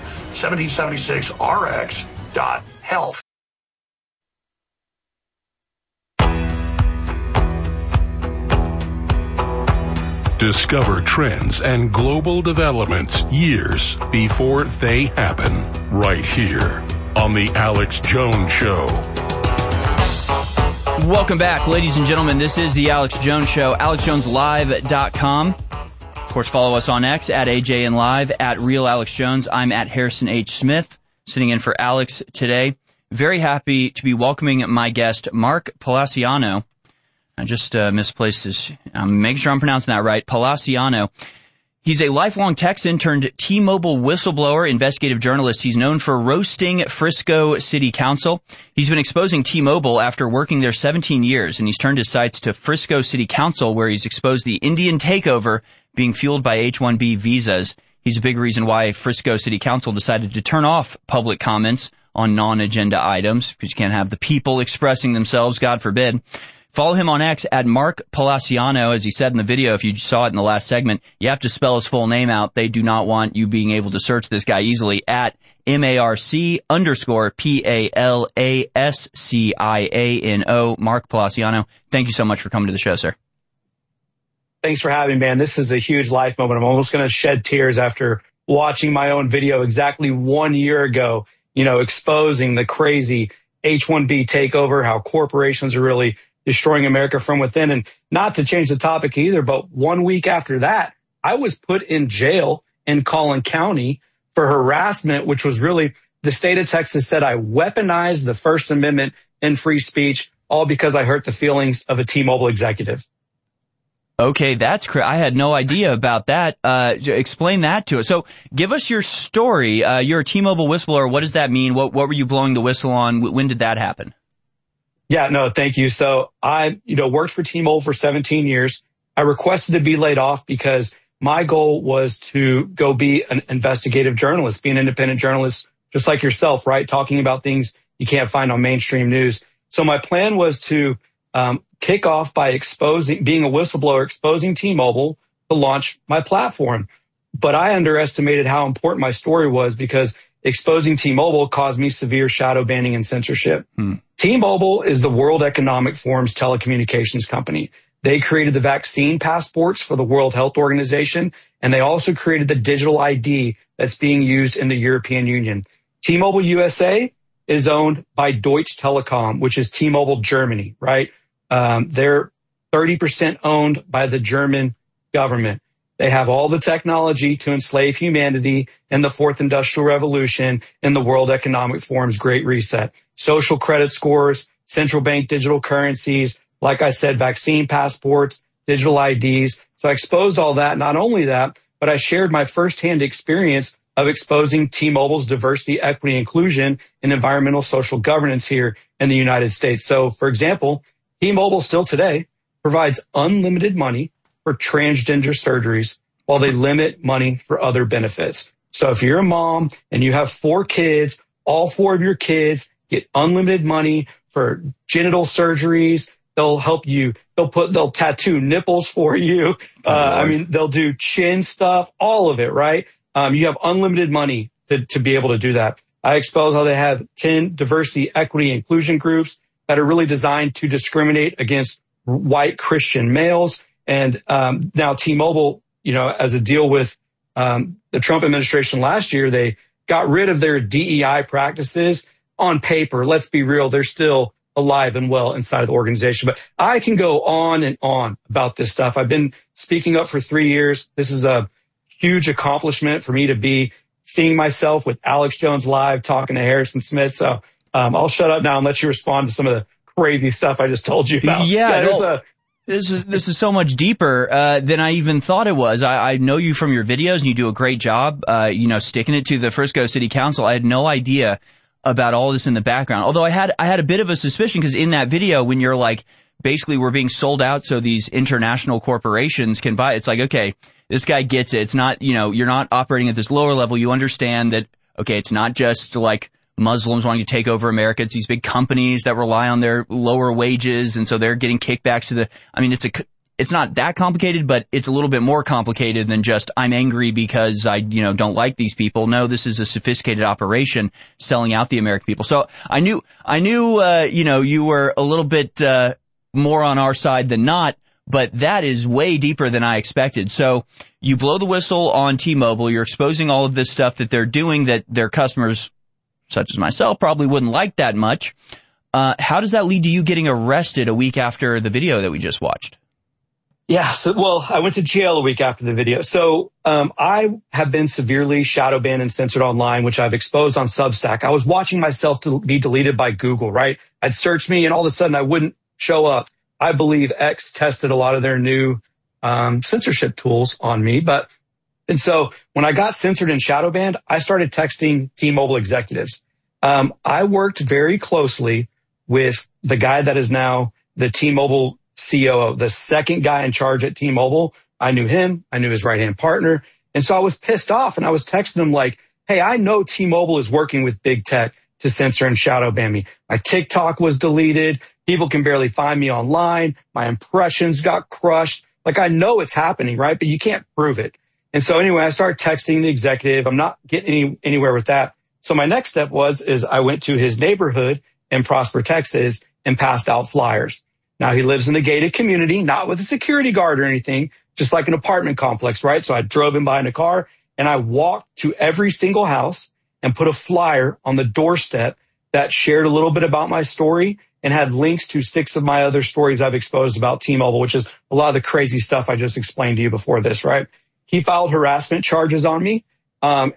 1776rx.health. Discover trends and global developments years before they happen, right here on The Alex Jones Show. Welcome back, ladies and gentlemen. This is The Alex Jones Show, AlexJonesLive.com. Of course, follow us on X at AJNLive, at Real Alex Jones. I'm at Harrison H. Smith, sitting in for Alex today. Very happy to be welcoming my guest, Mark Palaciano. I just misplaced his, I'm making sure I'm pronouncing that right, Palaciano. He's a lifelong Texan-turned T-Mobile whistleblower, investigative journalist. He's known for roasting Frisco City Council. He's been exposing T-Mobile after working there 17 years, and he's turned his sights to Frisco City Council, where he's exposed the Indian takeover being fueled by H-1B visas. He's a big reason why Frisco City Council decided to turn off public comments on non-agenda items, because you can't have the people expressing themselves, God forbid. Follow him on X at Mark Palaciano. As he said in the video, if you saw it in the last segment, you have to spell his full name out. They do not want you being able to search this guy easily at MARC_PALASCIANO. Mark Palaciano. Thank you so much for coming to the show, sir. Thanks for having me, man. This is a huge life moment. I'm almost going to shed tears after watching my own video exactly 1 year ago, exposing the crazy H-1B takeover, how corporations are really destroying America from within. And not to change the topic either, but 1 week after that, I was put in jail in Collin County for harassment, which was really, the state of Texas said I weaponized the First Amendment and free speech, all because I hurt the feelings of a T-Mobile executive. Okay, that's correct. I had no idea about that. Explain that to us. So give us your story. You're a T-Mobile whistleblower. What does that mean? What were you blowing the whistle on? When did that happen? Yeah, no, thank you. So I, worked for T-Mobile for 17 years. I requested to be laid off because my goal was to go be an investigative journalist, be an independent journalist, just like yourself, right? Talking about things you can't find on mainstream news. So my plan was to kick off by being a whistleblower, exposing T-Mobile to launch my platform. But I underestimated how important my story was because exposing T-Mobile caused me severe shadow banning and censorship. T-Mobile is the World Economic Forum's telecommunications company. They created the vaccine passports for the World Health Organization, and they also created the digital ID that's being used in the European Union. T-Mobile USA is owned by Deutsche Telekom, which is T-Mobile Germany, right? They're 30% owned by the German government. They have all the technology to enslave humanity in the fourth industrial revolution in the World Economic Forum's Great Reset. Social credit scores, central bank digital currencies, like I said, vaccine passports, digital IDs. So I exposed all that. Not only that, but I shared my firsthand experience of exposing T-Mobile's diversity, equity, inclusion, and environmental social governance here in the United States. So, for example, T-Mobile still today provides unlimited money for transgender surgeries while they limit money for other benefits. So if you're a mom and you have 4 kids, all 4 of your kids get unlimited money for genital surgeries. They'll help you. They'll tattoo nipples for you. They'll do chin stuff, all of it, right? You have unlimited money to be able to do that. I expose how they have 10 diversity, equity, inclusion groups that are really designed to discriminate against white Christian males. And now T-Mobile, as a deal with the Trump administration last year, they got rid of their DEI practices. On paper, let's be real, they're still alive and well inside of the organization. But I can go on and on about this stuff. I've been speaking up for 3 years. This is a huge accomplishment for me to be seeing myself with Alex Jones live talking to Harrison Smith. So I'll shut up now and let you respond to some of the crazy stuff I just told you about. This is so much deeper than I even thought it was. I know you from your videos, and you do a great job, sticking it to the Frisco City Council. I had no idea about all this in the background. Although I had a bit of a suspicion, because in that video, when you're like, basically we're being sold out so these international corporations can buy, it's like, okay, this guy gets it. It's not, you're not operating at this lower level. You understand that, okay, it's not just like Muslims wanting to take over America. It's these big companies that rely on their lower wages, and so they're getting kickbacks to it's not that complicated, but it's a little bit more complicated than just, I'm angry because I, don't like these people. No, this is a sophisticated operation selling out the American people. So I knew, you were a little bit, more on our side than not, but that is way deeper than I expected. So you blow the whistle on T-Mobile. You're exposing all of this stuff that they're doing that their customers, such as myself, probably wouldn't like that much. How does that lead to you getting arrested a week after the video that we just watched? Yeah. I went to jail a week after the video. So, I have been severely shadow banned and censored online, which I've exposed on Substack. I was watching myself to be deleted by Google, right? I'd search me and all of a sudden I wouldn't show up. I believe X tested a lot of their new, censorship tools on me. And so when I got censored and shadow banned, I started texting T-Mobile executives. I worked very closely with the guy that is now the T-Mobile COO, the second guy in charge at T-Mobile. I knew him. I knew his right-hand partner. And so I was pissed off, and I was texting him like, hey, I know T-Mobile is working with big tech to censor and shadow ban me. My TikTok was deleted. People can barely find me online. My impressions got crushed. Like, I know it's happening, right? But you can't prove it. And so anyway, I started texting the executive. I'm not getting anywhere with that. So my next step is I went to his neighborhood in Prosper, Texas, and passed out flyers. Now, he lives in a gated community, not with a security guard or anything, just like an apartment complex, right? So I drove him by in a car, and I walked to every single house and put a flyer on the doorstep that shared a little bit about my story and had links to 6 of my other stories I've exposed about T-Mobile, which is a lot of the crazy stuff I just explained to you before this, right? He filed harassment charges on me. I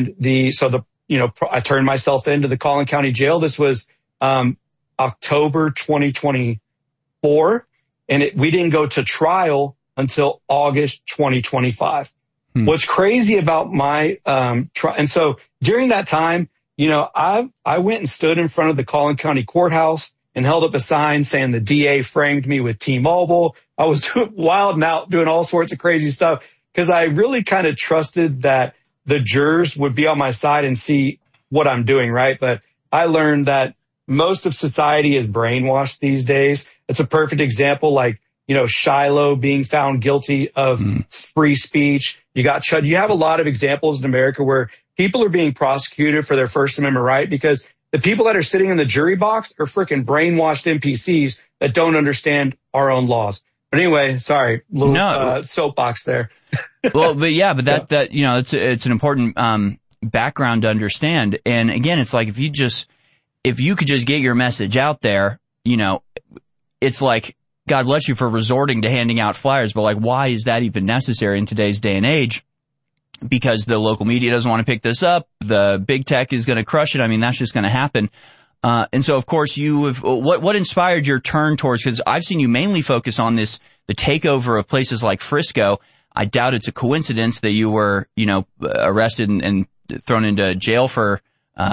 turned myself into the Collin County Jail. This was October 2024, and we didn't go to trial until August 2025. What's crazy about my trial, and so during that time, I went and stood in front of the Collin County Courthouse and held up a sign saying the DA framed me with T-Mobile. I was wild and out, doing all sorts of crazy stuff because I really kind of trusted that the jurors would be on my side and see what I'm doing, right? But I learned that most of society is brainwashed these days. It's a perfect example, like, Shiloh being found guilty of free speech. You have a lot of examples in America where people are being prosecuted for their First Amendment right because the people that are sitting in the jury box are freaking brainwashed NPCs that don't understand our own laws. But anyway, sorry, soapbox there. Well, but it's an important background to understand. And again, it's like if you could just get your message out there, it's like, God bless you for resorting to handing out flyers, but like, why is that even necessary in today's day and age? Because the local media doesn't want to pick this up. The big tech is going to crush it. I mean, that's just going to happen. And so, of course, what inspired your turn towards, because I've seen you mainly focus on the takeover of places like Frisco. I doubt it's a coincidence that you were, arrested and thrown into jail for,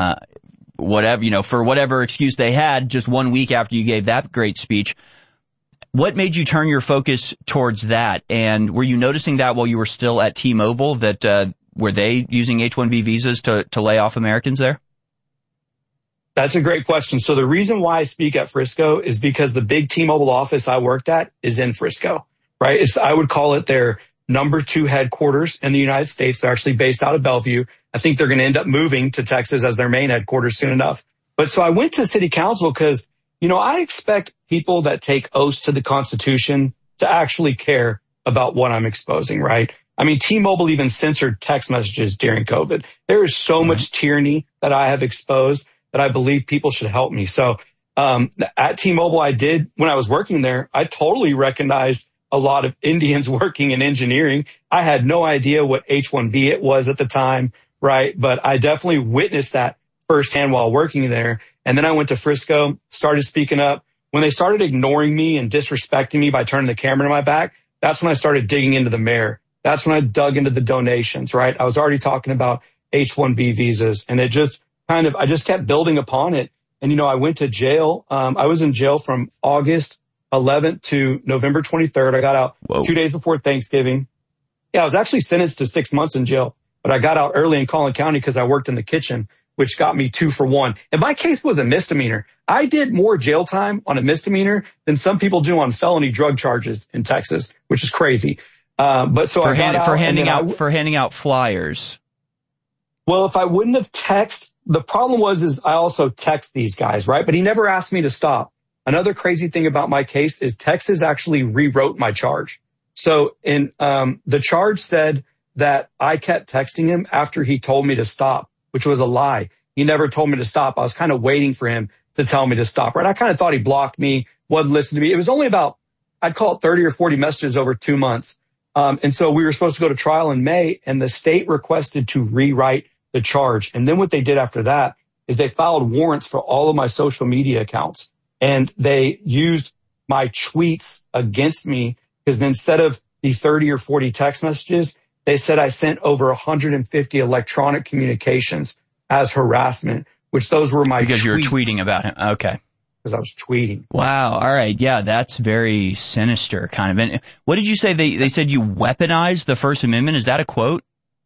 for whatever excuse they had just 1 week after you gave that great speech. What made you turn your focus towards that? And were you noticing that while you were still at T-Mobile, that were they using H-1B visas to lay off Americans there? That's a great question. So the reason why I speak at Frisco is because the big T-Mobile office I worked at is in Frisco, right? I would call it their number 2 headquarters in the United States. They're actually based out of Bellevue. I think they're going to end up moving to Texas as their main headquarters soon enough. But so I went to city council because, I expect people that take oaths to the Constitution to actually care about what I'm exposing, right? I mean, T-Mobile even censored text messages during COVID. There is so much tyranny that I have exposed that I believe people should help me. So at T-Mobile, when I was working there, I totally recognized a lot of Indians working in engineering. I had no idea what H-1B it was at the time, right? But I definitely witnessed that firsthand while working there. And then I went to Frisco, started speaking up. When they started ignoring me and disrespecting me by turning the camera to my back, that's when I started digging into the mayor. That's when I dug into the donations, right? I was already talking about H-1B visas, and it just I just kept building upon it. And, I went to jail. I was in jail from August 11th to November 23rd. I got out 2 days before Thanksgiving. Yeah, I was actually sentenced to 6 months in jail, but I got out early in Collin County because I worked in the kitchen, which got me 2 for 1. And my case was a misdemeanor. I did more jail time on a misdemeanor than some people do on felony drug charges in Texas, which is crazy. But so for handing out flyers. Well, if I wouldn't have the problem is I also text these guys, right? But he never asked me to stop. Another crazy thing about my case is Texas actually rewrote my charge. So the charge said that I kept texting him after he told me to stop, which was a lie. He never told me to stop. I was kind of waiting for him to tell me to stop, right? I kind of thought he blocked me, wouldn't listen to me. It was only about, I'd call it 30 or 40 messages over 2 months. And so we were supposed to go to trial in May, and the state requested to rewrite the charge. And then what they did after that is they filed warrants for all of my social media accounts, and they used my tweets against me because instead of the 30 or 40 text messages, they said I sent over 150 electronic communications as harassment, which those were my because tweets. You were tweeting about him. Okay. Because I was tweeting. Wow. All right. Yeah, that's very sinister kind of. And what did you say? They said you weaponized the First Amendment. Is that a quote?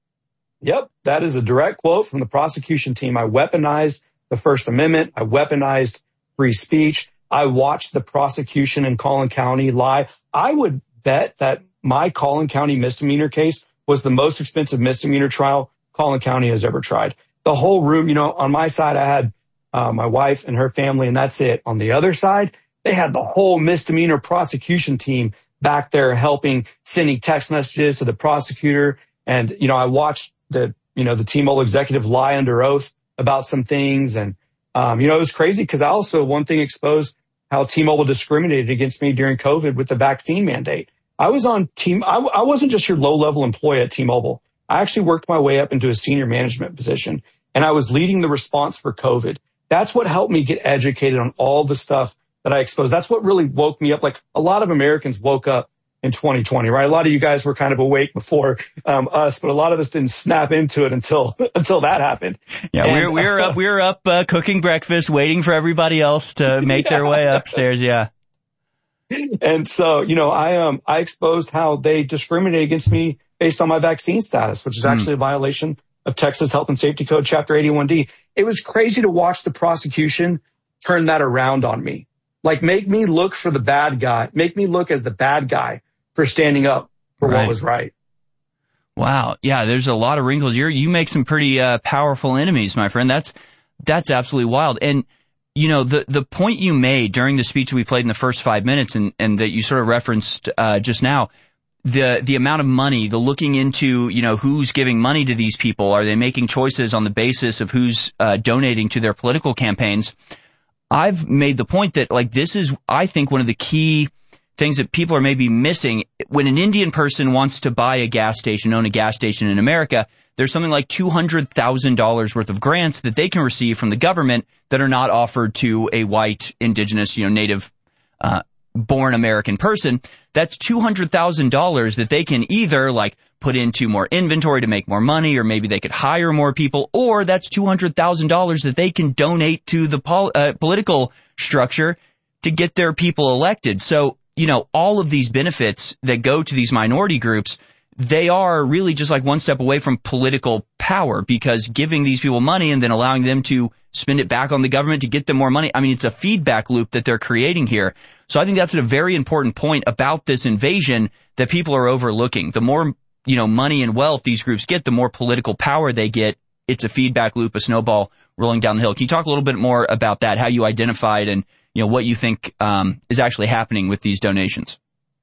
Yep. That is a direct quote from the prosecution team. I weaponized the First Amendment. I weaponized free speech. I watched the prosecution in Collin County lie. I would bet that my Collin County misdemeanor case was the most expensive misdemeanor trial Collin County has ever tried. The whole room, on my side, I had my wife and her family, and that's it. On the other side, they had the whole misdemeanor prosecution team back there helping, sending text messages to the prosecutor. And, I watched the T-Mobile executive lie under oath about some things. And, it was crazy because I also, one thing exposed how T-Mobile discriminated against me during COVID with the vaccine mandate. I was on I wasn't just your low-level employee at T-Mobile. I actually worked my way up into a senior management position, and I was leading the response for COVID. That's what helped me get educated on all the stuff that I exposed. That's what really woke me up. Like a lot of Americans woke up in 2020, right? A lot of you guys were kind of awake before us, but a lot of us didn't snap into it until that happened. Yeah, and we were up cooking breakfast, waiting for everybody else to make their way upstairs. Yeah. And so, I exposed how they discriminate against me based on my vaccine status, which is actually a violation of Texas Health and Safety Code, Chapter 81D. It was crazy to watch the prosecution turn that around on me. Like, make me look for the bad guy, make me look as the bad guy for standing up for what was right. Wow. Yeah, there's a lot of wrinkles. You make some pretty powerful enemies, my friend. That's absolutely wild. And, the point you made during the speech we played in the first 5 minutes and that you sort of referenced just now, the amount of money, the looking into, who's giving money to these people. Are they making choices on the basis of who's donating to their political campaigns? I've made the point that, this is, I think, one of the key things that people are maybe missing. When an Indian person wants to buy a gas station, own a gas station in America, there's something like $200,000 worth of grants that they can receive from the government that are not offered to a white, indigenous, native, born American person. That's $200,000 that they can either put into more inventory to make more money, or maybe they could hire more people, or that's $200,000 that they can donate to the political structure to get their people elected. So, all of these benefits that go to these minority groups, they are really just one step away from political power, because giving these people money and then allowing them to spend it back on the government to get them more money. I mean, it's a feedback loop that they're creating here. So I think that's a very important point about this invasion that people are overlooking. The more, money and wealth these groups get, the more political power they get. It's a feedback loop, a snowball rolling down the hill. Can you talk a little bit more about that, how you identified and, what you think is actually happening with these donations?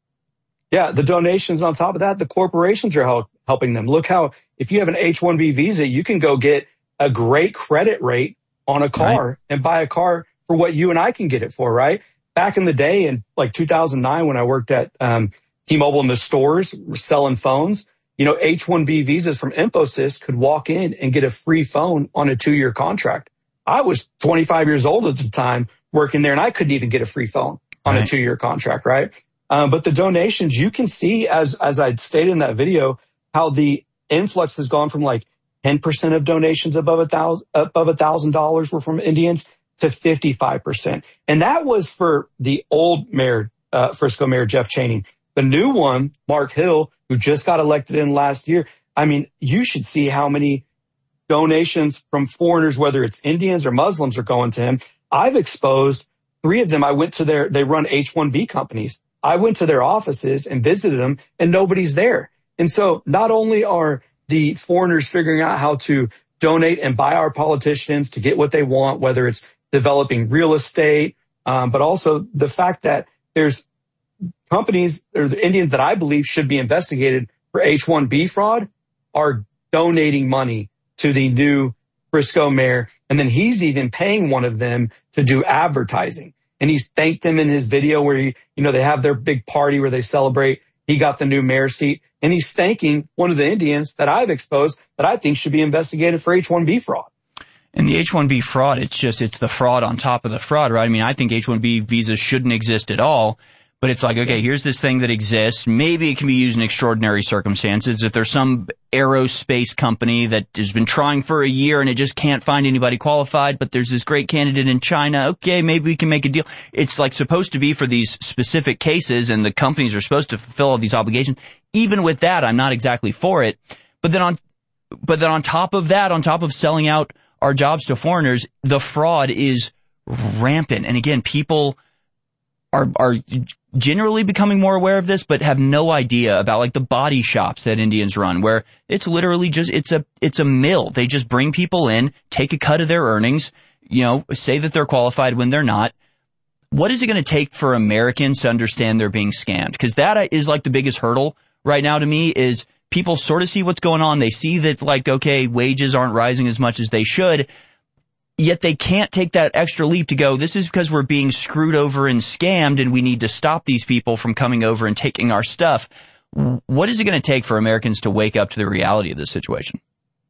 Yeah, the donations on top of that, the corporations are helping them. Look how, if you have an H-1B visa, you can go get a great credit rate on a car and buy a car for what you and I can get it for, right? Back in the day in like 2009 when I worked at T-Mobile in the stores selling phones, H-1B visas from Infosys could walk in and get a free phone on a 2-year contract. I was 25 years old at the time working there and I couldn't even get a free phone on a 2-year contract, right? But the donations, you can see, as I stated in that video, how the influx has gone from like 10% of donations above $1,000 were from Indians to 55%. And that was for the old mayor, Frisco Mayor Jeff Chaney. The new one, Mark Hill, who just got elected in last year. I mean, you should see how many donations from foreigners, whether it's Indians or Muslims, are going to him. I've exposed 3 of them. I went to they run H-1B companies. I went to their offices and visited them and nobody's there. And so not only are the foreigners figuring out how to donate and buy our politicians to get what they want, whether it's developing real estate, but also the fact that there's companies or the Indians that I believe should be investigated for H-1B fraud are donating money to the new Frisco mayor. And then he's even paying one of them to do advertising. And he's thanked them in his video where they have their big party where they celebrate. He got the new mayor seat and he's thanking one of the Indians that I've exposed that I think should be investigated for H-1B fraud. And the H-1B fraud, it's the fraud on top of the fraud, right? I mean, I think H-1B visas shouldn't exist at all. But it's like, okay, here's this thing that exists. Maybe it can be used in extraordinary circumstances. If there's some aerospace company that has been trying for a year and it just can't find anybody qualified, but there's this great candidate in China, okay, maybe we can make a deal. It's like supposed to be for these specific cases, and the companies are supposed to fulfill all these obligations. Even with that, I'm not exactly for it. But then on top of that, on top of selling out our jobs to foreigners, the fraud is rampant. And again, people are generally becoming more aware of this, but have no idea about like the body shops that Indians run, where it's literally just, it's a mill. They just bring people in, take a cut of their earnings, say that they're qualified when they're not. What is it going to take for Americans to understand they're being scammed? Because that is like the biggest hurdle right now to me is people sort of see what's going on. They see that like, okay, wages aren't rising as much as they should. Yet they can't take that extra leap to go, this is because we're being screwed over and scammed and we need to stop these people from coming over and taking our stuff. What is it going to take for Americans to wake up to the reality of this situation?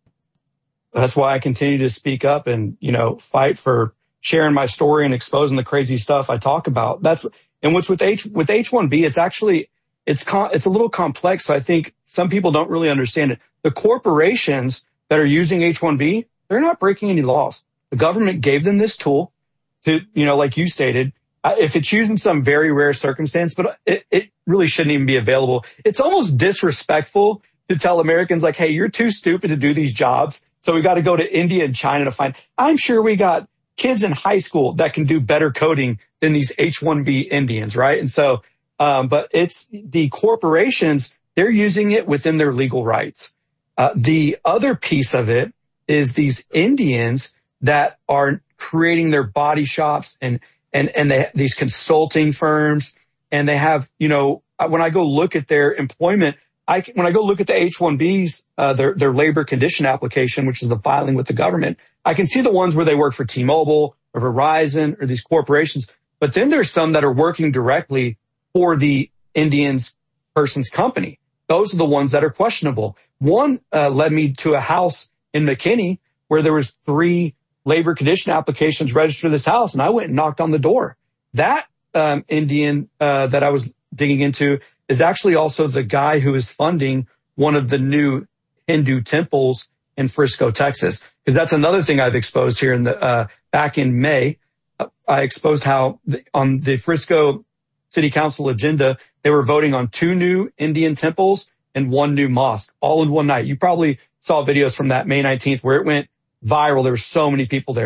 That's why I continue to speak up and, fight for sharing my story and exposing the crazy stuff I talk about. And what's with H-1B, it's a little complex. So I think some people don't really understand it. The corporations that are using H-1B, they're not breaking any laws. The government gave them this tool to, like you stated, if it's used in some very rare circumstance, but it really shouldn't even be available. It's almost disrespectful to tell Americans like, hey, you're too stupid to do these jobs. So we got to go to India and China to find. I'm sure we got kids in high school that can do better coding than these H-1B Indians, right? And so, but it's the corporations, they're using it within their legal rights. The other piece of it is these Indians that are creating their body shops and these consulting firms. And they have, when I go look at their employment, when I go look at the H-1Bs, their labor condition application, which is the filing with the government, I can see the ones where they work for T-Mobile or Verizon or these corporations. But then there's some that are working directly for the Indians person's company. Those are the ones that are questionable. One led me to a house in McKinney where there was 3 labor condition applications registered to this house, and I went and knocked on the door. That Indian that I was digging into is actually also the guy who is funding one of the new Hindu temples in Frisco, Texas. Because that's another thing I've exposed here in the back in May. I exposed how on the Frisco City Council agenda, they were voting on 2 new Indian temples and 1 new mosque, all in one night. You probably saw videos from that May 19th where it went viral. There were so many people there.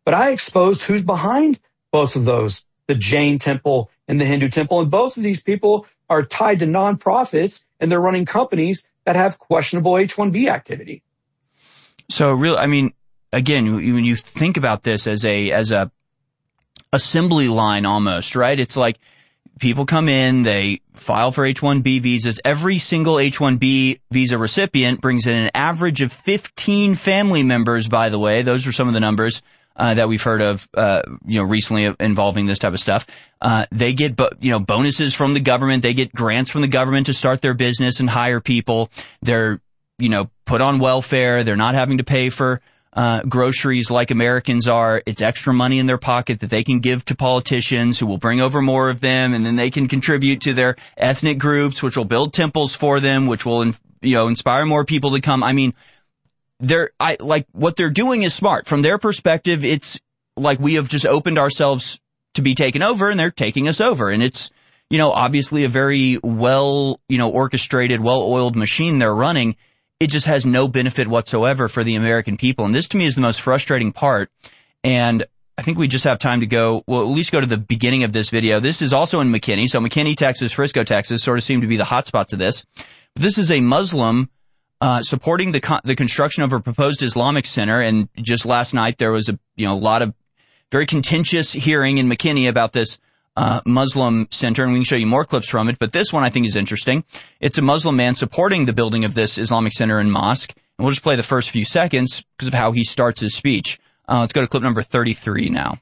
But I exposed who's behind both of those, the Jain temple and the Hindu temple. And both of these people are tied to nonprofits, and they're running companies that have questionable H-1B activity. So again, when you think about this as a assembly line almost, right? It's like people come in, they file for H-1B visas. Every single H-1B visa recipient brings in an average of 15 family members, by the way. Those are some of the numbers that we've heard of, recently involving this type of stuff. They get, bonuses from the government. They get grants from the government to start their business and hire people. They're, put on welfare. They're not having to pay for groceries like Americans are. It's extra money in their pocket that they can give to politicians who will bring over more of them, and then they can contribute to their ethnic groups, which will build temples for them, which will, inspire more people to come. I mean, what they're doing is smart. From their perspective, it's like we have just opened ourselves to be taken over, and they're taking us over. And it's, obviously a very well, orchestrated, well-oiled machine they're running. It just has no benefit whatsoever for the American people. And this to me is the most frustrating part. And I think we just have time to go, at least go to the beginning of this video. This is also in McKinney. So McKinney, Texas, Frisco, Texas sort of seem to be the hotspots of this. But this is a Muslim supporting the construction of a proposed Islamic center. And just last night there was a lot of very contentious hearing in McKinney about this Muslim center, and we can show you more clips from it. But this one I think is interesting. It's a Muslim man supporting the building of this Islamic center and mosque. And we'll just play the first few seconds because of how he starts his speech. Let's go to clip number 33 now.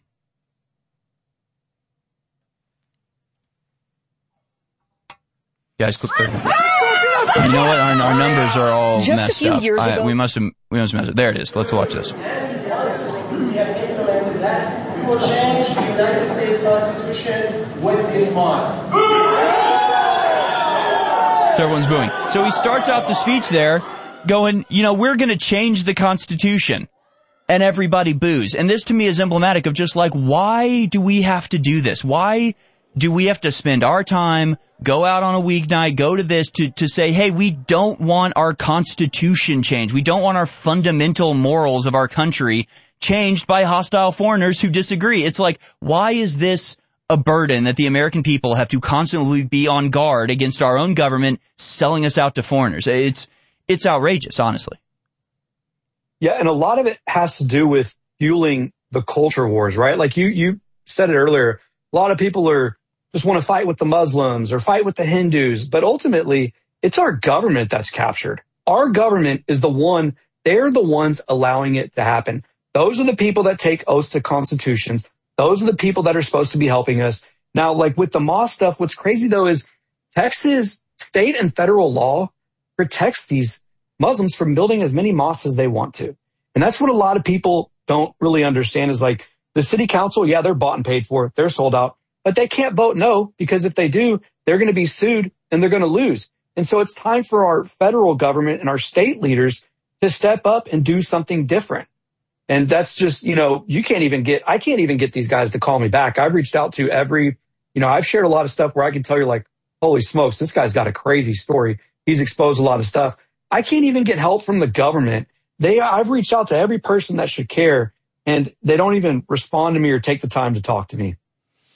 Guys, clip 33. You know what? Our numbers are all just messed a few up. Years ago. We must have messed it. There it is. Let's watch this. We will change the United States Constitution with this mosque. So everyone's booing. So he starts out the speech there going, we're going to change the Constitution. And everybody boos. And this to me is emblematic of just like, why do we have to do this? Why do we have to spend our time, go out on a weeknight, go to this to say, hey, we don't want our Constitution changed. We don't want our fundamental morals of our country changed by hostile foreigners who disagree. It's like, why is this a burden that the American people have to constantly be on guard against our own government selling us out to foreigners? It's outrageous, honestly. Yeah, and a lot of it has to do with fueling the culture wars, right? Like you said it earlier, a lot of people just want to fight with the Muslims or fight with the Hindus, but ultimately it's our government that's captured. Our government is they're the ones allowing it to happen. Those are the people that take oaths to constitutions. Those are the people that are supposed to be helping us. Now, like with the mosque stuff, what's crazy though is Texas state and federal law protects these Muslims from building as many mosques as they want to. And that's what a lot of people don't really understand is like the city council, yeah, they're bought and paid for, they're sold out, but they can't vote no, because if they do, they're going to be sued and they're going to lose. And so it's time for our federal government and our state leaders to step up and do something different. And that's just, I can't even get these guys to call me back. I've reached out to I've shared a lot of stuff where I can tell you like, holy smokes, this guy's got a crazy story. He's exposed a lot of stuff. I can't even get help from the government. I've reached out to every person that should care, and they don't even respond to me or take the time to talk to me.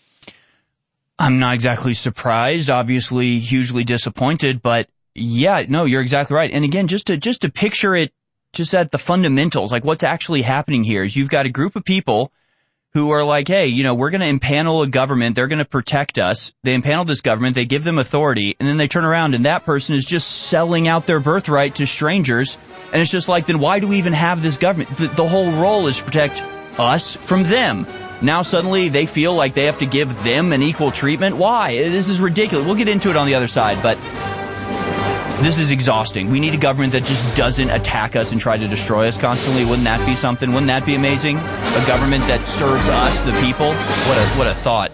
I'm not exactly surprised, obviously hugely disappointed, but yeah, no, you're exactly right. And again, just to picture it just at the fundamentals, like what's actually happening here is you've got a group of people who are like, hey, we're going to impanel a government. They're going to protect us. They impanel this government. They give them authority. And then they turn around and that person is just selling out their birthright to strangers. And it's just like, then why do we even have this government? The whole role is to protect us from them. Now suddenly they feel like they have to give them an equal treatment. Why? This is ridiculous. We'll get into it on the other side, but this is exhausting. We need a government that just doesn't attack us and try to destroy us constantly. Wouldn't that be something? Wouldn't that be amazing? A government that serves us, the people? What a thought.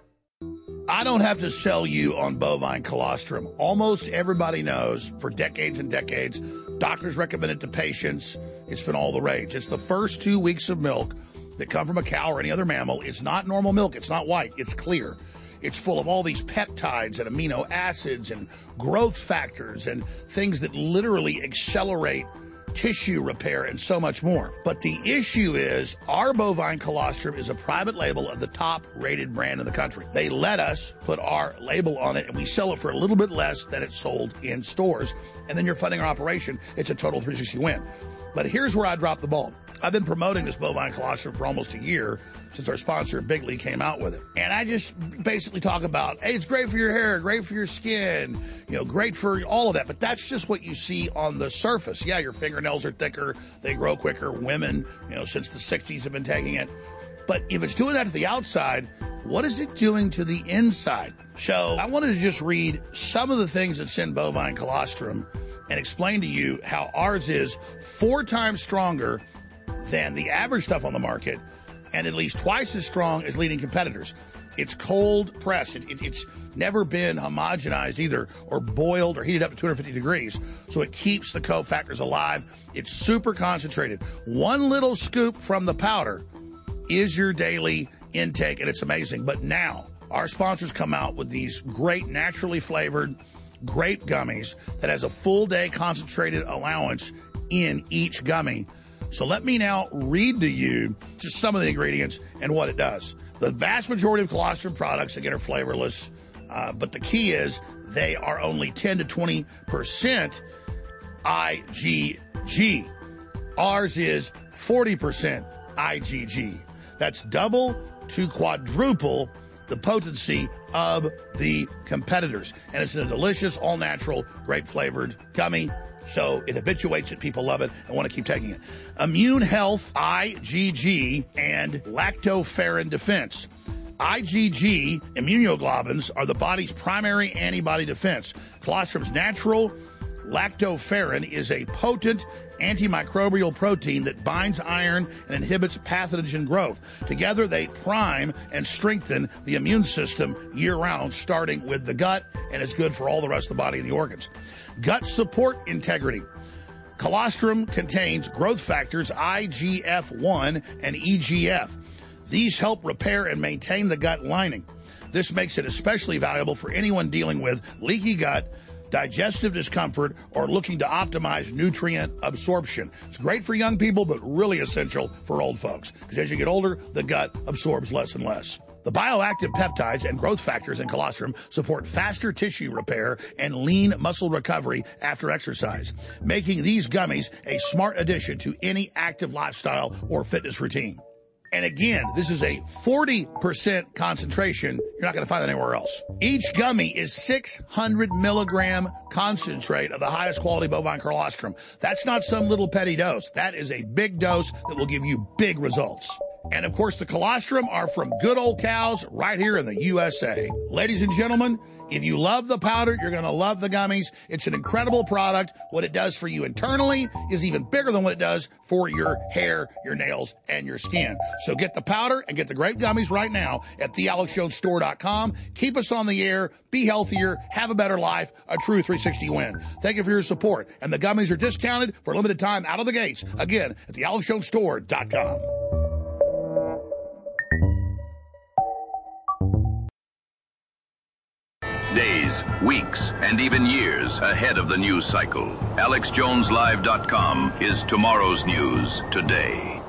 I don't have to sell you on bovine colostrum. Almost everybody knows for decades and decades, doctors recommend it to patients. It's been all the rage. It's the first 2 weeks of milk that come from a cow or any other mammal. It's not normal milk. It's not white. It's clear. It's full of all these peptides and amino acids and growth factors and things that literally accelerate tissue repair, and so much more. But the issue is our bovine colostrum is a private label of the top-rated brand in the country. They let us put our label on it, and we sell it for a little bit less than it's sold in stores. And then you're funding our operation. It's a total 360 win. But here's where I dropped the ball. I've been promoting this bovine colostrum for almost a year since our sponsor, Bigley, came out with it. And I just basically talk about, hey, it's great for your hair, great for your skin, great for all of that. But that's just what you see on the surface. Yeah, your fingernails are thicker, they grow quicker. Women, since the 60s have been taking it. But if it's doing that to the outside, what is it doing to the inside? So I wanted to just read some of the things that's in bovine colostrum and explain to you how ours is 4 times stronger than the average stuff on the market and at least twice as strong as leading competitors. It's cold pressed. It's never been homogenized either or boiled or heated up to 250 degrees. So it keeps the cofactors alive. It's super concentrated. 1 little scoop from the powder is your daily intake, and it's amazing. But now our sponsors come out with these great naturally flavored grape gummies that has a full day concentrated allowance in each gummy. So let me now read to you just some of the ingredients and what it does. The vast majority of colostrum products, again, are flavorless, but the key is they are only 10 to 20% IgG. Ours is 40% IgG. That's double to quadruple the potency of the competitors. And it's a delicious, all-natural, grape-flavored gummy. So it habituates it. People love it and want to keep taking it. Immune health, IgG, and lactoferrin defense. IgG, immunoglobulins, are the body's primary antibody defense. Colostrum's natural lactoferrin is a potent antimicrobial protein that binds iron and inhibits pathogen growth. Together, they prime and strengthen the immune system year-round, starting with the gut, and it's good for all the rest of the body and the organs. Gut support integrity. Colostrum contains growth factors IGF-1 and EGF. These help repair and maintain the gut lining. This makes it especially valuable for anyone dealing with leaky gut, digestive discomfort, or looking to optimize nutrient absorption. It's great for young people, but really essential for old folks, because as you get older, the gut absorbs less and less. The bioactive peptides and growth factors in colostrum support faster tissue repair and lean muscle recovery after exercise, making these gummies a smart addition to any active lifestyle or fitness routine. And again, this is a 40% concentration. You're not going to find that anywhere else. Each gummy is 600 milligram concentrate of the highest quality bovine colostrum. That's not some little petty dose. That is a big dose that will give you big results. And of course, the colostrum are from good old cows right here in the USA. Ladies and gentlemen, if you love the powder, you're going to love the gummies. It's an incredible product. What it does for you internally is even bigger than what it does for your hair, your nails, and your skin. So get the powder and get the great gummies right now at thealexjonesstore.com. Keep us on the air. Be healthier. Have a better life. A true 360 win. Thank you for your support. And the gummies are discounted for a limited time out of the gates. Again, at thealexjonesstore.com. Days, weeks, and even years ahead of the news cycle. AlexJonesLive.com is tomorrow's news today.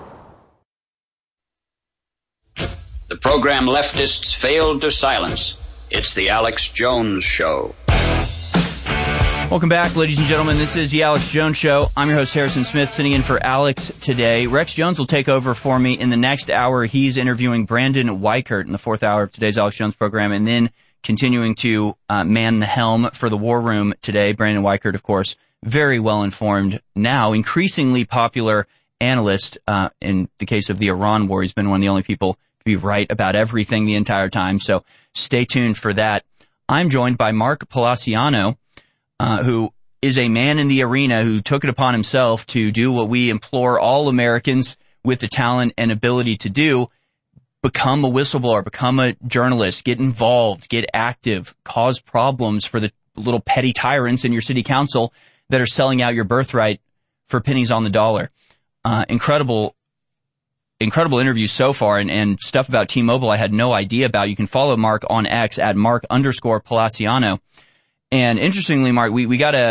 The program leftists failed to silence. It's the Alex Jones Show. Welcome back, ladies and gentlemen. This is the Alex Jones Show. I'm your host, Harrison Smith, sitting in for Alex today. Rex Jones will take over for me in the next hour. He's interviewing Brandon Weichert in the 4th hour of today's Alex Jones program, and then continuing to man the helm for the War Room today. Brandon Weichert, of course, very well-informed, now increasingly popular analyst. In the case of the Iran war, he's been one of the only people to be right about everything the entire time, so stay tuned for that. I'm joined by Mark Palaciano, who is a man in the arena who took it upon himself to do what we implore all Americans with the talent and ability to do: become a whistleblower, become a journalist, get involved, get active, cause problems for the little petty tyrants in your city council that are selling out your birthright for pennies on the dollar. Incredible interviews so far, and stuff about T-Mobile I had no idea about. You can follow Mark on X at Mark_Palaciano. And interestingly, Mark, we got a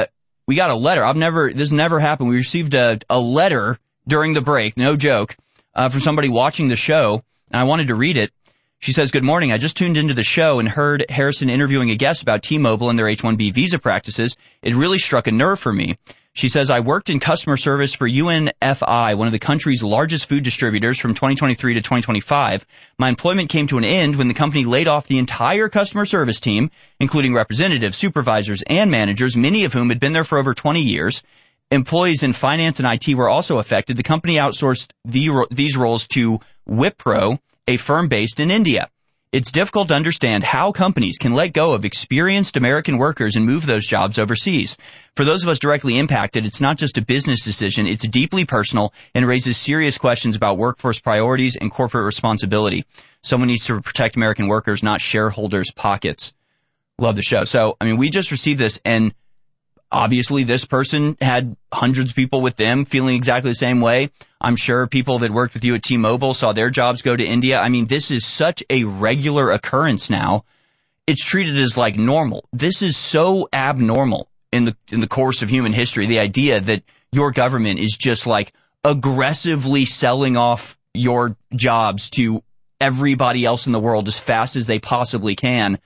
we got a letter. This never happened. We received a letter during the break, no joke, from somebody watching the show, and I wanted to read it. She says, "Good morning. I just tuned into the show and heard Harrison interviewing a guest about T-Mobile and their H-1B visa practices. It really struck a nerve for me." She says, "I worked in customer service for UNFI, one of the country's largest food distributors, from 2023 to 2025. My employment came to an end when the company laid off the entire customer service team, including representatives, supervisors, and managers, many of whom had been there for over 20 years. Employees in finance and IT were also affected. The company outsourced these roles to Wipro, a firm based in India. It's difficult to understand how companies can let go of experienced American workers and move those jobs overseas. For those of us directly impacted, it's not just a business decision, it's deeply personal and raises serious questions about workforce priorities and corporate responsibility. Someone needs to protect American workers, not shareholders' pockets." Love the show. So, I mean, we just received this, and obviously this person had hundreds of people with them feeling exactly the same way. I'm sure people that worked with you at T-Mobile saw their jobs go to India. I mean, this is such a regular occurrence now. It's treated as like normal. This is so abnormal in the course of human history. The idea that your government is just like aggressively selling off your jobs to everybody else in the world as fast as they possibly can.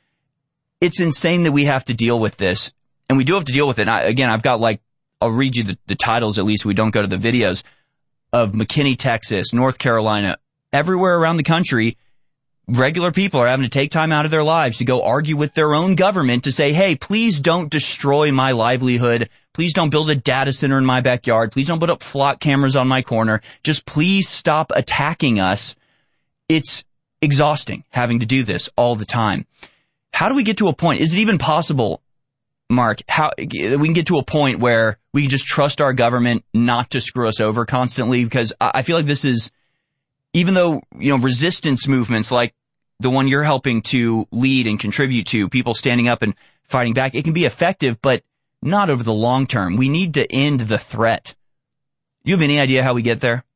It's insane that we have to deal with this. And we do have to deal with it. Again, I've got I'll read you the titles, at least we don't go to the videos, of McKinney, Texas, North Carolina, everywhere around the country. Regular people are having to take time out of their lives to go argue with their own government to say, hey, please don't destroy my livelihood. Please don't build a data center in my backyard. Please don't put up flock cameras on my corner. Just please stop attacking us. It's exhausting having to do this all the time. How do we get to a point? Is it even possible, Mark, how we can get to a point where we can just trust our government not to screw us over constantly? Because I feel like this is, even though, resistance movements like the one you're helping to lead and contribute to, people standing up and fighting back, it can be effective, but not over the long term. We need to end the threat. You have any idea how we get there?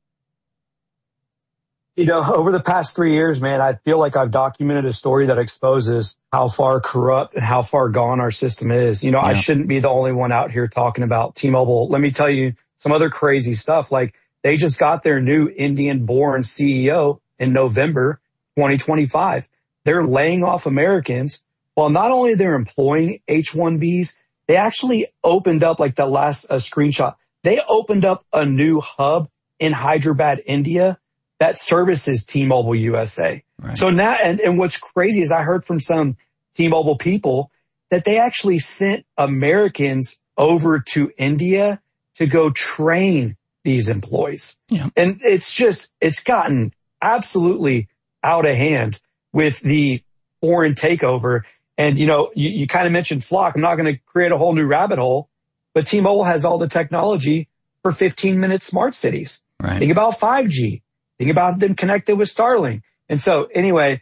Over the past 3 years, man, I feel like I've documented a story that exposes how far corrupt and how far gone our system is. I shouldn't be the only one out here talking about T-Mobile. Let me tell you some other crazy stuff. Like, they just got their new Indian-born CEO in November 2025. They're laying off Americans. Well, not only they're employing H-1Bs, they actually opened up, like the last screenshot, they opened up a new hub in Hyderabad, India, that services T-Mobile USA. Right. So now, and what's crazy is I heard from some T-Mobile people that they actually sent Americans over to India to go train these employees. Yeah. And it's gotten absolutely out of hand with the foreign takeover. And, you kind of mentioned Flock. I'm not going to create a whole new rabbit hole, but T-Mobile has all the technology for 15-minute smart cities. Right. Think about 5G. Think about them connected with Starlink. And so anyway,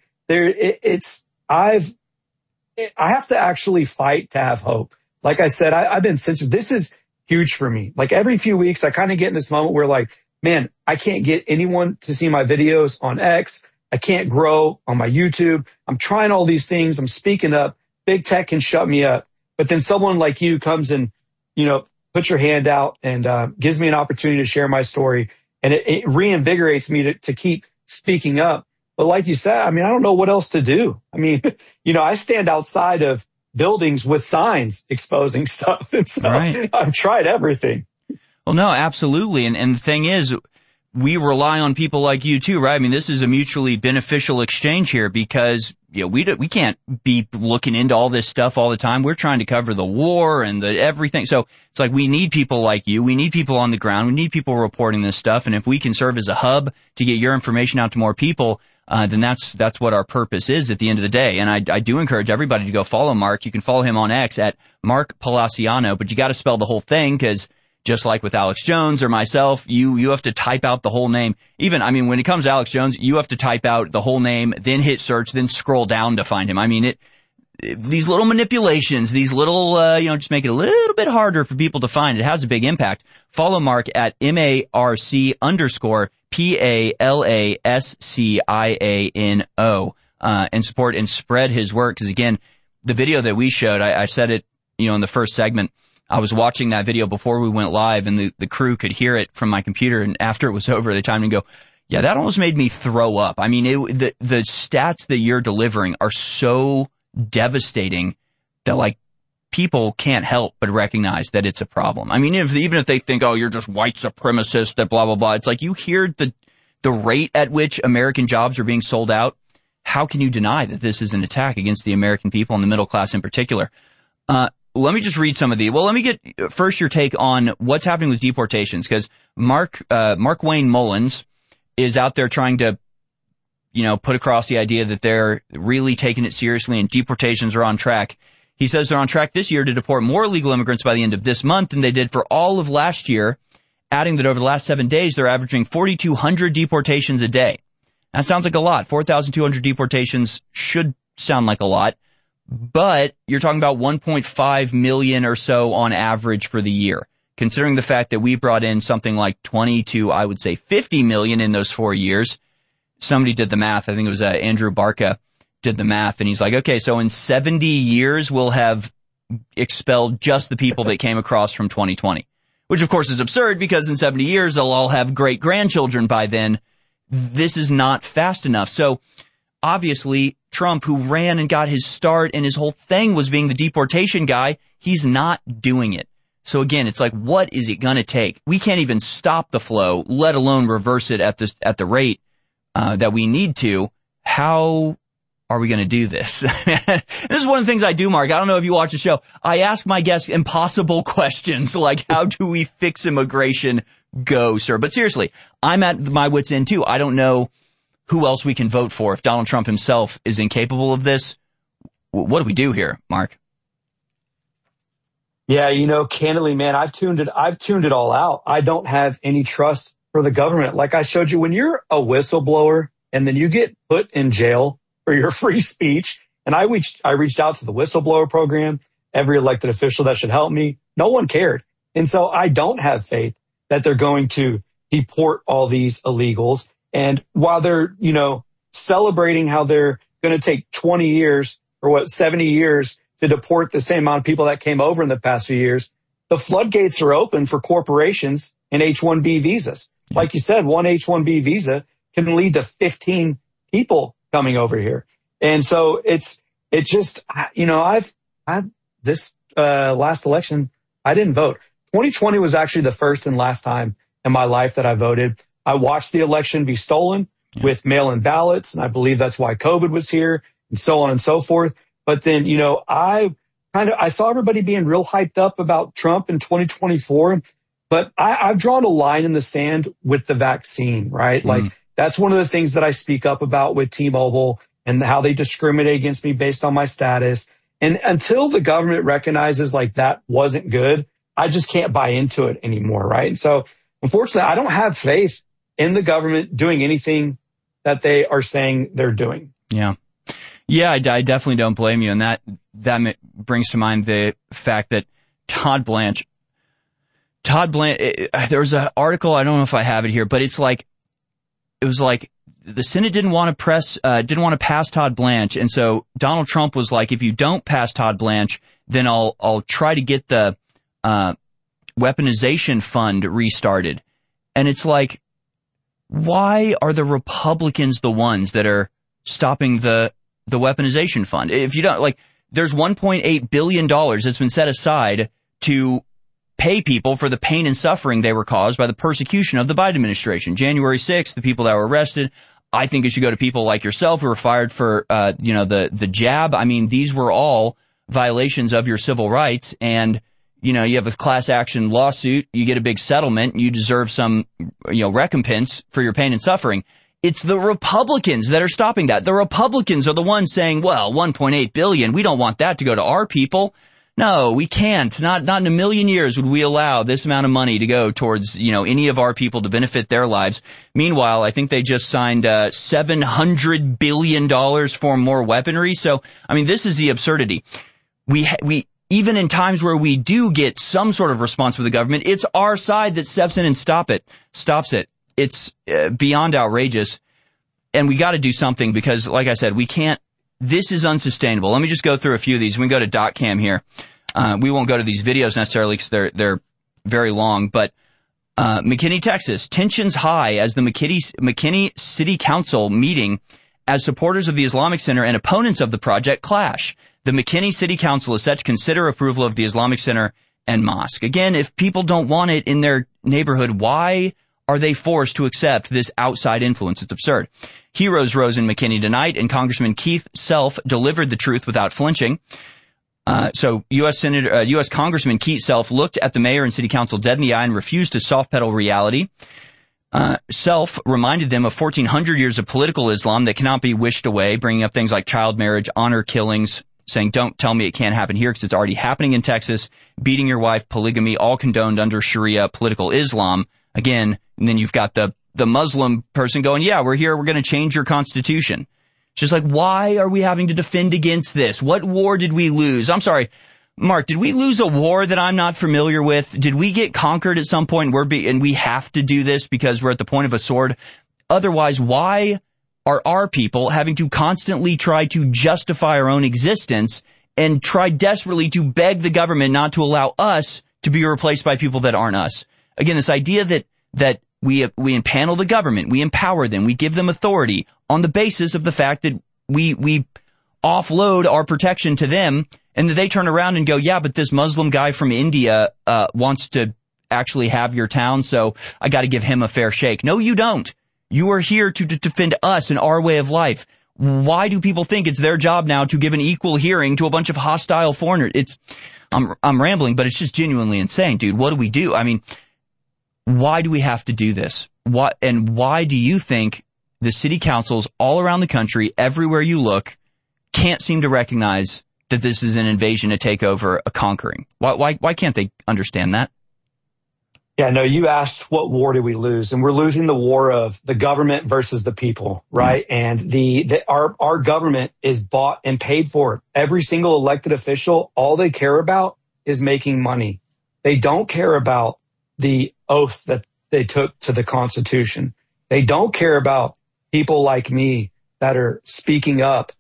I have to actually fight to have hope. Like I said, I've been sensitive. This is huge for me. Like every few weeks, I kind of get in this moment where like, man, I can't get anyone to see my videos on X. I can't grow on my YouTube. I'm trying all these things. I'm speaking up. Big tech can shut me up. But then someone like you comes and, puts your hand out and gives me an opportunity to share my story. And it reinvigorates me to keep speaking up. But like you said, I don't know what else to do. I stand outside of buildings with signs exposing stuff. And so right. I've tried everything. Well, no, absolutely. And the thing is, we rely on people like you too, right? This is a mutually beneficial exchange here because, we can't be looking into all this stuff all the time. We're trying to cover the war and everything. So it's like we need people like you. We need people on the ground. We need people reporting this stuff. And if we can serve as a hub to get your information out to more people, then that's what our purpose is at the end of the day. And I do encourage everybody to go follow Mark. You can follow him on X at Mark Palaciano, but you got to spell the whole thing because just like with Alex Jones or myself, you have to type out the whole name. Even, when it comes to Alex Jones, you have to type out the whole name, then hit search, then scroll down to find him. These little manipulations, these little, just make it a little bit harder for people to find. It has a big impact. Follow Mark at MARC_PALASCIANO, and support and spread his work. Cause again, the video that we showed, I said it, in the first segment, I was watching that video before we went live, and the crew could hear it from my computer, and after it was over, they timed and go, yeah, that almost made me throw up. I mean, the stats that you're delivering are so devastating that, like, people can't help but recognize that it's a problem. I mean, even if they think, oh, you're just white supremacist, that blah, blah, blah, it's like you hear the rate at which American jobs are being sold out. How can you deny that this is an attack against the American people and the middle class in particular? Let me just read some of let me get first your take on what's happening with deportations, because Markwayne Mullins is out there trying to, put across the idea that they're really taking it seriously and deportations are on track. He says they're on track this year to deport more illegal immigrants by the end of this month than they did for all of last year, adding that over the last 7 days, they're averaging 4,200 deportations a day. That sounds like a lot. 4,200 deportations should sound like a lot, but you're talking about 1.5 million or so on average for the year. Considering the fact that we brought in something like 20 to, I would say, 50 million in those 4 years. Somebody did the math. I think it was Andrew Barca did the math, and he's like, okay, so in 70 years, we'll have expelled just the people that came across from 2020, which of course is absurd because in 70 years, they'll all have great grandchildren by then. This is not fast enough. So obviously Trump, who ran and got his start and his whole thing was being the deportation guy, he's not doing it. So again, it's like, what is it going to take? We can't even stop the flow, let alone reverse it at the rate that we need to. How are we going to do this? This is one of the things I do, Mark. I don't know if you watch the show. I ask my guests impossible questions like, how do we fix immigration? Go, sir. But seriously, I'm at my wit's end too. I don't know who else we can vote for if Donald Trump himself is incapable of this. What do we do here, Mark? Yeah, candidly, man, I've tuned it all out. I don't have any trust for the government. Like I showed you, when you're a whistleblower and then you get put in jail for your free speech, and I reached out to the whistleblower program, every elected official that should help me. No one cared. And so I don't have faith that they're going to deport all these illegals. And while they're, celebrating how they're going to take 20 years or 70 years to deport the same amount of people that came over in the past few years, the floodgates are open for corporations and H-1B visas. Like you said, one H-1B visa can lead to 15 people coming over here. And so it's just, this last election, I didn't vote. 2020 was actually the first and last time in my life that I voted. I watched the election be stolen with mail-in ballots, and I believe that's why COVID was here, and so on and so forth. But then, I saw everybody being real hyped up about Trump in 2024, but I've drawn a line in the sand with the vaccine, right? Like, that's one of the things that I speak up about with T-Mobile and how they discriminate against me based on my status. And until the government recognizes like that wasn't good, I just can't buy into it anymore, right? So unfortunately, I don't have faith in the government doing anything that they are saying they're doing. Yeah. Yeah, I definitely don't blame you. And that brings to mind the fact that Todd Blanche, there was an article, I don't know if I have it here, but it was like the Senate didn't want to pass Todd Blanche. And so Donald Trump was like, if you don't pass Todd Blanche, then I'll try to get the weaponization fund restarted. And it's like, why are the Republicans the ones that are stopping the weaponization fund? If you don't, there's $1.8 billion that's been set aside to pay people for the pain and suffering they were caused by the persecution of the Biden administration. January 6th, the people that were arrested, I think it should go to people like yourself who were fired for, the jab. I mean, these were all violations of your civil rights. And, you have a class action lawsuit, you get a big settlement, you deserve some, recompense for your pain and suffering. It's the Republicans that are stopping that. The Republicans are the ones saying, well, 1.8 billion, we don't want that to go to our people. No, we can't. Not in a million years would we allow this amount of money to go towards, any of our people to benefit their lives. Meanwhile, I think they just signed $700 billion for more weaponry. So, I mean, this is the absurdity. We even in times where we do get some sort of response from the government, it's our side that steps in and stops it. It's beyond outrageous. And we got to do something because, like I said, we can't. This is unsustainable. Let me just go through a few of these. We can go to .cam here. We won't go to these videos necessarily because they're very long, but McKinney, Texas, tensions high as the McKinney City Council meeting as supporters of the Islamic Center and opponents of the project clash. The McKinney City Council is set to consider approval of the Islamic Center and mosque. Again, if people don't want it in their neighborhood, why are they forced to accept this outside influence? It's absurd. Heroes rose in McKinney tonight, and Congressman Keith Self delivered the truth without flinching. So U.S. Congressman Keith Self looked at the mayor and city council dead in the eye and refused to soft pedal reality. Self reminded them of 1,400 years of political Islam that cannot be wished away, bringing up things like child marriage, honor killings, saying, don't tell me it can't happen here because it's already happening in Texas, beating your wife, polygamy, all condoned under Sharia political Islam. Again, and then you've got the Muslim person going, yeah, we're here, we're going to change your constitution. It's just like, why are we having to defend against this? What war did we lose? I'm sorry, Mark, did we lose a war that I'm not familiar with? Did we get conquered at some point and we have to do this because we're at the point of a sword? Otherwise, why are our people having to constantly try to justify our own existence and try desperately to beg the government not to allow us to be replaced by people that aren't us? Again, this idea that we impanel the government, we empower them, we give them authority on the basis of the fact that we offload our protection to them, and that they turn around and go, yeah, but this Muslim guy from India wants to actually have your town, so I got to give him a fair shake. No, you don't. You are here to defend us and our way of life. Why do people think it's their job now to give an equal hearing to a bunch of hostile foreigners? I'm rambling, but it's just genuinely insane, dude. What do we do? I mean, why do we have to do this? Why do you think the city councils all around the country, everywhere you look, can't seem to recognize that this is an invasion, a takeover, a conquering? Why can't they understand that? Yeah, no, you asked what war did we lose? And we're losing the war of the government versus the people, right? Mm-hmm. And our government is bought and paid for. Every single elected official, all they care about is making money. They don't care about the oath that they took to the Constitution. They don't care about people like me that are speaking up.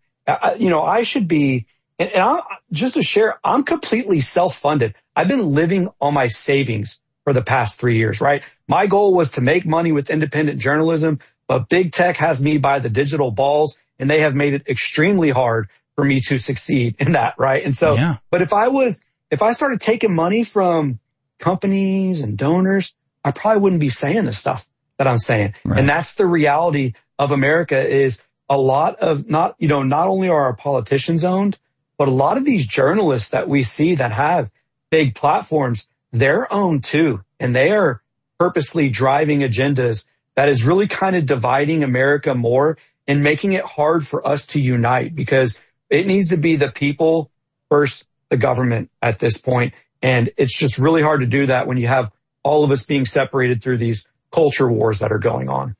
I should be, and just to share, I'm completely self-funded. I've been living on my savings for the past 3 years, right? My goal was to make money with independent journalism, but big tech has me by the digital balls, and they have made it extremely hard for me to succeed in that, right? And so, yeah. But if I started taking money from companies and donors, I probably wouldn't be saying the stuff that I'm saying. Right. And that's the reality of America is a lot of not only are our politicians owned, but a lot of these journalists that we see that have big platforms, they're owned too. And they are purposely driving agendas that is really kind of dividing America more and making it hard for us to unite because it needs to be the people versus the government at this point. And it's just really hard to do that when you have all of us being separated through these culture wars that are going on.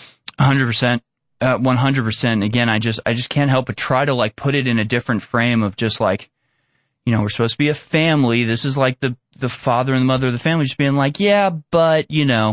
100%. 100%. Again, I just can't help but try to put it in a different frame of just we're supposed to be a family. This is like the father and the mother of the family just being like, yeah, but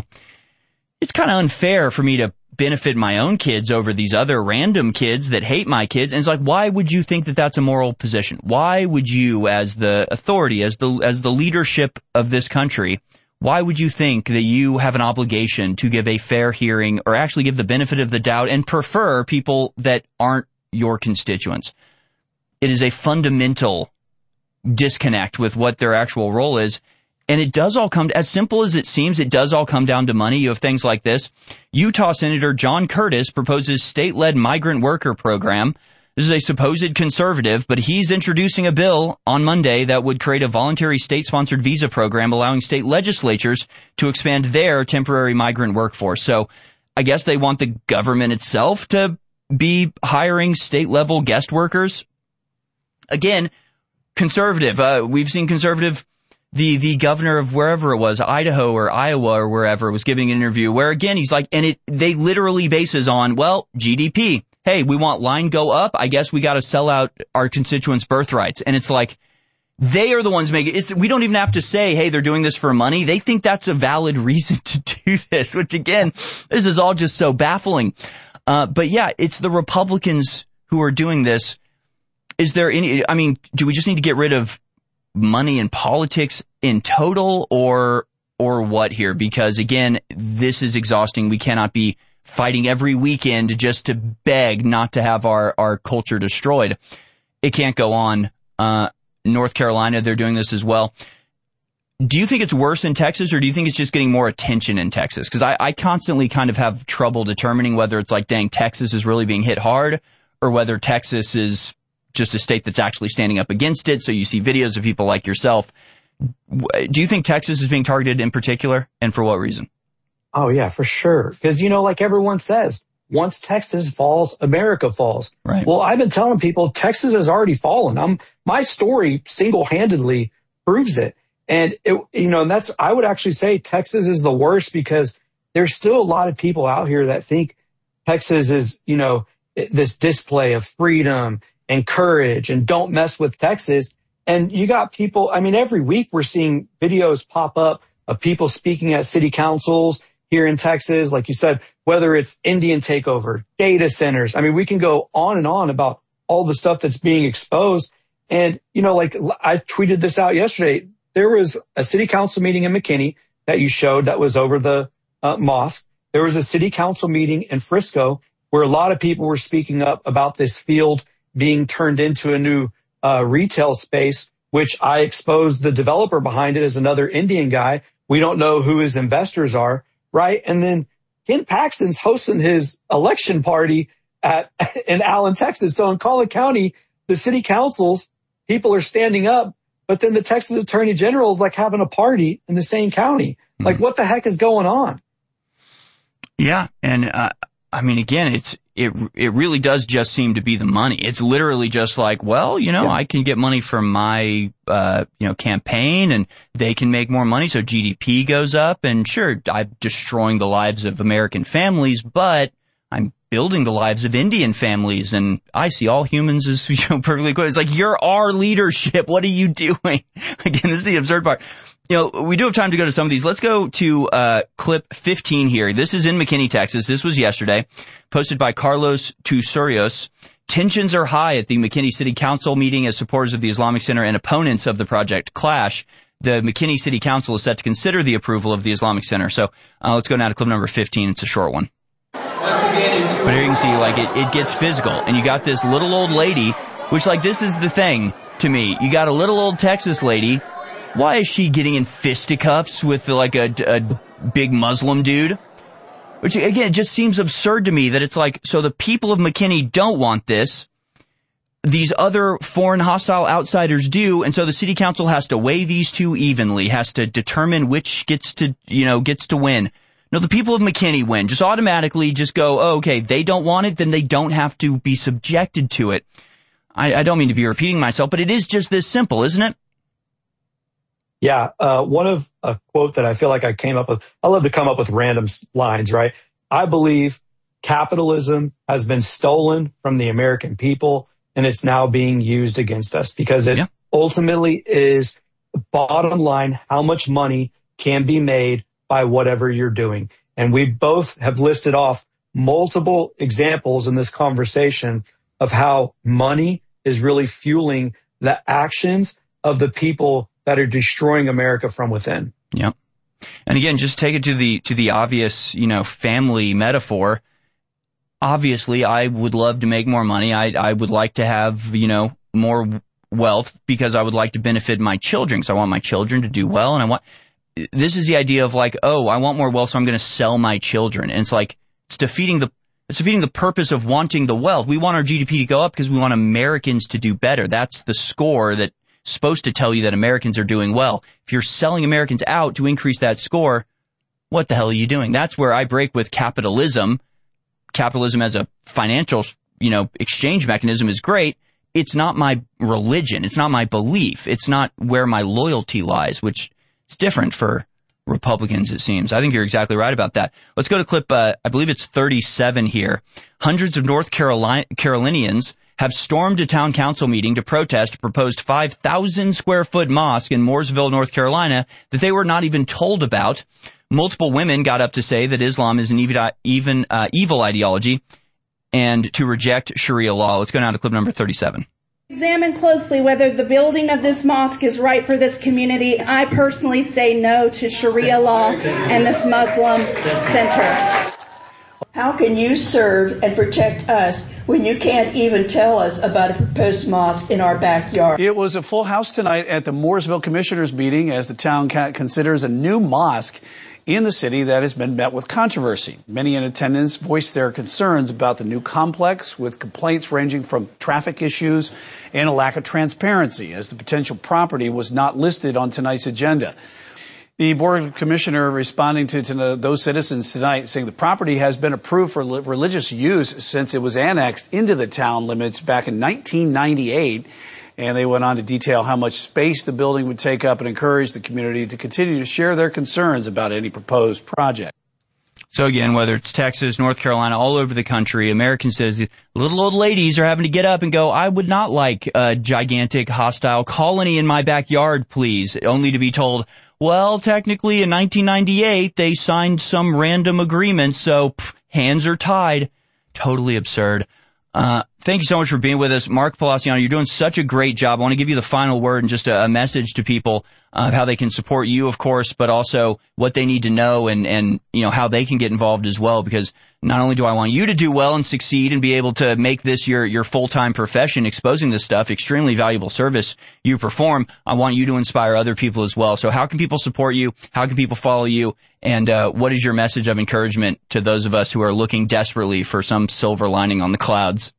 it's kind of unfair for me to benefit my own kids over these other random kids that hate my kids. And it's like, why would you think that that's a moral position? Why would you, as the authority, as the leadership of this country, why would you think that you have an obligation to give a fair hearing or actually give the benefit of the doubt and prefer people that aren't your constituents? It is a fundamental disconnect with what their actual role is. And it does all come, as simple as it seems, it does all come down to money. You have things like this. Utah Senator John Curtis proposes state-led migrant worker program. This is a supposed conservative, but he's introducing a bill on Monday that would create a voluntary state-sponsored visa program allowing state legislatures to expand their temporary migrant workforce. So I guess they want the government itself to be hiring state-level guest workers. Again, conservative. We've seen conservative. The governor of wherever it was, Idaho or Iowa or wherever, was giving an interview where, again, he's like, and they literally bases on, well, GDP. Hey, we want line go up. I guess we got to sell out our constituents' birthrights. And it's like, they are the ones making it. We don't even have to say, hey, they're doing this for money. They think that's a valid reason to do this, which again, this is all just so baffling. But yeah, it's the Republicans who are doing this. Is there any, do we just need to get rid of money and politics in total, or what here? Because again, this is exhausting. We cannot be fighting every weekend just to beg not to have our culture destroyed. It can't go on. North Carolina, they're doing this as well. Do you think it's worse in Texas, or do you think it's just getting more attention in Texas? Because I constantly kind of have trouble determining whether it's like, dang, Texas is really being hit hard, or whether Texas is just a state that's actually standing up against it. So you see videos of people like yourself. Do you think Texas is being targeted in particular, and for what reason? Oh, yeah, for sure. Because, like everyone says, once Texas falls, America falls. Right. Well, I've been telling people Texas has already fallen. My story single-handedly proves it. And, I would actually say Texas is the worst, because there's still a lot of people out here that think Texas is, this display of freedom and courage and don't mess with Texas. And you got people, every week we're seeing videos pop up of people speaking at city councils here in Texas. Like you said, whether it's Indian takeover, data centers. We can go on and on about all the stuff that's being exposed. And, I tweeted this out yesterday. There was a city council meeting in McKinney that you showed that was over the mosque. There was a city council meeting in Frisco where a lot of people were speaking up about this field being turned into a new retail space, which I exposed the developer behind it as another Indian guy. We don't know who his investors are, right? And then Ken Paxton's hosting his election party in Allen, Texas. So in Collin County, the city councils, people are standing up, but then the Texas Attorney General is like having a party in the same county. Like, what the heck is going on? Yeah, and again, it really does just seem to be the money. It's literally just like, well, I can get money from my campaign, and they can make more money, so GDP goes up. And sure, I'm destroying the lives of American families, but I'm building the lives of Indian families, and I see all humans as perfectly good. It's like, you're our leadership. What are you doing? Again, this is the absurd part. We do have time to go to some of these. Let's go to clip 15 here. This is in McKinney, Texas. This was yesterday, posted by Carlos Tusurios. Tensions are high at the McKinney City Council meeting as supporters of the Islamic Center and opponents of the project clash. The McKinney City Council is set to consider the approval of the Islamic Center. So let's go now to clip number 15. It's a short one. But here you can see, it gets physical. And you got this little old lady, which, this is the thing to me. You got a little old Texas lady. Why is she getting in fisticuffs with, a big Muslim dude? Which, again, it just seems absurd to me that it's so the people of McKinney don't want this. These other foreign hostile outsiders do, and so the city council has to weigh these two evenly, has to determine which gets to win. No, the people of McKinney win. Just automatically just go, oh, okay, they don't want it, then they don't have to be subjected to it. I don't mean to be repeating myself, but it is just this simple, isn't it? Yeah, one of a quote that I feel like I came up with, I love to come up with random lines, right? I believe capitalism has been stolen from the American people, and it's now being used against us, because it ultimately is, bottom line, how much money can be made by whatever you're doing. And we both have listed off multiple examples in this conversation of how money is really fueling the actions of the people that are destroying America from within. Yep. And again, just take it to the obvious, family metaphor. Obviously, I would love to make more money. I would like to have, more wealth, because I would like to benefit my children. So I want my children to do well. And this is the idea of I want more wealth, so I'm going to sell my children. And it's defeating the purpose of wanting the wealth. We want our GDP to go up because we want Americans to do better. That's the score that's supposed to tell you that Americans are doing well. If you're selling Americans out to increase that score, what the hell are you doing? That's where I break with capitalism. Capitalism as a financial, exchange mechanism is great. It's not my religion. It's not my belief. It's not where my loyalty lies, which is different for Republicans, it seems. I think you're exactly right about that. Let's go to clip, I believe it's 37 here. Hundreds of North Carolinians have stormed a town council meeting to protest a proposed 5,000 square foot mosque in Mooresville, North Carolina, that they were not even told about. Multiple women got up to say that Islam is an evil ideology and to reject Sharia law. Let's go now to clip number 37. Examine closely whether the building of this mosque is right for this community. I personally say no to Sharia law and this Muslim center. How can you serve and protect us when you can't even tell us about a proposed mosque in our backyard? It was a full house tonight at the Mooresville Commissioners meeting as the town considers a new mosque in the city that has been met with controversy. Many in attendance voiced their concerns about the new complex, with complaints ranging from traffic issues and a lack of transparency, as the potential property was not listed on tonight's agenda. The Board of Commissioners responding to those citizens tonight, saying the property has been approved for religious use since it was annexed into the town limits back in 1998. And they went on to detail how much space the building would take up and encourage the community to continue to share their concerns about any proposed project. So again, whether it's Texas, North Carolina, all over the country, Americans says the little old ladies are having to get up and go, I would not like a gigantic hostile colony in my backyard, please, only to be told, well, technically in 1998, they signed some random agreement, so hands are tied. Totally absurd. Thank you so much for being with us. Mark Palaciano, you're doing such a great job. I want to give you the final word and just a message to people of how they can support you, of course, but also what they need to know and you know, how they can get involved as well, because not only do I want you to do well and succeed and be able to make this your full-time profession, exposing this stuff, extremely valuable service you perform, I want you to inspire other people as well. So how can people support you? How can people follow you? And what is your message of encouragement to those of us who are looking desperately for some silver lining on the clouds?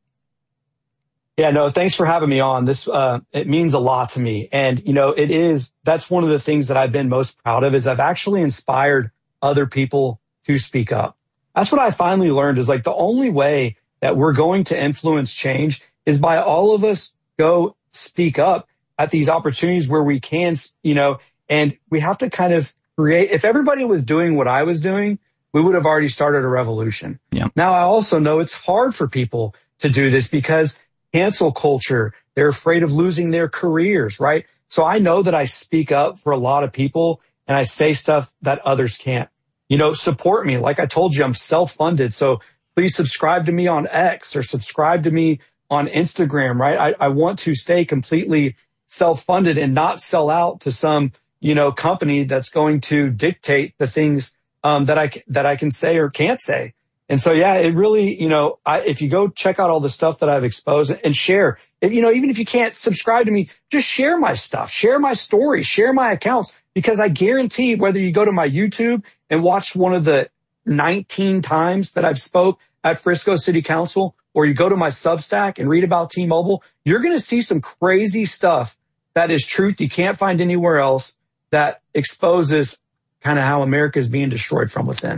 Yeah, no, thanks for having me on. This, it means a lot to me. And, you know, that's one of the things that I've been most proud of is I've actually inspired other people to speak up. That's what I finally learned is like the only way that we're going to influence change is by all of us go speak up at these opportunities where we can, you know, and we have to kind of create, if everybody was doing what I was doing, we would have already started a revolution. Yeah. Now, I also know it's hard for people to do this because cancel culture, they're afraid of losing their careers, right? So I know that I speak up for a lot of people and I say stuff that others can't. You know, support me. Like I told you, I'm self-funded. So please subscribe to me on X or subscribe to me on Instagram, right? I want to stay completely self-funded and not sell out to some, you know, company that's going to dictate the things that I can say or can't say. And so, yeah, it really, you know, if you go check out all the stuff that I've exposed and share, you know, even if you can't subscribe to me, just share my stuff, share my stories, share my accounts, because I guarantee whether you go to my YouTube and watch one of the 19 times that I've spoke at Frisco City Council, or you go to my Substack and read about T-Mobile, you're going to see some crazy stuff that is truth you can't find anywhere else that exposes kind of how America is being destroyed from within.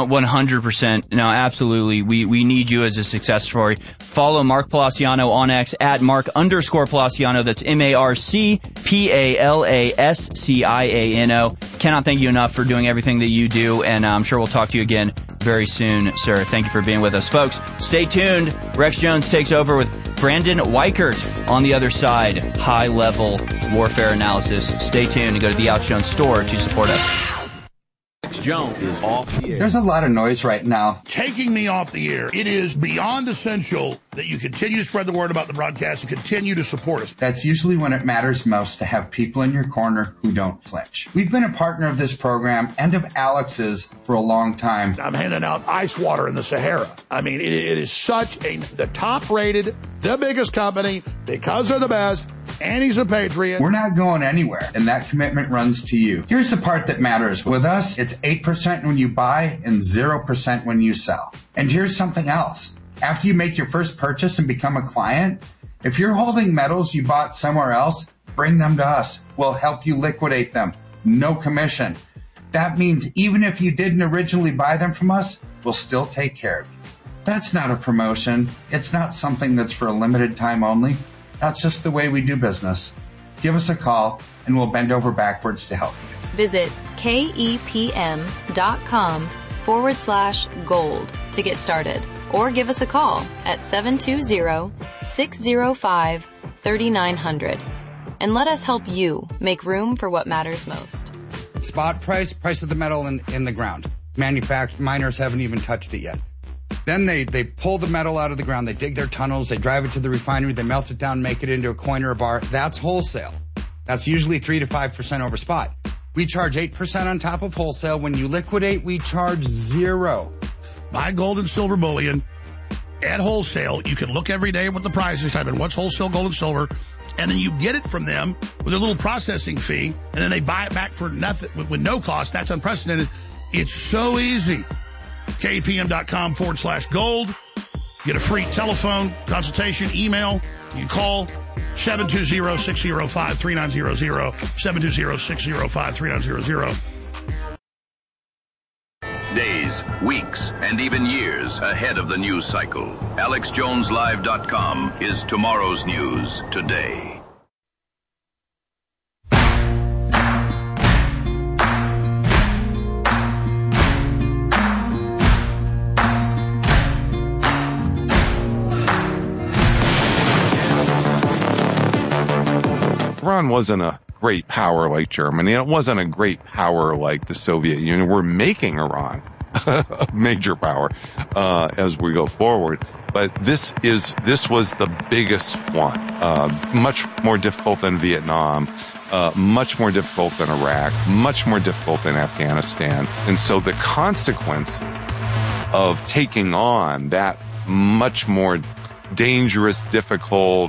100%. No, absolutely. We need you as a success story. Follow Mark Palaciano on X at Mark_Palaciano. That's MarkPalaciano. Cannot thank you enough for doing everything that you do, and I'm sure we'll talk to you again very soon, sir. Thank you for being with us. Folks, stay tuned. Rex Jones takes over with Brandon Weichert on the other side. High-level warfare analysis. Stay tuned and go to the Alex Jones store to support us. Jones is off the air. There's a lot of noise right now. Taking me off the air. It is beyond essential that you continue to spread the word about the broadcast and continue to support us. That's usually when it matters most to have people in your corner who don't flinch. We've been a partner of this program and of Alex's for a long time. I'm handing out ice water in the Sahara. I mean, it is such the top rated, the biggest company because they're the best. And he's a patriot. We're not going anywhere, and that commitment runs to you. Here's the part that matters. With us, it's 8% when you buy and 0% when you sell. And here's something else. After you make your first purchase and become a client, if you're holding metals you bought somewhere else, bring them to us. We'll help you liquidate them. No commission. That means even if you didn't originally buy them from us, we'll still take care of you. That's not a promotion. It's not something that's for a limited time only. That's just the way we do business. Give us a call and we'll bend over backwards to help you. Visit KEPM.com/gold to get started, or give us a call at 720-605-3900 and let us help you make room for what matters most. Spot price of the metal in the ground. Miners haven't even touched it yet. Then they pull the metal out of the ground, they dig their tunnels, they drive it to the refinery, they melt it down, make it into a coin or a bar. That's wholesale. That's usually 3 to 5% over spot. We charge 8% on top of wholesale. When you liquidate, we charge 0. Buy gold and silver bullion at wholesale. You can look every day at what the price is, type in what's wholesale gold and silver, and then you get it from them with a little processing fee, and then they buy it back for nothing with no cost. That's unprecedented. It's so easy. KPM.com/gold. Get a free telephone consultation, email. You call 720-605-3900, 720-605-3900. Days, weeks, and even years ahead of the news cycle. AlexJonesLive.com is tomorrow's news today. Iran wasn't a great power like Germany. It wasn't a great power like the Soviet Union. We're making Iran a major power as we go forward. But this was the biggest one. Much more difficult than Vietnam, much more difficult than Iraq, much more difficult than Afghanistan. And so the consequence of taking on that much more dangerous, difficult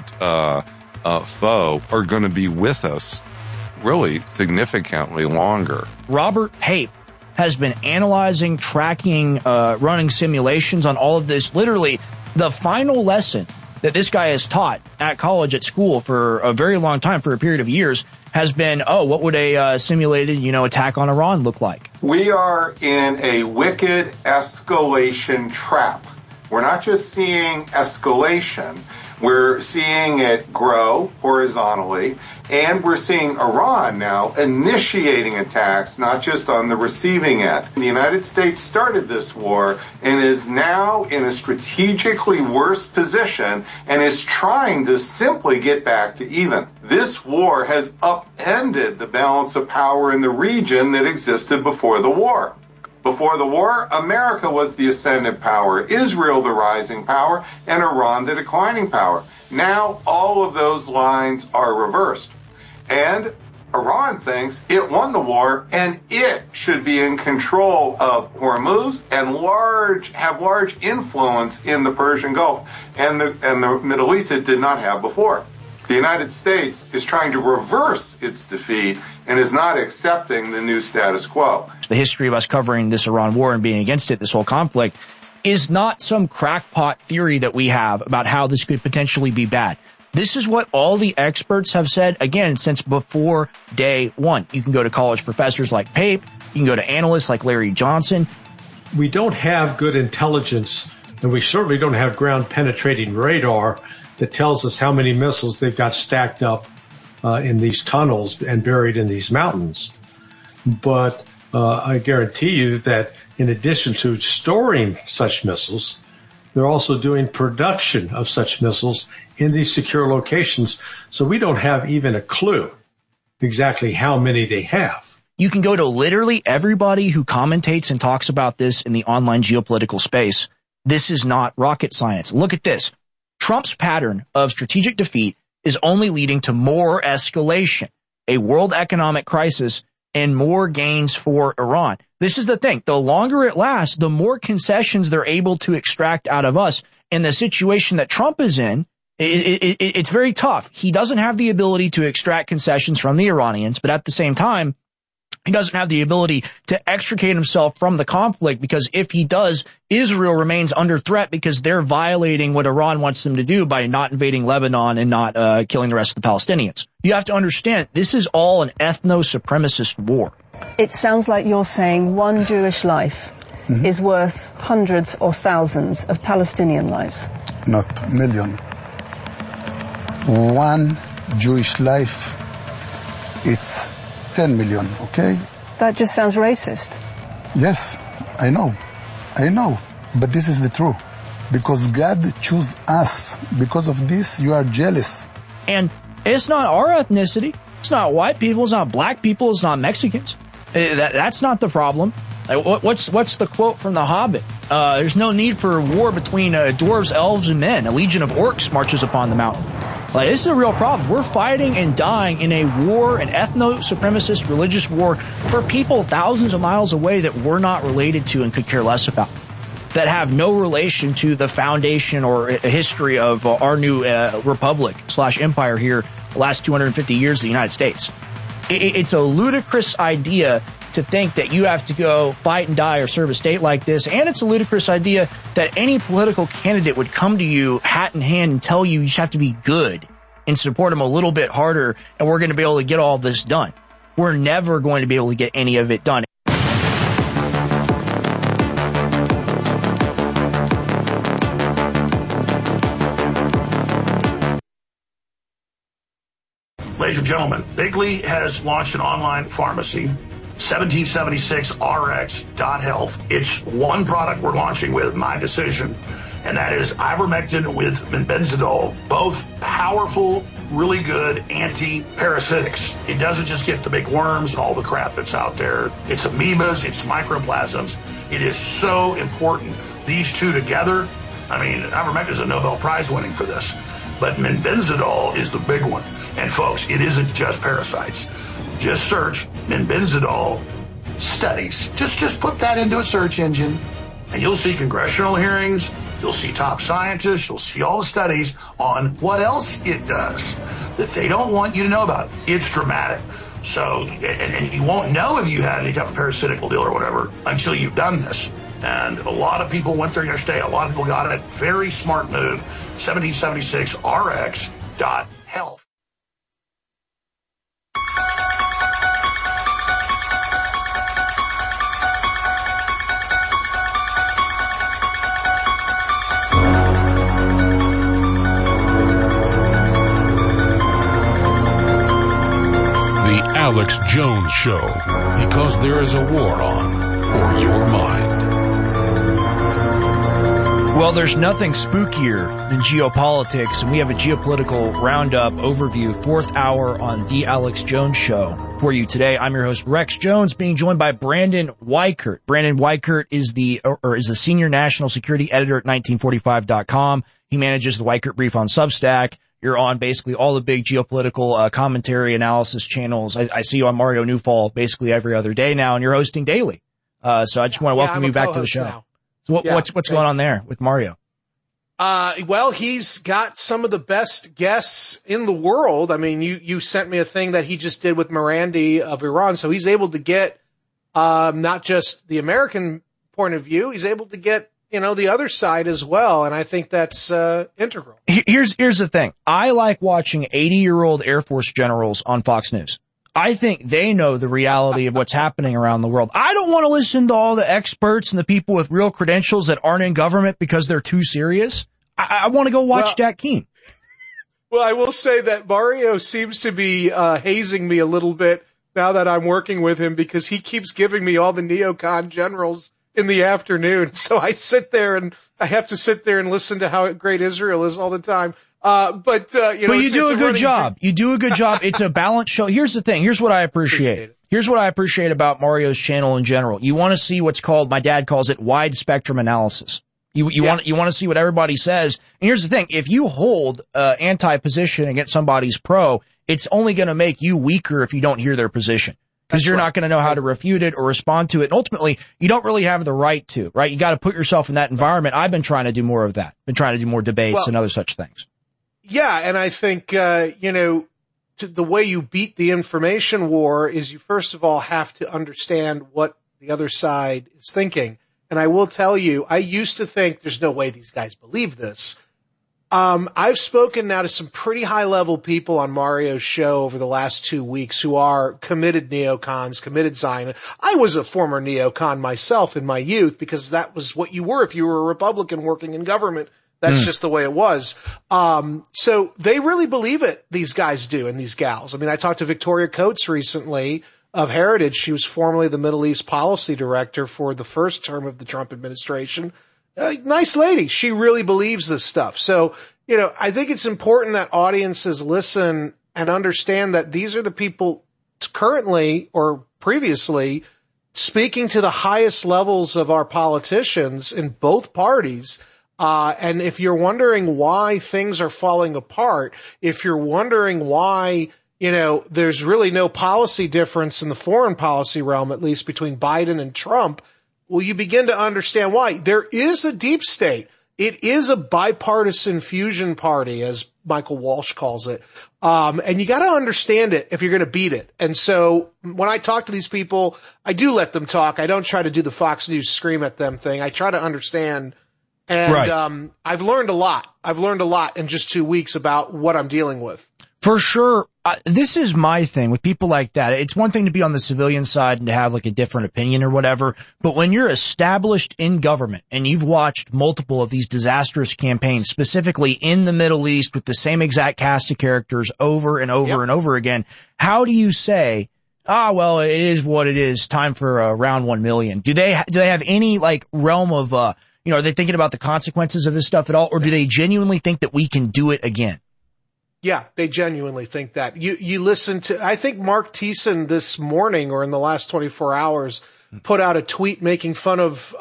foe are going to be with us really significantly longer. Robert Pape has been analyzing, tracking, running simulations on all of this. Literally, the final lesson that this guy has taught at college, at school for a very long time, for a period of years, has been, what would a simulated, attack on Iran look like? We are in a wicked escalation trap. We're not just seeing escalation. We're seeing it grow horizontally, and we're seeing Iran now initiating attacks, not just on the receiving end. The United States started this war and is now in a strategically worse position and is trying to simply get back to even. This war has upended the balance of power in the region that existed before the war. Before the war, America was the ascendant power, Israel the rising power, and Iran the declining power. Now all of those lines are reversed. And Iran thinks it won the war and it should be in control of Hormuz and have large influence in the Persian Gulf and the Middle East it did not have before. The United States is trying to reverse its defeat and is not accepting the new status quo. The history of us covering this Iran war and being against it, this whole conflict, is not some crackpot theory that we have about how this could potentially be bad. This is what all the experts have said, again, since before day one. You can go to college professors like Pape. You can go to analysts like Larry Johnson. We don't have good intelligence, and we certainly don't have ground-penetrating radar that tells us how many missiles they've got stacked up in these tunnels and buried in these mountains. But I guarantee you that in addition to storing such missiles, they're also doing production of such missiles in these secure locations. So we don't have even a clue exactly how many they have. You can go to literally everybody who commentates and talks about this in the online geopolitical space. This is not rocket science. Look at this. Trump's pattern of strategic defeat is only leading to more escalation, a world economic crisis, and more gains for Iran. This is the thing. The longer it lasts, the more concessions they're able to extract out of us. And the situation that Trump is in, it's very tough. He doesn't have the ability to extract concessions from the Iranians, but at the same time, he doesn't have the ability to extricate himself from the conflict, because if he does, Israel remains under threat because they're violating what Iran wants them to do by not invading Lebanon and not killing the rest of the Palestinians. You have to understand, this is all an ethno-supremacist war. It sounds like you're saying one Jewish life is worth hundreds or thousands of Palestinian lives. Not million. One Jewish life, it's 10 million, okay? That just sounds racist. Yes, I know. But this is the truth. Because God chose us. Because of this, you are jealous. And it's not our ethnicity. It's not white people. It's not black people. It's not Mexicans. That's not the problem. Like, what's the quote from The Hobbit? There's no need for war between dwarves, elves, and men. A legion of orcs marches upon the mountain. Like, this is a real problem. We're fighting and dying in a war, an ethno-supremacist religious war for people thousands of miles away that we're not related to and could care less about, that have no relation to the foundation or history of our new republic / empire here the last 250 years of the United States. It's a ludicrous idea to think that you have to go fight and die or serve a state like this, and it's a ludicrous idea that any political candidate would come to you hat in hand and tell you just have to be good and support them a little bit harder, and we're going to be able to get all this done. We're never going to be able to get any of it done. Ladies and gentlemen, Bigley has launched an online pharmacy, 1776rx.health. It's one product we're launching with, my decision, and that is ivermectin with benzidol, both powerful, really good anti-parasitics. It doesn't just get the big worms and all the crap that's out there. It's amoebas, it's microplasms. It is so important. These two together, I mean, ivermectin is a Nobel Prize winning for this, but benzidol is the big one. And folks, it isn't just parasites. Just search benzidol studies. Just put that into a search engine, and you'll see congressional hearings. You'll see top scientists. You'll see all the studies on what else it does that they don't want you to know about. It's dramatic. So, and you won't know if you had any type of parasitical deal or whatever until you've done this. And a lot of people went there yesterday. A lot of people got it. Very smart move. 1776rx.health. Alex Jones Show, because there is a war on for your mind. Well, there's nothing spookier than geopolitics, and we have a geopolitical roundup overview, 4th hour on The Alex Jones Show for you today. I'm your host, Rex Jones, being joined by Brandon Weichert. Brandon Weichert is the senior national security editor at 1945.com. He manages the Weichert Brief on Substack. You're on basically all the big geopolitical commentary analysis channels. I see you on Mario Newfall basically every other day now, and you're hosting daily. So I just want to welcome you back to the show. Now. So what's going on there with Mario? Well, he's got some of the best guests in the world. I mean, you sent me a thing that he just did with Morandi of Iran. So he's able to get, not just the American point of view, he's able to get, the other side as well. And I think that's, integral. Here's the thing. I like watching 80-year-old Air Force generals on Fox News. I think they know the reality of what's happening around the world. I don't want to listen to all the experts and the people with real credentials that aren't in government because they're too serious. I want to go watch Jack Keane. Well, I will say that Mario seems to be hazing me a little bit now that I'm working with him, because he keeps giving me all the neocon generals in the afternoon. So I have to sit there and listen to how great Israel is all the time. But you do a good job. You do a good job. It's a balanced show. Here's the thing. Here's what I appreciate. Here's what I appreciate about Mario's channel in general. You want to see what's called, my dad calls it, wide spectrum analysis. You want to see what everybody says. And here's the thing. If you hold anti-position against somebody's pro, it's only going to make you weaker if you don't hear their position. Because you're not going to know how to refute it or respond to it. And ultimately, you don't really have the right to, right? You got to put yourself in that environment. I've been trying to do more of that. Been trying to do more debates and other such things. Yeah, and I think, the way you beat the information war is you first of all have to understand what the other side is thinking. And I will tell you, I used to think there's no way these guys believe this. I've spoken now to some pretty high-level people on Mario's show over the last 2 weeks who are committed neocons, committed Zionists. I was a former neocon myself in my youth, because that was what you were if you were a Republican working in government. That's just the way it was. So they really believe it, these guys do, and these gals. I mean, I talked to Victoria Coates recently of Heritage. She was formerly the Middle East policy director for the first term of the Trump administration. Nice lady. She really believes this stuff. So, I think it's important that audiences listen and understand that these are the people currently or previously speaking to the highest levels of our politicians in both parties. And if you're wondering why things are falling apart, if you're wondering why, there's really no policy difference in the foreign policy realm, at least between Biden and Trump, well, you begin to understand why. There is a deep state. It is a bipartisan fusion party, as Michael Walsh calls it. And you got to understand it if you're going to beat it. And so when I talk to these people, I do let them talk. I don't try to do the Fox News scream at them thing. I try to understand. And right. I've learned a lot. I've learned a lot in just 2 weeks about what I'm dealing with. For sure. This is my thing with people like that. It's one thing to be on the civilian side and to have like a different opinion or whatever. But when you're established in government and you've watched multiple of these disastrous campaigns, specifically in the Middle East with the same exact cast of characters over and over and over again, how do you say, well, it is what it is. Time for round 1 million. Do they have any like realm of, are they thinking about the consequences of this stuff at all? Or do they genuinely think that we can do it again? Yeah, they genuinely think that. You listen to, I think Mark Thiessen this morning or in the last 24 hours put out a tweet making fun of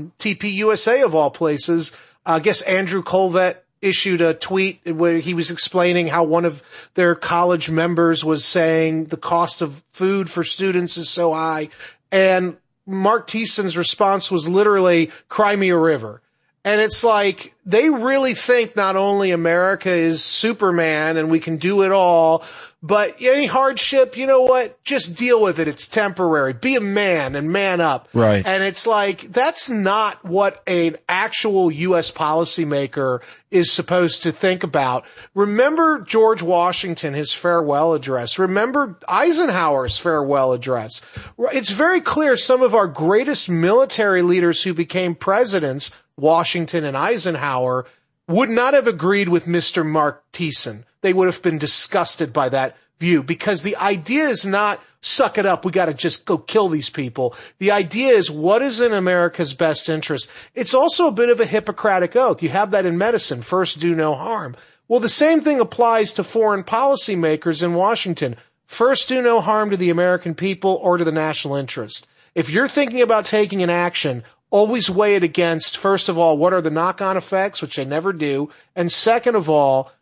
TPUSA of all places. I guess Andrew Colvett issued a tweet where he was explaining how one of their college members was saying the cost of food for students is so high. And Mark Thiessen's response was literally, cry me a river. And it's like, they really think not only America is Superman and we can do it all, but any hardship, you know what? Just deal with it. It's temporary. Be a man and man up. Right. And it's like, that's not what an actual U.S. policymaker is supposed to think about. Remember George Washington, his farewell address. Remember Eisenhower's farewell address. It's very clear some of our greatest military leaders who became presidents, Washington and Eisenhower, would not have agreed with Mr. Mark Thiessen. They would have been disgusted by that view because the idea is not suck it up. We got to just go kill these people. The idea is what is in America's best interest. It's also a bit of a Hippocratic oath. You have that in medicine. First, do no harm. Well, the same thing applies to foreign policy makers in Washington. First, do no harm to the American people or to the national interest. If you're thinking about taking an action, always weigh it against, first of all, what are the knock-on effects, which they never do, and second of all,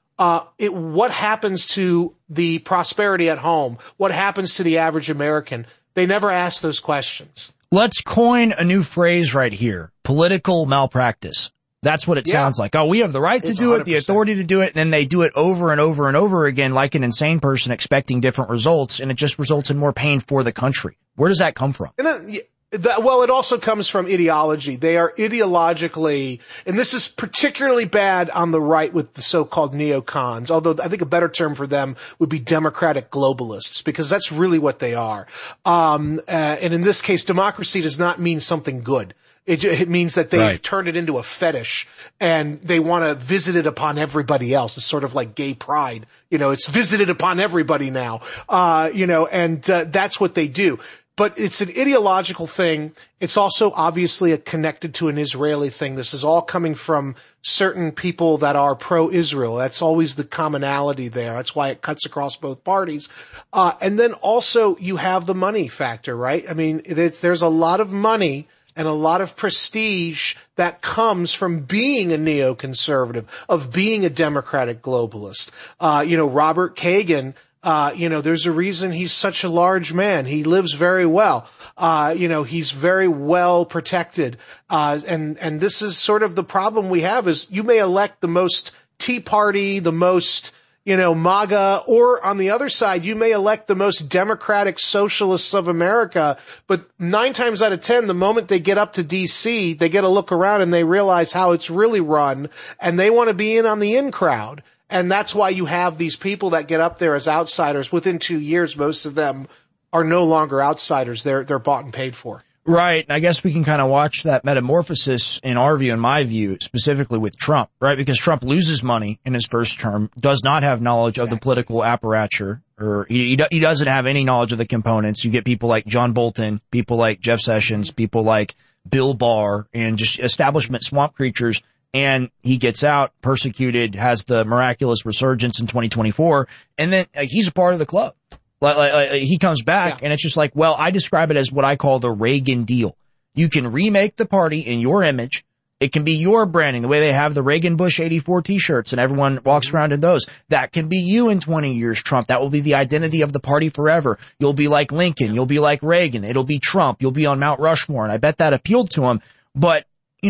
what happens to the prosperity at home? What happens to the average American? They never ask those questions. Let's coin a new phrase right here. Political malpractice. That's what it sounds like. Oh, we have the right to do it, the authority to do it, and then they do it over and over and over again like an insane person expecting different results, and it just results in more pain for the country. Where does that come from? Well, it also comes from ideology. They are ideologically, and this is particularly bad on the right with the so-called neocons, although I think a better term for them would be democratic globalists, because that's really what they are. And in this case, democracy does not mean something good. It means that they've turned it into a fetish and they want to visit it upon everybody else. It's sort of like gay pride. It's visited upon everybody now. And that's what they do. But it's an ideological thing. It's also obviously connected to an Israeli thing. This is all coming from certain people that are pro-Israel. That's always the commonality there. That's why it cuts across both parties. And then also you have the money factor, right? I mean, there's a lot of money and a lot of prestige that comes from being a neoconservative, of being a democratic globalist. Robert Kagan, there's a reason he's such a large man. He lives very well. He's very well protected. And this is sort of the problem we have is you may elect the most Tea Party, the most, MAGA, or on the other side, you may elect the most democratic socialists of America. But 9 times out of 10, the moment they get up to DC, they get a look around and they realize how it's really run and they want to be in on the in crowd. And that's why you have these people that get up there as outsiders. Within 2 years, most of them are no longer outsiders. They're bought and paid for. Right. And I guess we can kind of watch that metamorphosis in our view, in my view, specifically with Trump, right? Because Trump loses money in his first term, does not have knowledge of the political apparature, or he doesn't have any knowledge of the components. You get people like John Bolton, people like Jeff Sessions, people like Bill Barr, and just establishment swamp creatures. And he gets out, persecuted, has the miraculous resurgence in 2024, and then he's a part of the club. He comes back and it's just like, well, I describe it as what I call the Reagan deal. You can remake the party in your image. It can be your branding, the way they have the Reagan Bush 84 t-shirts and everyone walks around in those. That can be you in 20 years, Trump. That will be the identity of the party forever. You'll be like Lincoln. You'll be like Reagan. It'll be Trump. You'll be on Mount Rushmore. And I bet that appealed to him. But,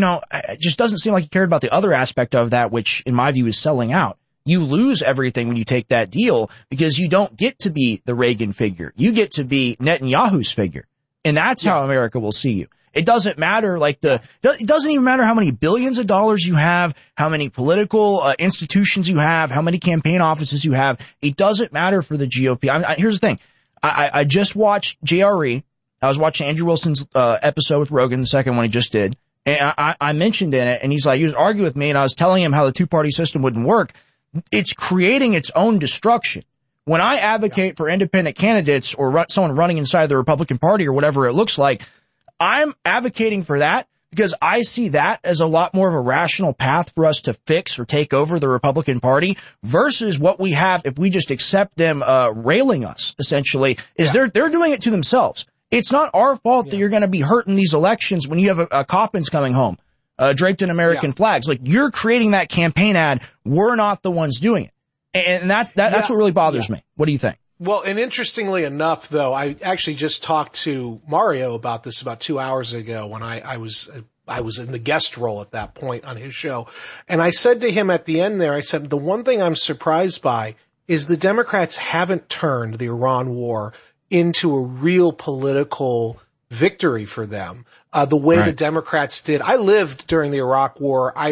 it just doesn't seem like he cared about the other aspect of that, which in my view is selling out. You lose everything when you take that deal because you don't get to be the Reagan figure. You get to be Netanyahu's figure. And that's how America will see you. It doesn't matter, it doesn't even matter how many billions of dollars you have, how many political institutions you have, how many campaign offices you have. It doesn't matter for the GOP. Here's the thing. I just watched JRE. I was watching Andrew Wilson's episode with Rogan, the second one he just did. And I mentioned in it, and he was arguing with me, and I was telling him how the two-party system wouldn't work. It's creating its own destruction. When I advocate for independent candidates or someone running inside the Republican Party or whatever it looks like, I'm advocating for that because I see that as a lot more of a rational path for us to fix or take over the Republican Party versus what we have if we just accept them railing us, essentially, is they're doing it to themselves. It's not our fault that you're going to be hurt in these elections when you have a coffins coming home, draped in American flags. You're creating that campaign ad. We're not the ones doing it. And that's what really bothers me. What do you think? Well, and interestingly enough, though, I actually just talked to Mario about this about 2 hours ago when I was in the guest role at that point on his show. And I said to him at the end there, I said, the one thing I'm surprised by is the Democrats haven't turned the Iran war into a real political victory for them. The way the Democrats did. I lived during the Iraq war. I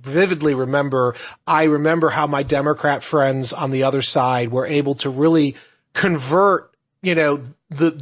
remember how my Democrat friends on the other side were able to really convert, the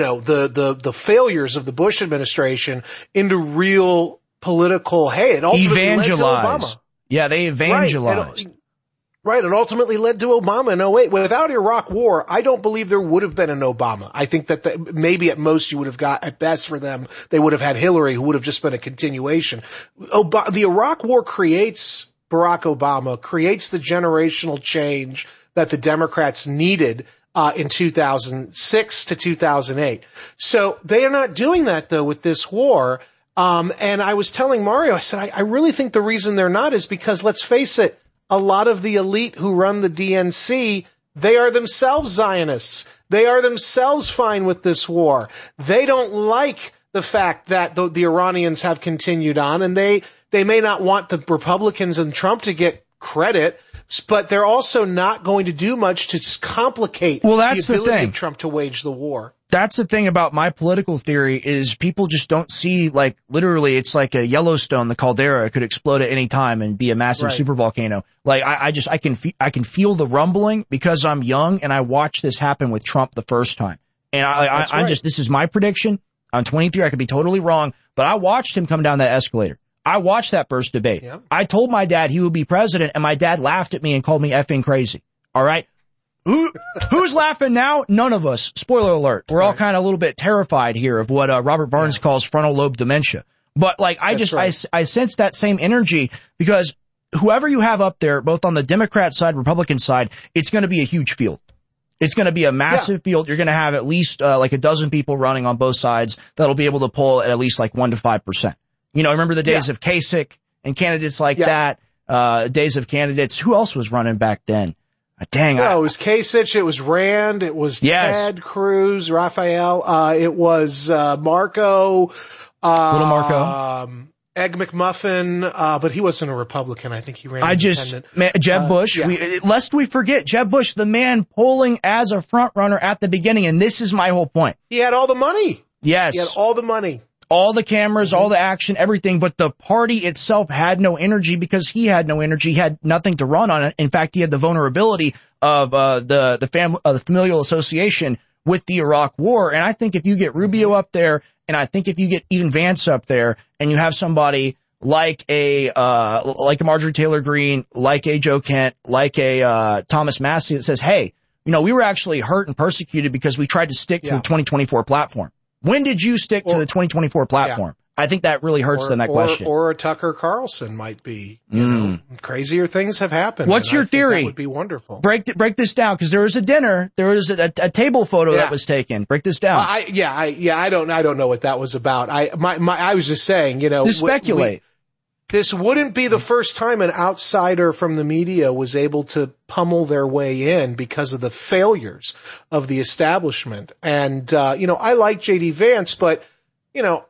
failures of the Bush administration into real political, it ultimately led to Obama. Yeah, they evangelized. Right. It ultimately led to Obama in 2008. Without Iraq war, I don't believe there would have been an Obama. I think that maybe at most you would have got, at best for them, they would have had Hillary, who would have just been a continuation. The Iraq war creates Barack Obama, creates the generational change that the Democrats needed in 2006 to 2008. So they are not doing that, though, with this war. And I was telling Mario, I said, I really think the reason they're not is because, let's face it, a lot of the elite who run the DNC, they are themselves Zionists. They are themselves fine with this war. They don't like the fact that the Iranians have continued on, and they may not want the Republicans and Trump to get credit, but they're also not going to do much to complicate the ability of Trump to wage the war. That's the thing about my political theory is people just don't see, literally it's like a Yellowstone, the caldera could explode at any time and be a massive super volcano. I can feel the rumbling because I'm young and I watched this happen with Trump the first time. And this is my prediction. I'm 23. I could be totally wrong, but I watched him come down that escalator. I watched that first debate. Yeah. I told my dad he would be president, and my dad laughed at me and called me effing crazy. All right? Who's laughing now? None of us. Spoiler alert. We're all kind of a little bit terrified here of what Robert Barnes calls frontal lobe dementia. But I sense that same energy because whoever you have up there, both on the Democrat side, Republican side, it's going to be a huge field. It's going to be a massive field. You're going to have at least a dozen people running on both sides that'll be able to pull at least 1 to 5%. Remember the days of Kasich and candidates like that, days of candidates. Who else was running back then? Dang. It was Kasich, it was Rand, it was Ted Cruz, Raphael, it was Marco. Little Marco. Egg McMuffin, but he wasn't a Republican. I think he ran independent. Jeb Bush. Lest we forget, Jeb Bush, the man polling as a front runner at the beginning, and this is my whole point. He had all the money. Yes. He had all the money. All the cameras, all the action, everything, but the party itself had no energy because he had no energy. He had nothing to run on it. In fact, he had the vulnerability of the familial association with the Iraq war. And I think if you get Rubio up there, and I think if you get even Vance up there, and you have somebody like a Marjorie Taylor Greene, like a Joe Kent, like a Thomas Massie that says, hey, we were actually hurt and persecuted because we tried to stick to the 2024 platform. When did you stick to the 2024 platform? I think that really hurts them, that question. Or a Tucker Carlson might be, you know, crazier things have happened. What's your theory? That would be wonderful. Break this down, because there was a dinner, there was a table photo that was taken. Break this down. I don't know what that was about. I was just saying, you know. Just speculate. This wouldn't be the first time an outsider from the media was able to pummel their way in because of the failures of the establishment. And, you know, I like J.D. Vance, but, you know,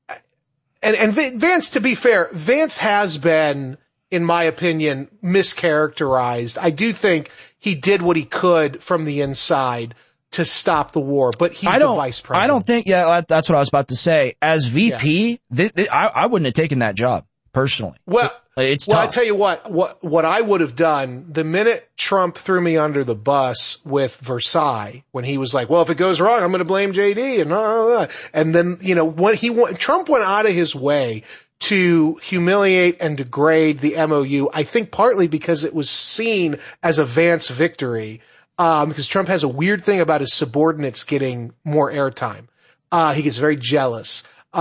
and Vance, to be fair, Vance has been, in my opinion, mischaracterized. I do think he did what he could from the inside to stop the war, but he's the vice president. I don't think, that's what I was about to say. As VP, I wouldn't have taken that job, personally. Well, it's tough. I tell you what I would have done the minute Trump threw me under the bus with Versailles, when he was like, well, if it goes wrong, I'm going to blame JD and then, you know, Trump went out of his way to humiliate and degrade the MOU. I think partly because it was seen as a Vance victory, because Trump has a weird thing about his subordinates getting more airtime. He gets very jealous.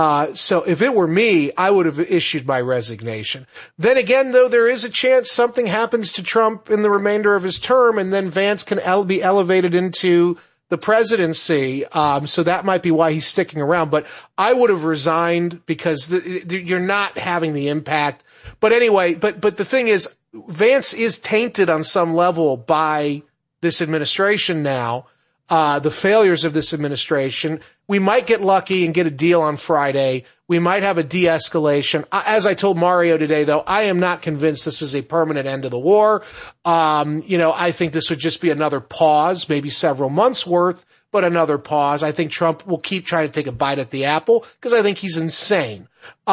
So if it were me, I would have issued my resignation. Then again, though, there is a chance something happens to Trump in the remainder of his term, and then Vance can be elevated into the presidency. So that might be why he's sticking around. But I would have resigned because you're not having the impact. But anyway, but the thing is, Vance is tainted on some level by this administration now. The failures of this administration. We might get lucky and get a deal on Friday. We might have a de-escalation. As I told Mario today, though, I am not convinced this is a permanent end of the war. You know, I think this would just be another pause, maybe several months worth, but another pause. I think Trump will keep trying to take a bite at the apple because I think he's insane.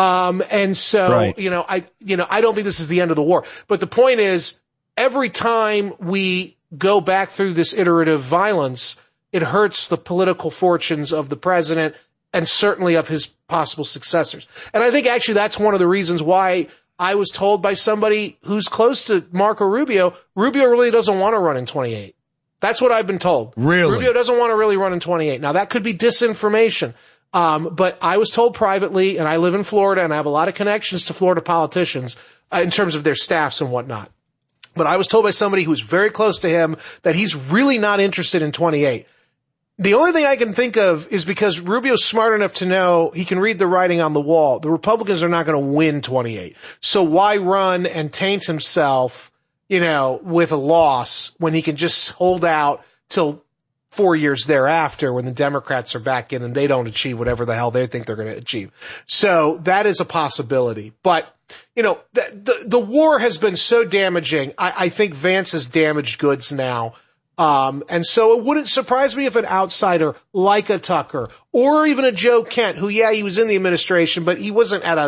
And so, right. you know, I don't think this is the end of the war. But the point is, every time we go back through this iterative violence, it hurts the political fortunes of the president and certainly of his possible successors. And I think actually that's one of the reasons why I was told by somebody who's close to Marco Rubio really doesn't want to run in 28. That's what I've been told. Really? Rubio doesn't want to really run in 28. Now that could be disinformation. But I was told privately, and I live in Florida and I have a lot of connections to Florida politicians in terms of their staffs and whatnot. But I was told by somebody who's very close to him that he's really not interested in 28. The only thing I can think of is because Rubio's smart enough to know he can read the writing on the wall. The Republicans are not going to win 28. So why run and taint himself, you know, with a loss when he can just hold out till 4 years thereafter when the Democrats are back in and they don't achieve whatever the hell they think they're going to achieve. So that is a possibility. But, you know, the war has been so damaging. I think Vance is damaged goods now. And so it wouldn't surprise me if an outsider like a Tucker or even a Joe Kent, who, he was in the administration, but he wasn't at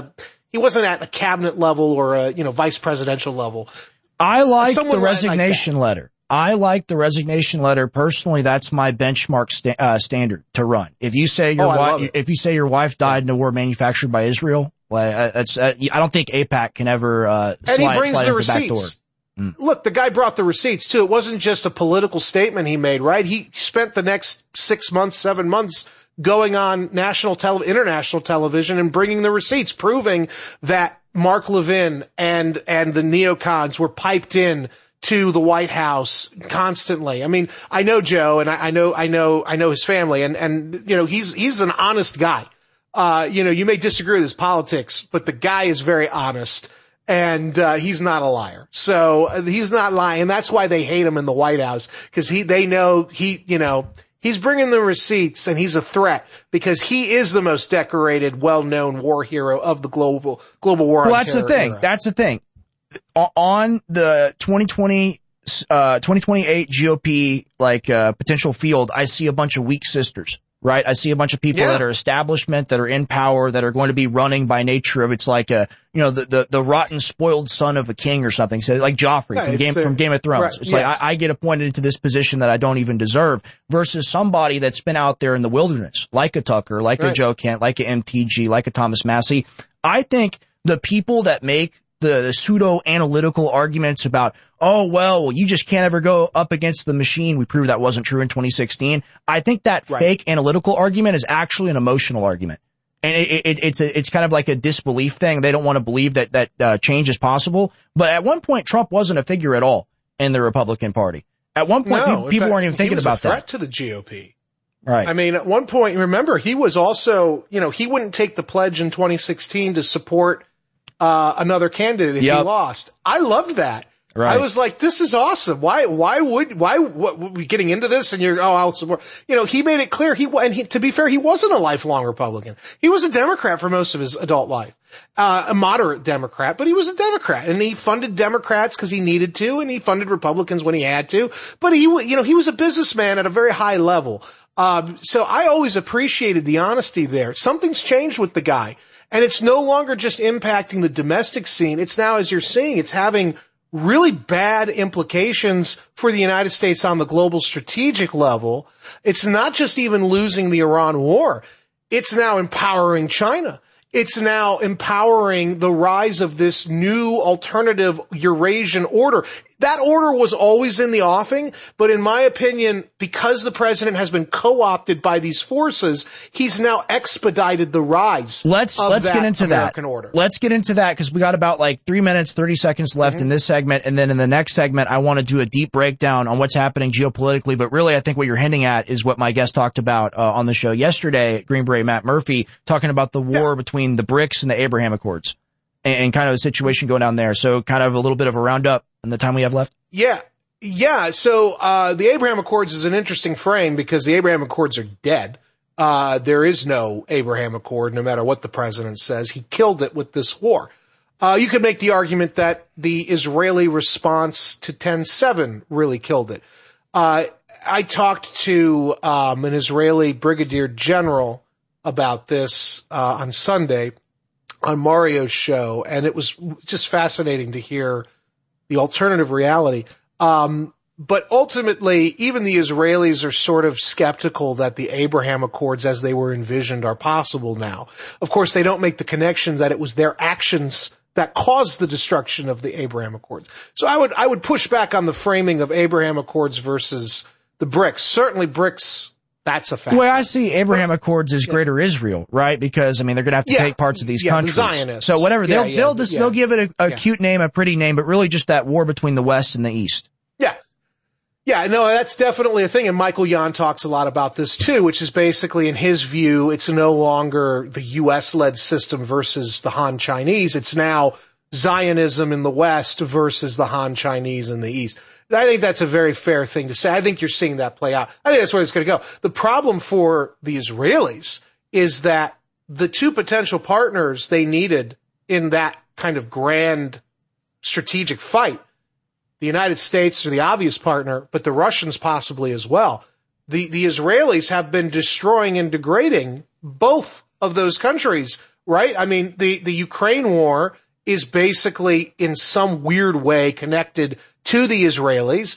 a cabinet level or a, you know, vice presidential level. I like the resignation letter. I like the resignation letter. Personally, that's my benchmark standard to run. If you say your wife died in a war manufactured by Israel, I don't think AIPAC can ever slide in the back door. Look, the guy brought the receipts too. It wasn't just a political statement he made, right? He spent the next 6 months, 7 months going on international television and bringing the receipts, proving that Mark Levin and the neocons were piped in to the White House constantly. I mean, I know Joe and I know his family and, you know, he's an honest guy. You know, you may disagree with his politics, but the guy is very honest. And he's not a liar. So he's not lying. And that's why they hate him in the White House, because they know he's bringing the receipts and he's a threat because he is the most decorated, well-known war hero of the global war on terror. That's the thing. Era. That's the thing. On the 2028 GOP, potential field, I see a bunch of weak sisters. Right? I see a bunch of people that are establishment, that are in power, that are going to be running by nature of, it's like the rotten, spoiled son of a king or something. So like Joffrey from Game of Thrones. Right, it's like, I get appointed into this position that I don't even deserve versus somebody that's been out there in the wilderness, like a Tucker, like a Joe Kent, like a MTG, like a Thomas Massey. I think the people that make the pseudo-analytical arguments about, you just can't ever go up against the machine. We proved that wasn't true in 2016. I think that fake analytical argument is actually an emotional argument. And it's kind of like a disbelief thing. They don't want to believe that change is possible. But at one point, Trump wasn't a figure at all in the Republican Party. At one point, people weren't even thinking about that. He was a threat to the GOP. Right. I mean, at one point, remember, he was also, he wouldn't take the pledge in 2016 to support another candidate if he lost. I loved that. Right. I was like, this is awesome. Why would we getting into this and I'll support, he made it clear to be fair, he wasn't a lifelong Republican. He was a Democrat for most of his adult life. A moderate Democrat, but he was a Democrat and he funded Democrats because he needed to and he funded Republicans when he had to. But he was a businessman at a very high level. So I always appreciated the honesty there. Something's changed with the guy and it's no longer just impacting the domestic scene. It's now, as you're seeing, it's having really bad implications for the United States on the global strategic level. It's not just even losing the Iran war. It's now empowering China. It's now empowering the rise of this new alternative Eurasian order. That order was always in the offing, but in my opinion, because the president has been co-opted by these forces, he's now expedited the rise. Let's get into American that. Order. Let's get into that because we got about 3 minutes, 30 seconds left in this segment. And then in the next segment, I want to do a deep breakdown on what's happening geopolitically. But really, I think what you're hinting at is what my guest talked about on the show yesterday, Green Beret Matt Murphy, talking about the war between the BRICS and the Abraham Accords and kind of a situation going down there. So kind of a little bit of a roundup in the time we have left. Yeah. So, the Abraham Accords is an interesting frame because the Abraham Accords are dead. There is no Abraham Accord, no matter what the president says. He killed it with this war. You could make the argument that the Israeli response to 10/7 really killed it. I talked to, an Israeli brigadier general about this, on Sunday on Mario's show, and it was just fascinating to hear the alternative reality. But ultimately, even the Israelis are sort of skeptical that the Abraham Accords as they were envisioned are possible now. Of course, they don't make the connection that it was their actions that caused the destruction of the Abraham Accords. So I would push back on the framing of Abraham Accords versus the BRICS. Certainly BRICS, that's a fact. Well, I see Abraham Accords as Greater Israel, right? Because, they're going to have to take parts of these countries. The Zionists. So whatever, they'll give it a cute name, a pretty name, but really just that war between the West and the East. Yeah, no, that's definitely a thing. And Michael Yon talks a lot about this too, which is basically, in his view, it's no longer the U.S.-led system versus the Han Chinese. It's now Zionism in the West versus the Han Chinese in the East. And I think that's a very fair thing to say. I think you're seeing that play out. I think that's where it's going to go. The problem for the Israelis is that the two potential partners they needed in that kind of grand strategic fight, the United States are the obvious partner, but the Russians possibly as well. The Israelis have been destroying and degrading both of those countries, right? I mean, the Ukraine war is basically in some weird way connected to the Israelis.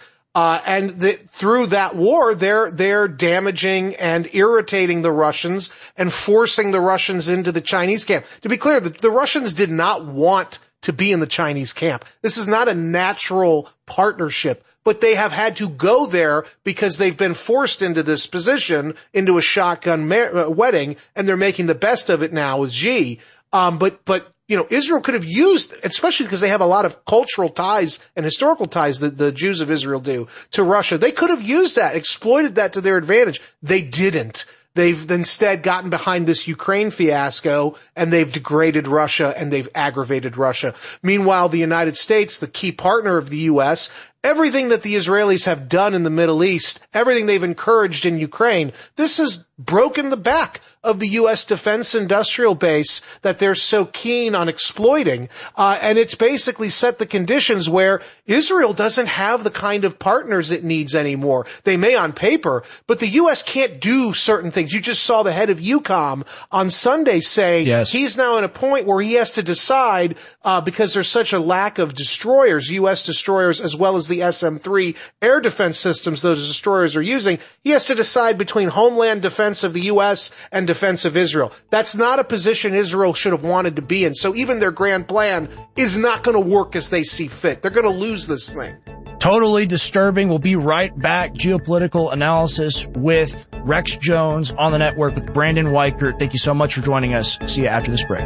Through that war, they're damaging and irritating the Russians and forcing the Russians into the Chinese camp. To be clear, the Russians did not want to be in the Chinese camp. This is not a natural partnership, but they have had to go there because they've been forced into this position, into a shotgun wedding, and they're making the best of it now with Xi. But Israel could have used, especially because they have a lot of cultural ties and historical ties that the Jews of Israel do to Russia. They could have used that, exploited that to their advantage. They didn't. They've instead gotten behind this Ukraine fiasco and they've degraded Russia and they've aggravated Russia. Meanwhile, the United States, the key partner of the U.S., everything that the Israelis have done in the Middle East, everything they've encouraged in Ukraine, this has broken the back of the U.S. defense industrial base that they're so keen on exploiting. And it's basically set the conditions where Israel doesn't have the kind of partners it needs anymore. They may on paper, but the U.S. can't do certain things. You just saw the head of EUCOM on Sunday say he's now at a point where he has to decide, because there's such a lack of destroyers, U.S. destroyers, as well as the SM-3 air defense systems those destroyers are using, he has to decide between homeland defense of the U.S. and defense of Israel. That's not a position Israel should have wanted to be in. So even their grand plan is not going to work as they see fit. They're going to lose this thing. Totally disturbing. We'll be right back. Geopolitical analysis with Rex Jones on the network with Brandon Weichert. Thank you so much for joining us. See you after this break.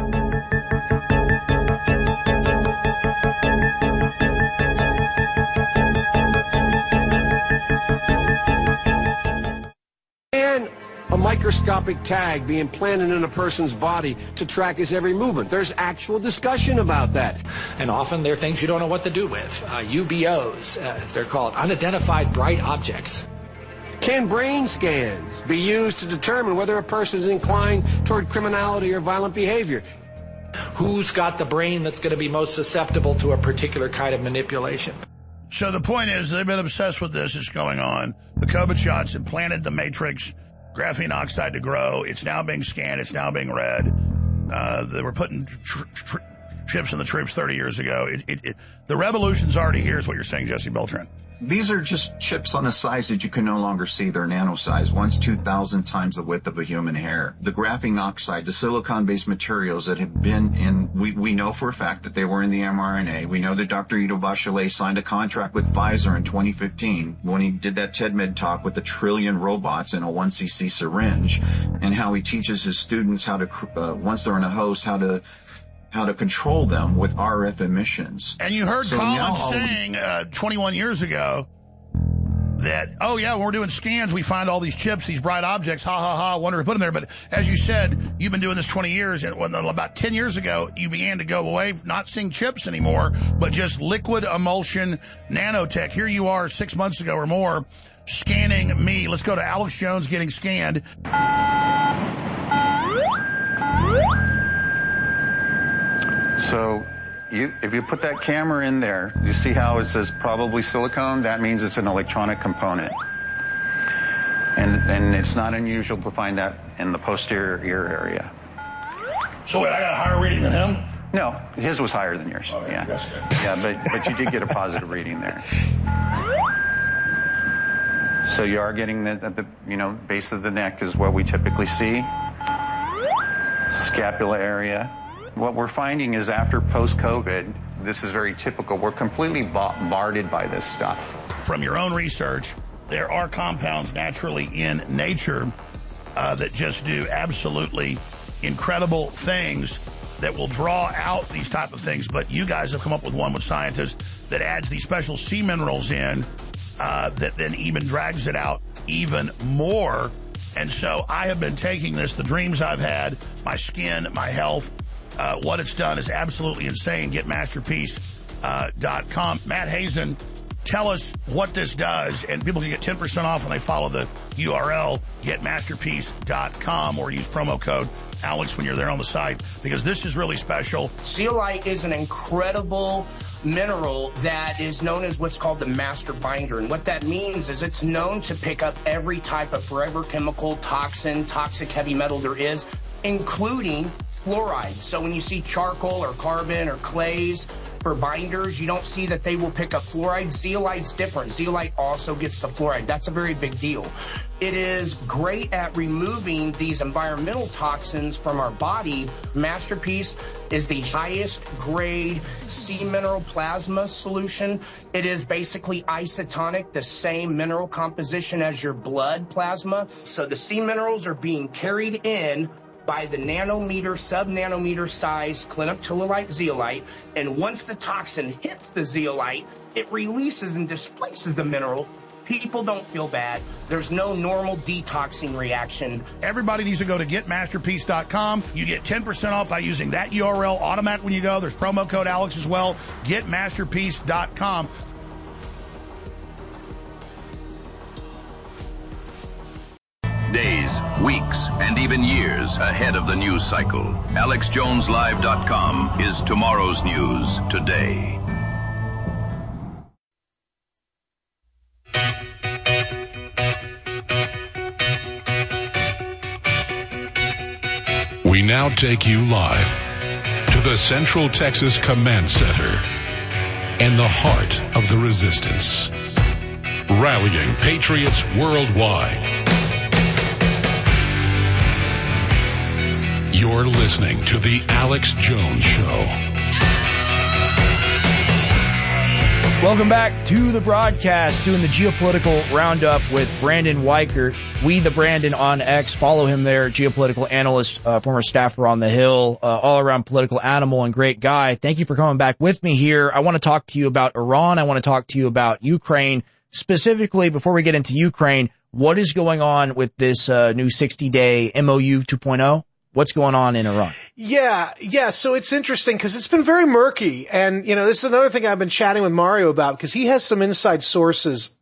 A microscopic tag being planted in a person's body to track his every movement. There's actual discussion about that. And often they're things you don't know what to do with. UBOs, they're called unidentified bright objects. Can brain scans be used to determine whether a person is inclined toward criminality or violent behavior? Who's got the brain that's going to be most susceptible to a particular kind of manipulation? So the point is, they've been obsessed with this. It's going on. The COVID shots implanted the matrix graphene oxide to grow. It's now being scanned. It's now being read. They were putting chips in the troops 30 years ago. The revolution's already here is what you're saying, Jesse Beltran. These are just chips on a size that you can no longer see. They're nano size, once 2,000 times the width of a human hair. The graphene oxide, the silicon-based materials that have been in, we know for a fact that they were in the mRNA. We know that Dr. Ido Bachelet signed a contract with Pfizer in 2015 when he did that TEDMed talk with 1 trillion robots in a 1cc syringe, and how he teaches his students how to, once they're in a host, how to control them with RF emissions. And you heard Colin saying 21 years ago that, oh yeah, when we're doing scans, we find all these chips, these bright objects, ha ha ha, wonder to put them there. But as you said, you've been doing this 20 years, and about 10 years ago, you began to go away, not seeing chips anymore, but just liquid emulsion nanotech. Here you are 6 months ago or more, scanning me. Let's go to Alex Jones getting scanned. So if you put that camera in there, you see how it says probably silicone? That means it's an electronic component. And it's not unusual to find that in the posterior ear area. So wait, I got a higher reading than him? No, his was higher than yours. Okay, yeah. That's good. Yeah, but you did get a positive reading there. So you are getting the base of the neck is what we typically see. Scapula area. What we're finding is after post-COVID, this is very typical. We're completely bombarded by this stuff. From your own research, there are compounds naturally in nature that just do absolutely incredible things that will draw out these type of things. But you guys have come up with one with scientists that adds these special sea minerals in that then even drags it out even more. And so I have been taking this, the dreams I've had, my skin, my health, what it's done is absolutely insane. GetMasterpiece.com. Matt Hazen, tell us what this does, and people can get 10% off when they follow the URL, GetMasterpiece.com, or use promo code Alex when you're there on the site, because this is really special. Zeolite is an incredible mineral that is known as what's called the master binder. And what that means is it's known to pick up every type of forever chemical, toxin, toxic heavy metal there is, including fluoride. So when you see charcoal or carbon or clays for binders, you don't see that they will pick up fluoride. Zeolite's different. Zeolite also gets the fluoride. That's a very big deal. It is great at removing these environmental toxins from our body. Masterpiece is the highest grade sea mineral plasma solution. It is basically isotonic, the same mineral composition as your blood plasma. So the sea minerals are being carried in by the nanometer, sub-nanometer size clinoptilolite zeolite, and once the toxin hits the zeolite, it releases and displaces the mineral. People don't feel bad. There's no normal detoxing reaction. Everybody needs to go to GetMasterpiece.com. You get 10% off by using that URL automatic when you go. There's promo code Alex as well. GetMasterpiece.com. Days, weeks, and even years ahead of the news cycle. AlexJonesLive.com is tomorrow's news today. We now take you live to the Central Texas Command Center and the heart of the resistance. Rallying patriots worldwide. You're listening to The Alex Jones Show. Welcome back to the broadcast, doing the geopolitical roundup with Brandon Weichert. We the Brandon on X. Follow him there, geopolitical analyst, former staffer on the Hill, all-around political animal and great guy. Thank you for coming back with me here. I want to talk to you about Iran. I want to talk to you about Ukraine. Specifically, before we get into Ukraine, what is going on with this new 60-day MOU 2.0? What's going on in Iran? Yeah. So it's interesting because it's been very murky. And, this is another thing I've been chatting with Mario about because he has some inside sources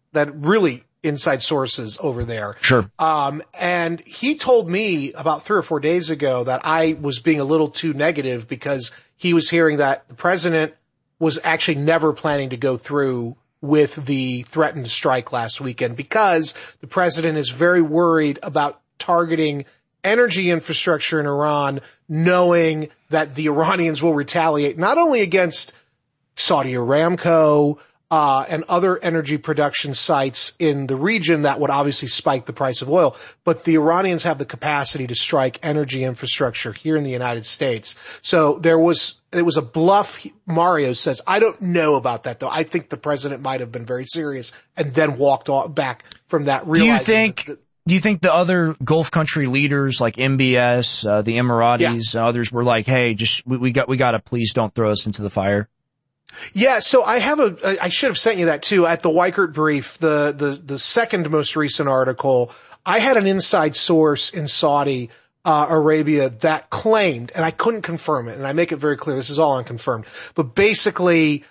over there. Sure. And he told me about 3 or 4 days ago that I was being a little too negative because he was hearing that the president was actually never planning to go through with the threatened strike last weekend because the president is very worried about targeting energy infrastructure in Iran, knowing that the Iranians will retaliate not only against Saudi Aramco and other energy production sites in the region that would obviously spike the price of oil, but the Iranians have the capacity to strike energy infrastructure here in the United States. So it was a bluff. Mario says, I don't know about that though. I think the president might have been very serious and then walked back from that. Do you think the other Gulf country leaders like MBS, the Emiratis, others were like, hey, we got to please don't throw us into the fire? Yeah. So I should have sent you that too at the Weichert brief, the second most recent article. I had an inside source in Saudi Arabia that claimed, and I couldn't confirm it, and I make it very clear, this is all unconfirmed, but basically,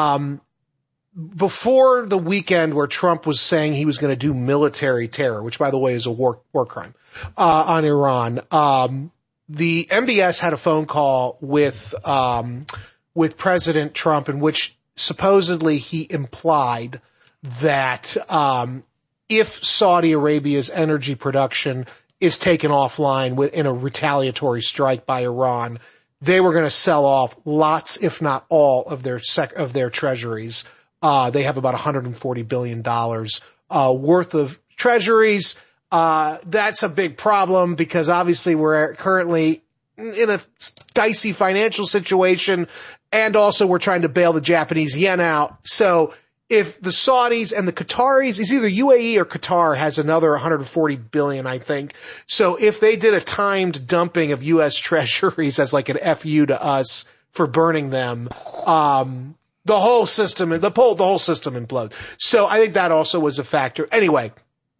before the weekend where Trump was saying he was going to do military terror, which by the way is a war crime, on Iran, the MBS had a phone call with President Trump in which supposedly he implied that, if Saudi Arabia's energy production is taken offline in a retaliatory strike by Iran, they were going to sell off lots, if not all of their treasuries. They have about $140 billion worth of treasuries. That's a big problem because obviously we're currently in a dicey financial situation, and also we're trying to bail the Japanese yen out. So if the Saudis and the Qataris, it's either UAE or Qatar has another 140 billion, I think. So if they did a timed dumping of U.S. treasuries as like an FU to us for burning them, the whole system implodes. So I think that also was a factor. Anyway,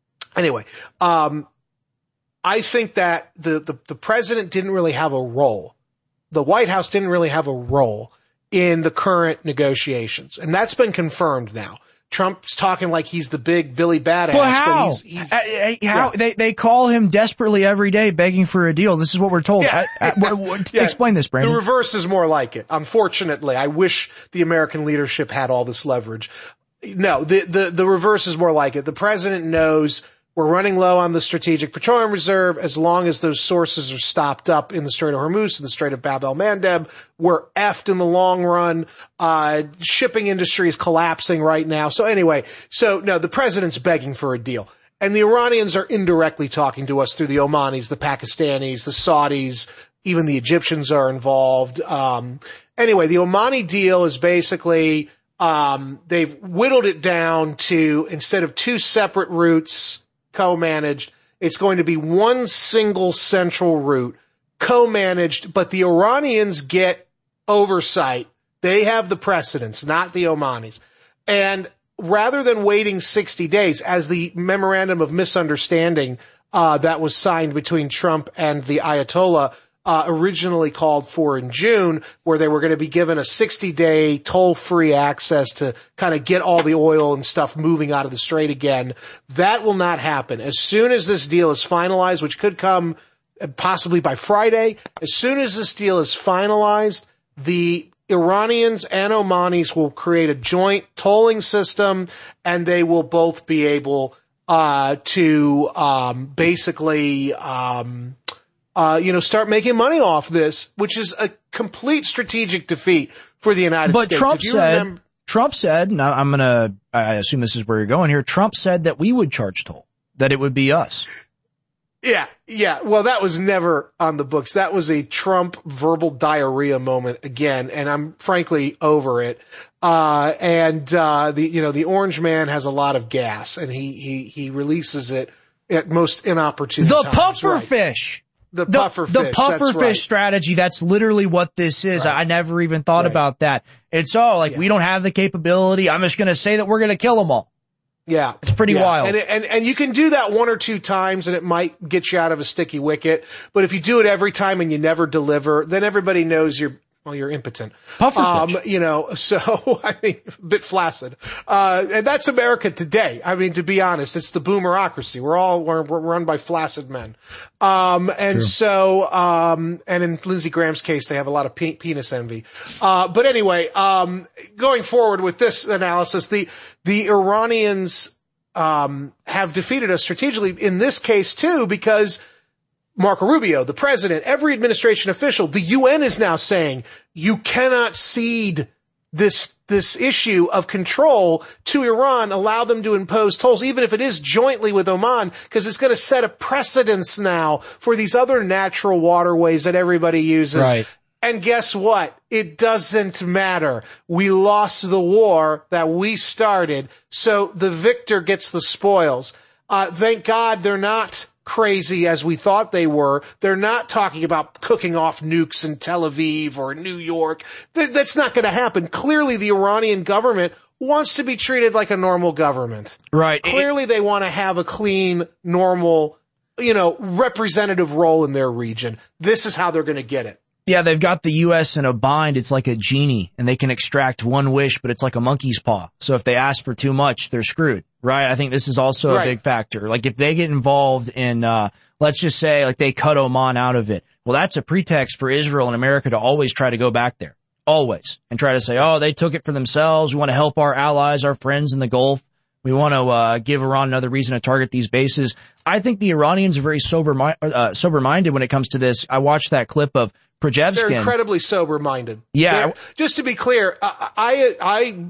I think that the president didn't really have a role. The White House didn't really have a role in the current negotiations. And that's been confirmed now. Trump's talking like he's the big Billy Badass. Well, how? But he's how? They call him desperately every day begging for a deal. This is what we're told. Yeah. Explain this, Brandon. The reverse is more like it. Unfortunately, I wish the American leadership had all this leverage. No, the reverse is more like it. The president knows we're running low on the Strategic Petroleum Reserve. As long as those sources are stopped up in the Strait of Hormuz and the Strait of Bab el-Mandeb, we're effed in the long run. Shipping industry is collapsing right now. So anyway, no, the president's begging for a deal. And the Iranians are indirectly talking to us through the Omanis, the Pakistanis, the Saudis, even the Egyptians are involved. Anyway, the Omani deal is basically, they've whittled it down to, instead of 2 separate routes, co-managed, it's going to be one single central route, co-managed, but the Iranians get oversight. They have the precedence, not the Omanis. And rather than waiting 60 days, as the memorandum of misunderstanding that was signed between Trump and the Ayatollah originally called for in June, where they were going to be given a 60-day toll-free access to kind of get all the oil and stuff moving out of the strait again. That will not happen. As soon as this deal is finalized, which could come possibly by Friday, as soon as this deal is finalized, the Iranians and Omanis will create a joint tolling system, and they will both be able to basically start making money off this, which is a complete strategic defeat for the United States. But Trump said, now I assume this is where you're going here, Trump said that we would charge toll, that it would be us. Yeah. Well, that was never on the books. That was a Trump verbal diarrhea moment again, and I'm frankly over it. The Orange Man has a lot of gas, and he releases it at most inopportune times. The pufferfish. The pufferfish. The pufferfish right. strategy. That's literally what this is. Right. I never even thought about that. It's we don't have the capability. I'm just going to say that we're going to kill them all. Yeah. It's pretty wild. And you can do that one or two times and it might get you out of a sticky wicket. But if you do it every time and you never deliver, then everybody knows you're impotent. Pufferfish. So, I mean, a bit flaccid. And that's America today. I mean, to be honest, it's the boomerocracy. We're run by flaccid men. And in Lindsey Graham's case, they have a lot of penis envy. But anyway, going forward with this analysis, the Iranians, have defeated us strategically in this case too, because Marco Rubio, the president, every administration official, the UN is now saying you cannot cede this issue of control to Iran, allow them to impose tolls, even if it is jointly with Oman, because it's going to set a precedence now for these other natural waterways that everybody uses. Right. And guess what? It doesn't matter. We lost the war that we started, so the victor gets the spoils. Thank God they're not crazy as we thought they were. They're not talking about cooking off nukes in Tel Aviv or New York. That's not going to happen. Clearly, the Iranian government wants to be treated like a normal government. Right. Clearly, they want to have a clean, normal, representative role in their region. This is how they're going to get it. Yeah, they've got the U.S. in a bind. It's like a genie, and they can extract one wish, but it's like a monkey's paw. So if they ask for too much, they're screwed, right? I think this is also a big factor. Like if they get involved in, let's just say, like they cut Oman out of it. Well, that's a pretext for Israel and America to always try to go back there. Always. And try to say, oh, they took it for themselves. We want to help our allies, our friends in the Gulf. We want to give Iran another reason to target these bases. I think the Iranians are very sober-minded when it comes to this. I watched that clip of Przevskin. They're incredibly sober-minded. Yeah. Just to be clear, I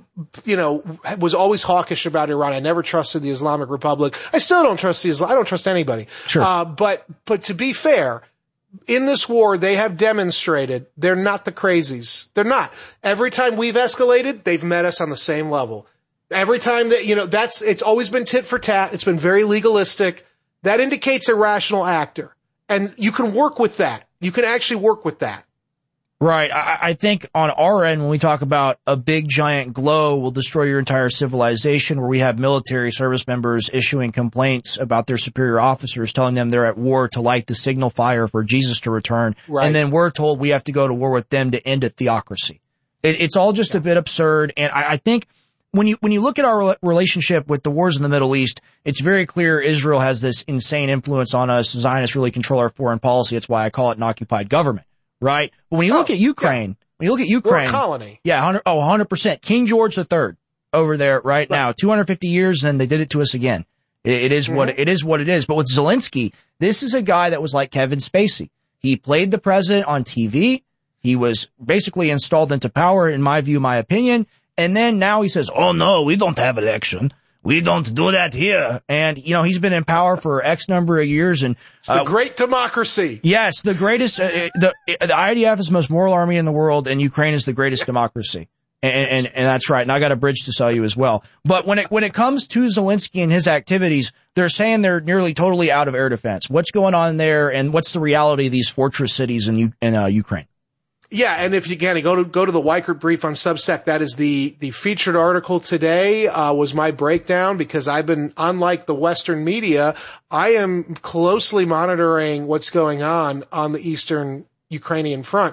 was always hawkish about Iran. I never trusted the Islamic Republic. I still don't trust I don't trust anybody. Sure. But to be fair, in this war, they have demonstrated they're not the crazies. They're not. Every time we've escalated, they've met us on the same level. Every time that, it's always been tit for tat. It's been very legalistic. That indicates a rational actor. And you can work with that. You can actually work with that. Right. I think on our end, when we talk about a big giant glow will destroy your entire civilization, where we have military service members issuing complaints about their superior officers, telling them they're at war to light the signal fire for Jesus to return. Right. And then we're told we have to go to war with them to end a theocracy. It's all just a bit absurd. And I think when you look at our relationship with the wars in the Middle East, it's very clear Israel has this insane influence on us. Zionists really control our foreign policy. That's why I call it an occupied government, right? But when you look at Ukraine, we're a colony. Yeah, 100%. King George III over there right now, 250 years, and they did it to us again. It is what it is. But with Zelensky, this is a guy that was like Kevin Spacey. He played the president on TV. He was basically installed into power, in my view, my opinion. And then now he says, oh no, we don't have election. We don't do that here. And, he's been in power for X number of years. And it's the great democracy. Yes, the greatest, the IDF is the most moral army in the world, and Ukraine is the greatest democracy. And that's right. And I got a bridge to sell you as well. But when it comes to Zelensky and his activities, they're saying they're nearly totally out of air defense. What's going on there, and what's the reality of these fortress cities in Ukraine? Yeah, and if you can go to the Weichert Brief on Substack, that is the featured article today, was my breakdown, because I've been, unlike the Western media, I am closely monitoring what's going on the Eastern Ukrainian front.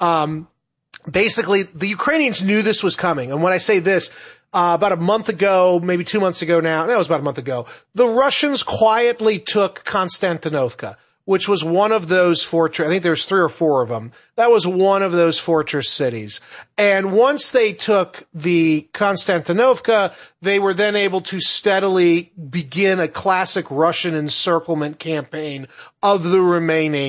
Basically, the Ukrainians knew this was coming. And when I say this, about a month ago, maybe 2 months ago now, no, it was about a month ago, the Russians quietly took Konstantinovka, which was one of those fortress. I think there's 3 or 4 of them. That was one of those fortress cities. And once they took the Konstantinovka, they were then able to steadily begin a classic Russian encirclement campaign of the remaining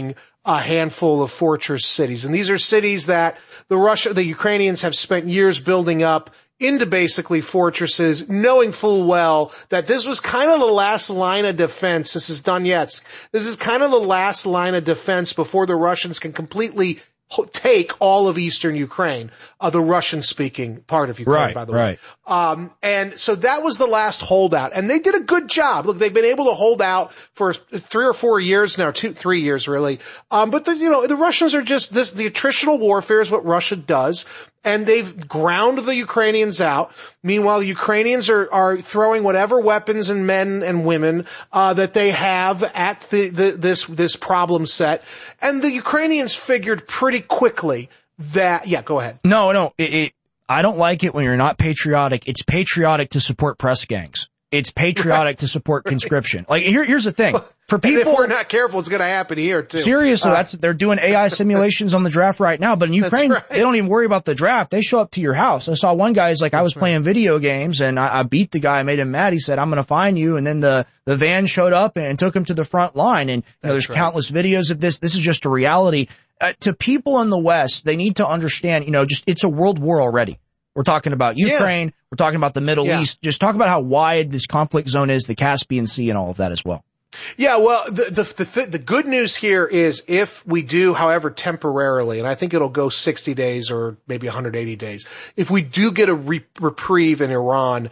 a handful of fortress cities. And these are cities that the Ukrainians have spent years building up into basically fortresses, knowing full well that this was kind of the last line of defense. This is Donetsk. This is kind of the last line of defense before the Russians can completely take all of eastern Ukraine, the Russian-speaking part of Ukraine, by the way. And so that was the last holdout, and they did a good job. Look, they've been able to hold out for 3 or 4 years now, 3 years really. But the Russians are just the attritional warfare is what Russia does. And they've ground the Ukrainians out. Meanwhile, the Ukrainians are throwing whatever weapons and men and women that they have at this problem set. And the Ukrainians figured pretty quickly that, yeah, go ahead. No, I don't like it when you're not patriotic. It's patriotic to support press gangs. It's patriotic to support conscription. Like, here's the thing. For people, and if we're not careful, it's going to happen here too. Seriously, they're doing AI simulations on the draft right now. But in Ukraine, they don't even worry about the draft. They show up to your house. I saw one guy's like, I was playing video games and I beat the guy, I made him mad. He said, I'm going to find you. And then the van showed up and took him to the front line. And there's countless videos of this. This is just a reality. To people in the West, they need to understand, it's a world war already. We're talking about Ukraine. We're talking about the Middle East. Just talk about how wide this conflict zone is, the Caspian Sea and all of that as well. Yeah, well, the good news here is if we do, however, temporarily, and I think it'll go 60 days or maybe 180 days, if we do get a reprieve in Iran,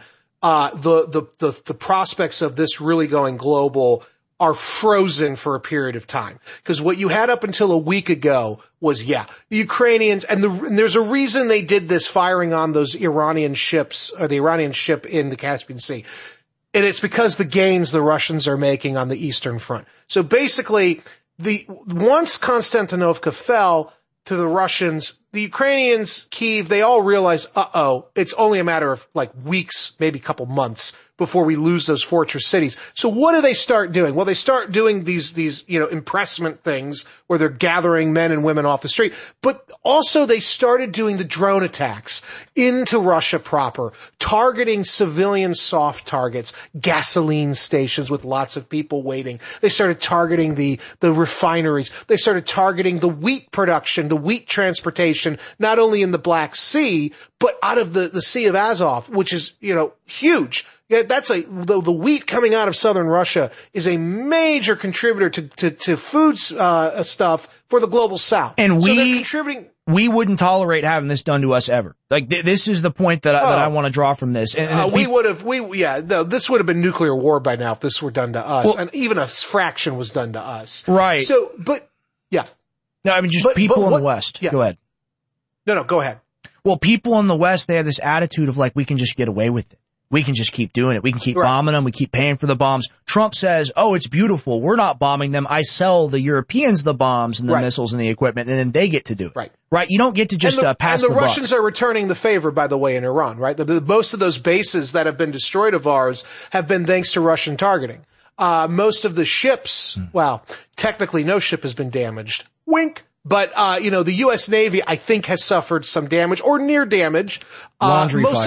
the prospects of this really going global are frozen for a period of time. Because what you had up until a week ago was, the Ukrainians, and there's a reason they did this firing on those Iranian ships, or the Iranian ship in the Caspian Sea. And it's because the gains the Russians are making on the Eastern Front. So basically, once Konstantinovka fell to the Russians, the Ukrainians, Kyiv, they all realize, it's only a matter of like weeks, maybe a couple months before we lose those fortress cities. So what do they start doing? Well, they start doing these, impressment things where they're gathering men and women off the street. But also they started doing the drone attacks into Russia proper, targeting civilian soft targets, gasoline stations with lots of people waiting. They started targeting the refineries. They started targeting the wheat production, the wheat transportation, not only in the Black Sea, but out of the Sea of Azov, which is, huge. Yeah, that's the wheat coming out of southern Russia is a major contributor to food stuff for the global south. And so they're contributing. We wouldn't tolerate having this done to us ever. Like this is the point that I want to draw from this. And this would have been nuclear war by now if this were done to us, and even a fraction was done to us. Right. So, but yeah. No, I mean just people in the West. Yeah. Go ahead. No, go ahead. Well, people in the West, they have this attitude of like, we can just get away with it. We can just keep doing it. We can keep bombing them. We keep paying for the bombs. Trump says, it's beautiful. We're not bombing them. I sell the Europeans the bombs and the missiles and the equipment, and then they get to do it. Right. You don't get to just pass the buck. And the Russians are returning the favor, by the way, in Iran, right? Most of those bases that have been destroyed of ours have been thanks to Russian targeting. Most of the ships, technically no ship has been damaged. Wink. But, the U.S. Navy, I think, has suffered some damage or near damage. Laundry fire.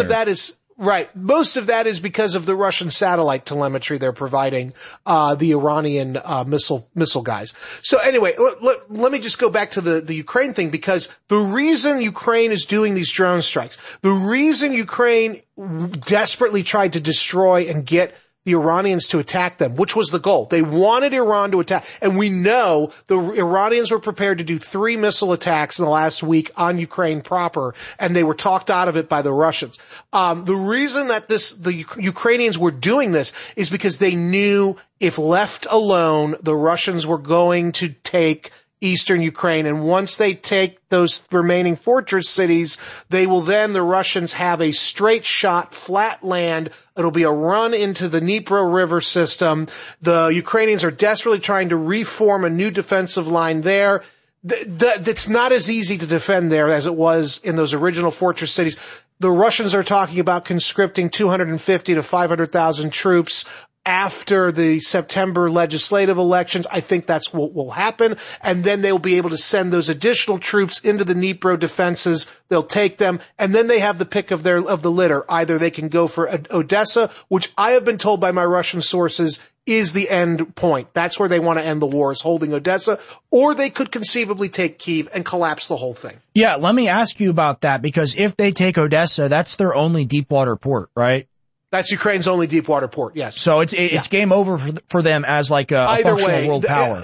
Most of that is because of the Russian satellite telemetry they're providing, the Iranian, missile guys. So anyway, let me just go back to the Ukraine thing, because the reason Ukraine is doing these drone strikes, the reason Ukraine desperately tried to destroy and get the Iranians to attack them, which was the goal. They wanted Iran to attack. And we know the Iranians were prepared to do 3 missile attacks in the last week on Ukraine proper, and they were talked out of it by the Russians. The reason that the Ukrainians were doing this is because they knew if left alone, the Russians were going to take eastern Ukraine. And once they take those remaining fortress cities, the Russians have a straight shot, flat land. It'll be a run into the Dnipro River system. The Ukrainians are desperately trying to reform a new defensive line there. That's not as easy to defend there as it was in those original fortress cities. The Russians are talking about conscripting 250 to 500,000 troops after the September legislative elections. I think that's what will happen. And then they'll be able to send those additional troops into the Dnipro defenses. They'll take them, and then they have the pick of the litter. Either they can go for Odessa, which I have been told by my Russian sources is the end point. That's where they want to end the war, is holding Odessa, or they could conceivably take Kyiv and collapse the whole thing. Yeah, let me ask you about that, because if they take Odessa, that's their only deep water port, right? That's Ukraine's only deep water port, yes. So it's game over for them as like a functional world power.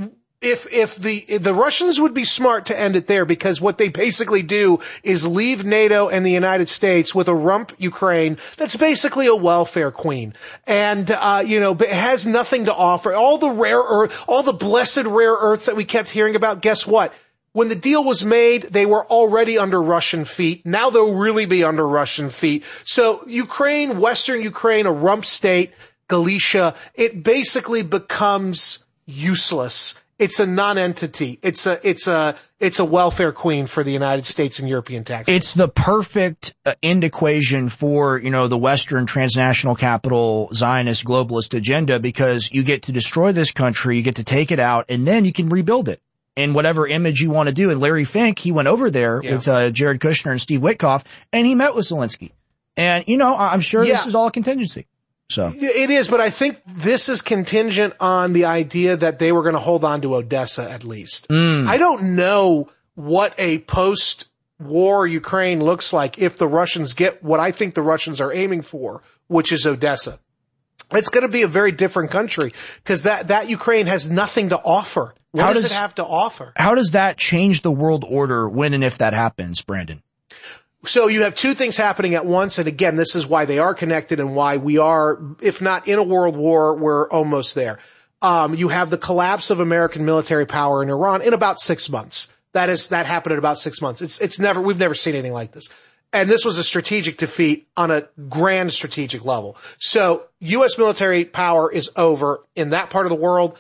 If the Russians would be smart to end it there, because what they basically do is leave NATO and the United States with a rump Ukraine that's basically a welfare queen. And, it has nothing to offer. All the rare earth, all the blessed rare earths that we kept hearing about, guess what? When the deal was made, they were already under Russian feet. Now they'll really be under Russian feet. So Ukraine, Western Ukraine, a rump state, Galicia, it basically becomes useless. It's a non-entity. It's a welfare queen for the United States and European taxpayers. It's the perfect end equation for, the Western transnational capital Zionist globalist agenda, because you get to destroy this country, you get to take it out, and then you can rebuild it in whatever image you want to do. And Larry Fink, he went over there with Jared Kushner and Steve Witkoff, and he met with Zelensky. And, I'm sure this is all a contingency. So it is, but I think this is contingent on the idea that they were going to hold on to Odessa at least. I don't know what a post-war Ukraine looks like if the Russians get what I think the Russians are aiming for, which is Odessa. It's going to be a very different country, because that Ukraine has nothing to offer. What does it have to offer? How does that change the world order when and if that happens, Brandon? So you have two things happening at once, and again, this is why they are connected and why we are, if not in a world war, we're almost there. You have the collapse of American military power in Iran in about 6 months. That happened in about 6 months. We've never seen anything like this. And this was a strategic defeat on a grand strategic level. So U.S. military power is over in that part of the world.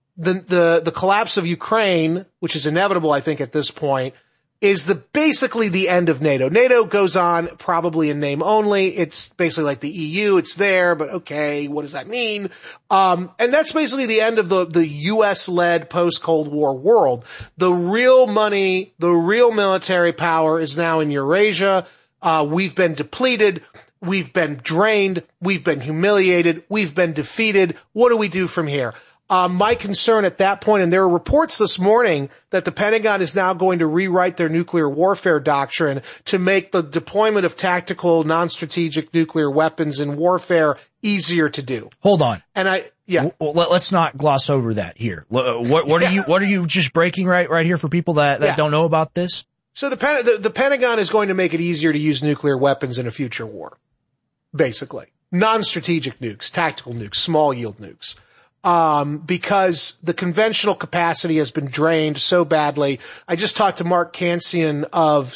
The collapse of Ukraine, which is inevitable, I think, at this point, is basically the end of NATO. NATO goes on probably in name only. It's basically like the EU. It's there, but okay, what does that mean? And that's basically the end of the US-led post-Cold War world. The real money, the real military power is now in Eurasia. We've been depleted. We've been drained. We've been humiliated. We've been defeated. What do we do from here? My concern at that point, and there are reports this morning that the Pentagon is now going to rewrite their nuclear warfare doctrine to make the deployment of tactical, non-strategic nuclear weapons in warfare easier to do. Hold on. And let's not gloss over that here. What are you just breaking right here for people that don't know about this? So the Pentagon is going to make it easier to use nuclear weapons in a future war. Basically. Non-strategic nukes, tactical nukes, small yield nukes. Because the conventional capacity has been drained so badly. I just talked to Mark Cancian of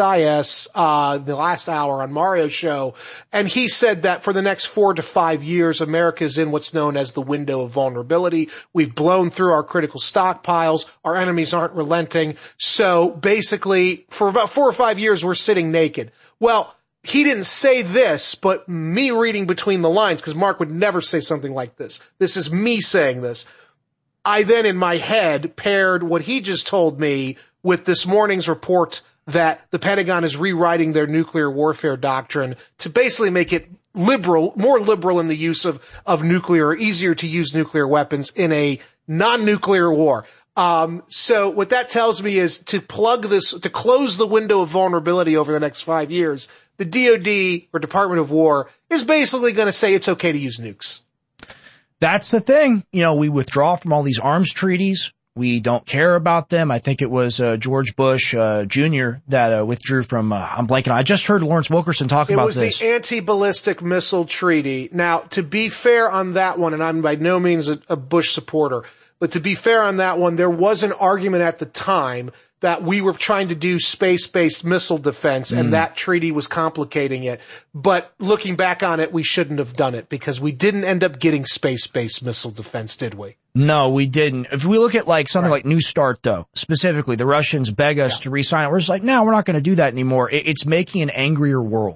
CSIS, the last hour on Mario's show, and he said that for the next 4 to 5 years, America is in what's known as the window of vulnerability. We've blown through our critical stockpiles. Our enemies aren't relenting. So basically, for about 4 or 5 years, we're sitting naked. Well, he didn't say this, but me reading between the lines, because Mark would never say something like this. This is me saying this. I then, in my head, paired what he just told me with this morning's report that the Pentagon is rewriting their nuclear warfare doctrine to basically make it more liberal in the use of nuclear, or easier to use nuclear weapons in a non-nuclear war. So what that tells me is to close the window of vulnerability over the next 5 years, the DoD, or Department of War, is basically going to say it's okay to use nukes. That's the thing. We withdraw from all these arms treaties. We don't care about them. I think it was George Bush Jr. that withdrew from, I'm blanking. I just heard Lawrence Wilkerson talk about this. It was the anti-ballistic missile treaty. Now, to be fair on that one, and I'm by no means a Bush supporter, but to be fair on that one, there was an argument at the time that we were trying to do space-based missile defense, and that treaty was complicating it. But looking back on it, we shouldn't have done it, because we didn't end up getting space-based missile defense, did we? No, we didn't. If we look at something like New START, though, specifically, the Russians beg us to re-sign it. We're just like, no, we're not going to do that anymore. It's making an angrier world.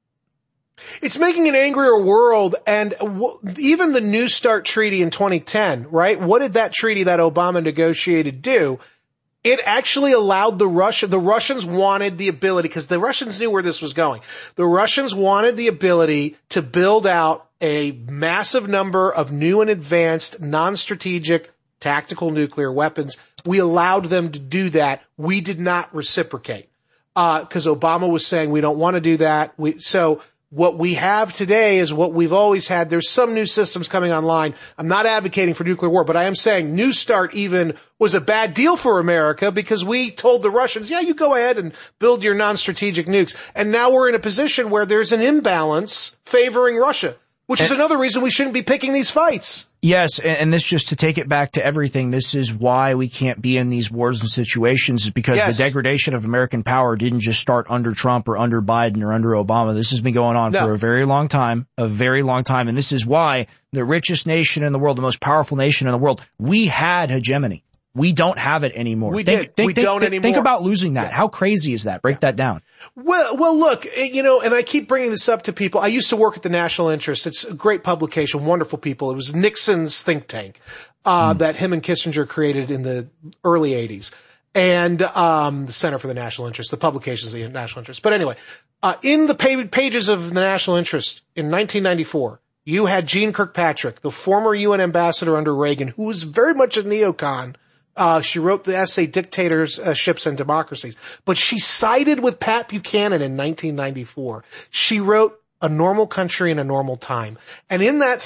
It's making an angrier world, and even the New START treaty in 2010, right? What did that treaty that Obama negotiated do? It actually allowed the Russians wanted the ability, because the Russians knew where this was going. The Russians wanted the ability to build out a massive number of new and advanced non-strategic tactical nuclear weapons. We allowed them to do that. We did not reciprocate. Because Obama was saying we don't want to do that. So what we have today is what we've always had. There's some new systems coming online. I'm not advocating for nuclear war, but I am saying New START even was a bad deal for America because we told the Russians, yeah, you go ahead and build your non-strategic nukes. And now we're in a position where there's an imbalance favoring Russia, which is another reason we shouldn't be picking these fights. Yes, and this, just to take it back to everything, this is why we can't be in these wars and situations, is because the degradation of American power didn't just start under Trump or under Biden or under Obama. This has been going on for a very long time, and this is why the richest nation in the world, the most powerful nation in the world, we had hegemony. We don't have it anymore. We don't anymore. Think about losing that. How crazy is that? Break that down. Well, look, and I keep bringing this up to people. I used to work at the National Interest. It's a great publication, wonderful people. It was Nixon's think tank, that him and Kissinger created in the early 80s. And, the Center for the National Interest, the publications of the National Interest. But anyway, in the pages of the National Interest in 1994, you had Jeane Kirkpatrick, the former UN ambassador under Reagan, who was very much a neocon. She wrote the essay Dictatorships and Democracies, but she sided with Pat Buchanan in 1994. She wrote A Normal Country in a Normal Time. And in that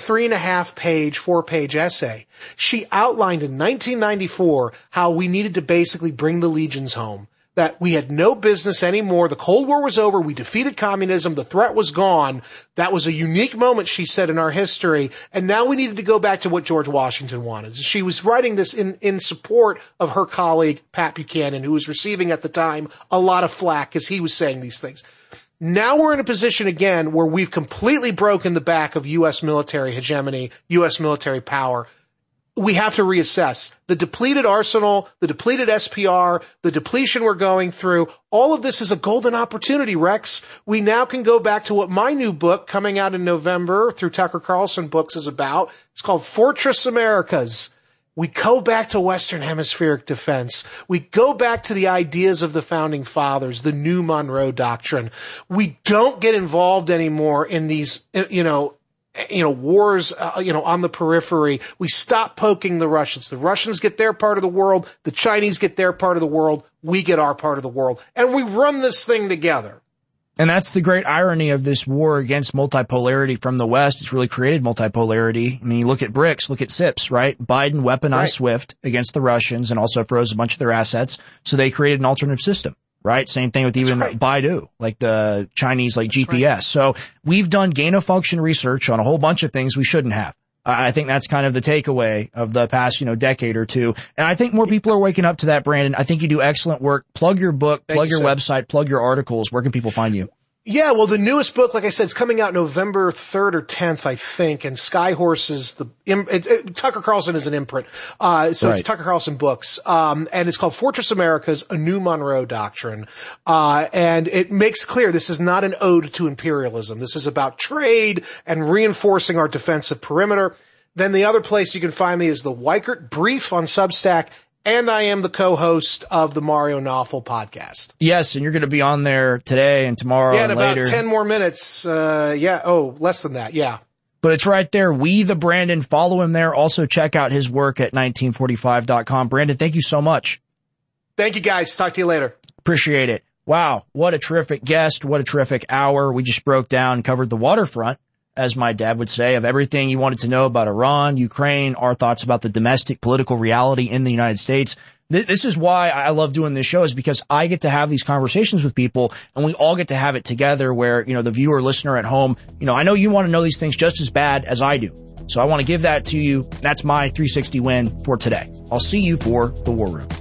4-page essay, she outlined in 1994 how we needed to basically bring the legions home. That we had no business anymore. The Cold War was over. We defeated communism. The threat was gone. That was a unique moment, she said, in our history. And now we needed to go back to what George Washington wanted. She was writing this in support of her colleague, Pat Buchanan, who was receiving at the time a lot of flack because he was saying these things. Now we're in a position again where we've completely broken the back of U.S. military hegemony, U.S. military power. We have to reassess the depleted arsenal, the depleted SPR, the depletion we're going through. All of this is a golden opportunity, Rex. We now can go back to what my new book coming out in November through Tucker Carlson Books is about. It's called Fortress Americas. We go back to Western Hemispheric defense. We go back to the ideas of the founding fathers, the new Monroe Doctrine. We don't get involved anymore in these, wars, on the periphery. We stop poking the Russians. The Russians get their part of the world. The Chinese get their part of the world. We get our part of the world. And we run this thing together. And that's the great irony of this war against multipolarity from the West. It's really created multipolarity. I mean, you look at BRICS, look at SIPs, right? Biden weaponized SWIFT against the Russians and also froze a bunch of their assets. So they created an alternative system. Right? Same thing with even Baidu, like the Chinese, like GPS. So we've done gain of function research on a whole bunch of things we shouldn't have. I think that's kind of the takeaway of the past, decade or two. And I think more people are waking up to that, Brandon. I think you do excellent work. Plug your book, plug your website, plug your articles. Where can people find you? Yeah, well, the newest book, like I said, it's coming out November 3rd or 10th, I think, and Skyhorse is Tucker Carlson is an imprint. It's Tucker Carlson Books. And it's called Fortress Americas, A New Monroe Doctrine. And it makes clear this is not an ode to imperialism. This is about trade and reinforcing our defensive perimeter. Then the other place you can find me is the Weichert Brief on Substack. And I am the co-host of the Mario Nawfal podcast. Yes, and you're going to be on there today and tomorrow and later. Yeah, in about 10 more minutes. Less than that, yeah. But it's right there. We the Brandon. Follow him there. Also check out his work at 1945.com. Brandon, thank you so much. Thank you, guys. Talk to you later. Appreciate it. Wow, what a terrific guest. What a terrific hour. We just broke down, covered the waterfront, as my dad would say, of everything you wanted to know about Iran, Ukraine, our thoughts about the domestic political reality in the United States. This is why I love doing this show, is because I get to have these conversations with people and we all get to have it together where, the viewer, listener at home, I know you want to know these things just as bad as I do. So I want to give that to you. That's my 360 win for today. I'll see you for the War Room.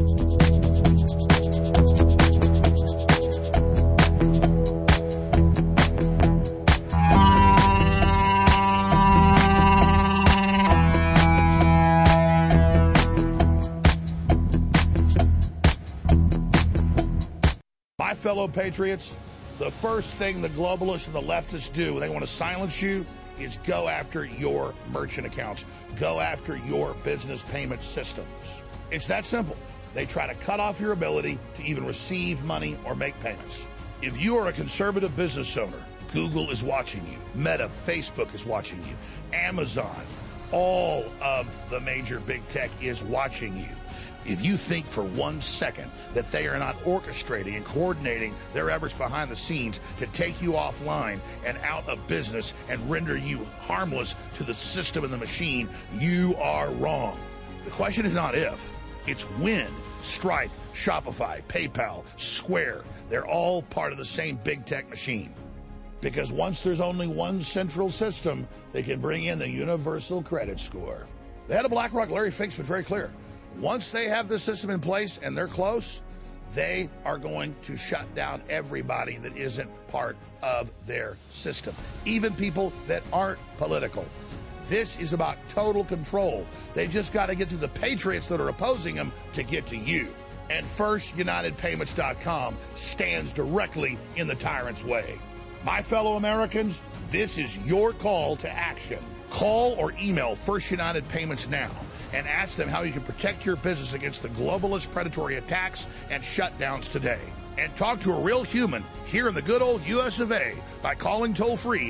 Fellow patriots, the first thing the globalists and the leftists do when they want to silence you is go after your merchant accounts, go after your business payment systems. It's that simple. They try to cut off your ability to even receive money or make payments. If you are a conservative business owner, Google is watching you. Meta, Facebook is watching you. Amazon, all of the major big tech is watching you. If you think for 1 second that they are not orchestrating and coordinating their efforts behind the scenes to take you offline and out of business and render you harmless to the system and the machine, you are wrong. The question is not if, it's when. Stripe, Shopify, PayPal, Square, they're all part of the same big tech machine. Because once there's only one central system, they can bring in the universal credit score. The head of BlackRock, Larry Fink's been very clear. Once they have this system in place and they're close, they are going to shut down everybody that isn't part of their system, even people that aren't political. This is about total control. They've just got to get to the patriots that are opposing them to get to you. And FirstUnitedPayments.com stands directly in the tyrant's way. My fellow Americans, this is your call to action. Call or email First United Payments now and ask them how you can protect your business against the globalist predatory attacks and shutdowns today. And talk to a real human here in the good old US of A by calling toll-free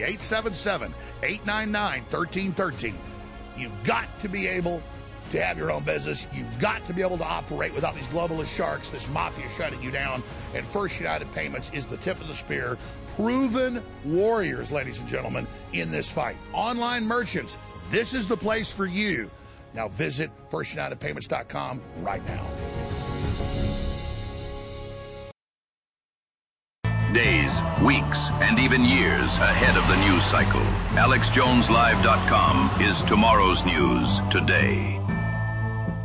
877-899-1313. You've got to be able to have your own business. You've got to be able to operate without these globalist sharks, this mafia shutting you down. And First United Payments is the tip of the spear. Proven warriors, ladies and gentlemen, in this fight. Online merchants, this is the place for you. Now visit FirstUnitedPayments.com right now. Days, weeks, and even years ahead of the news cycle. AlexJonesLive.com is tomorrow's news today.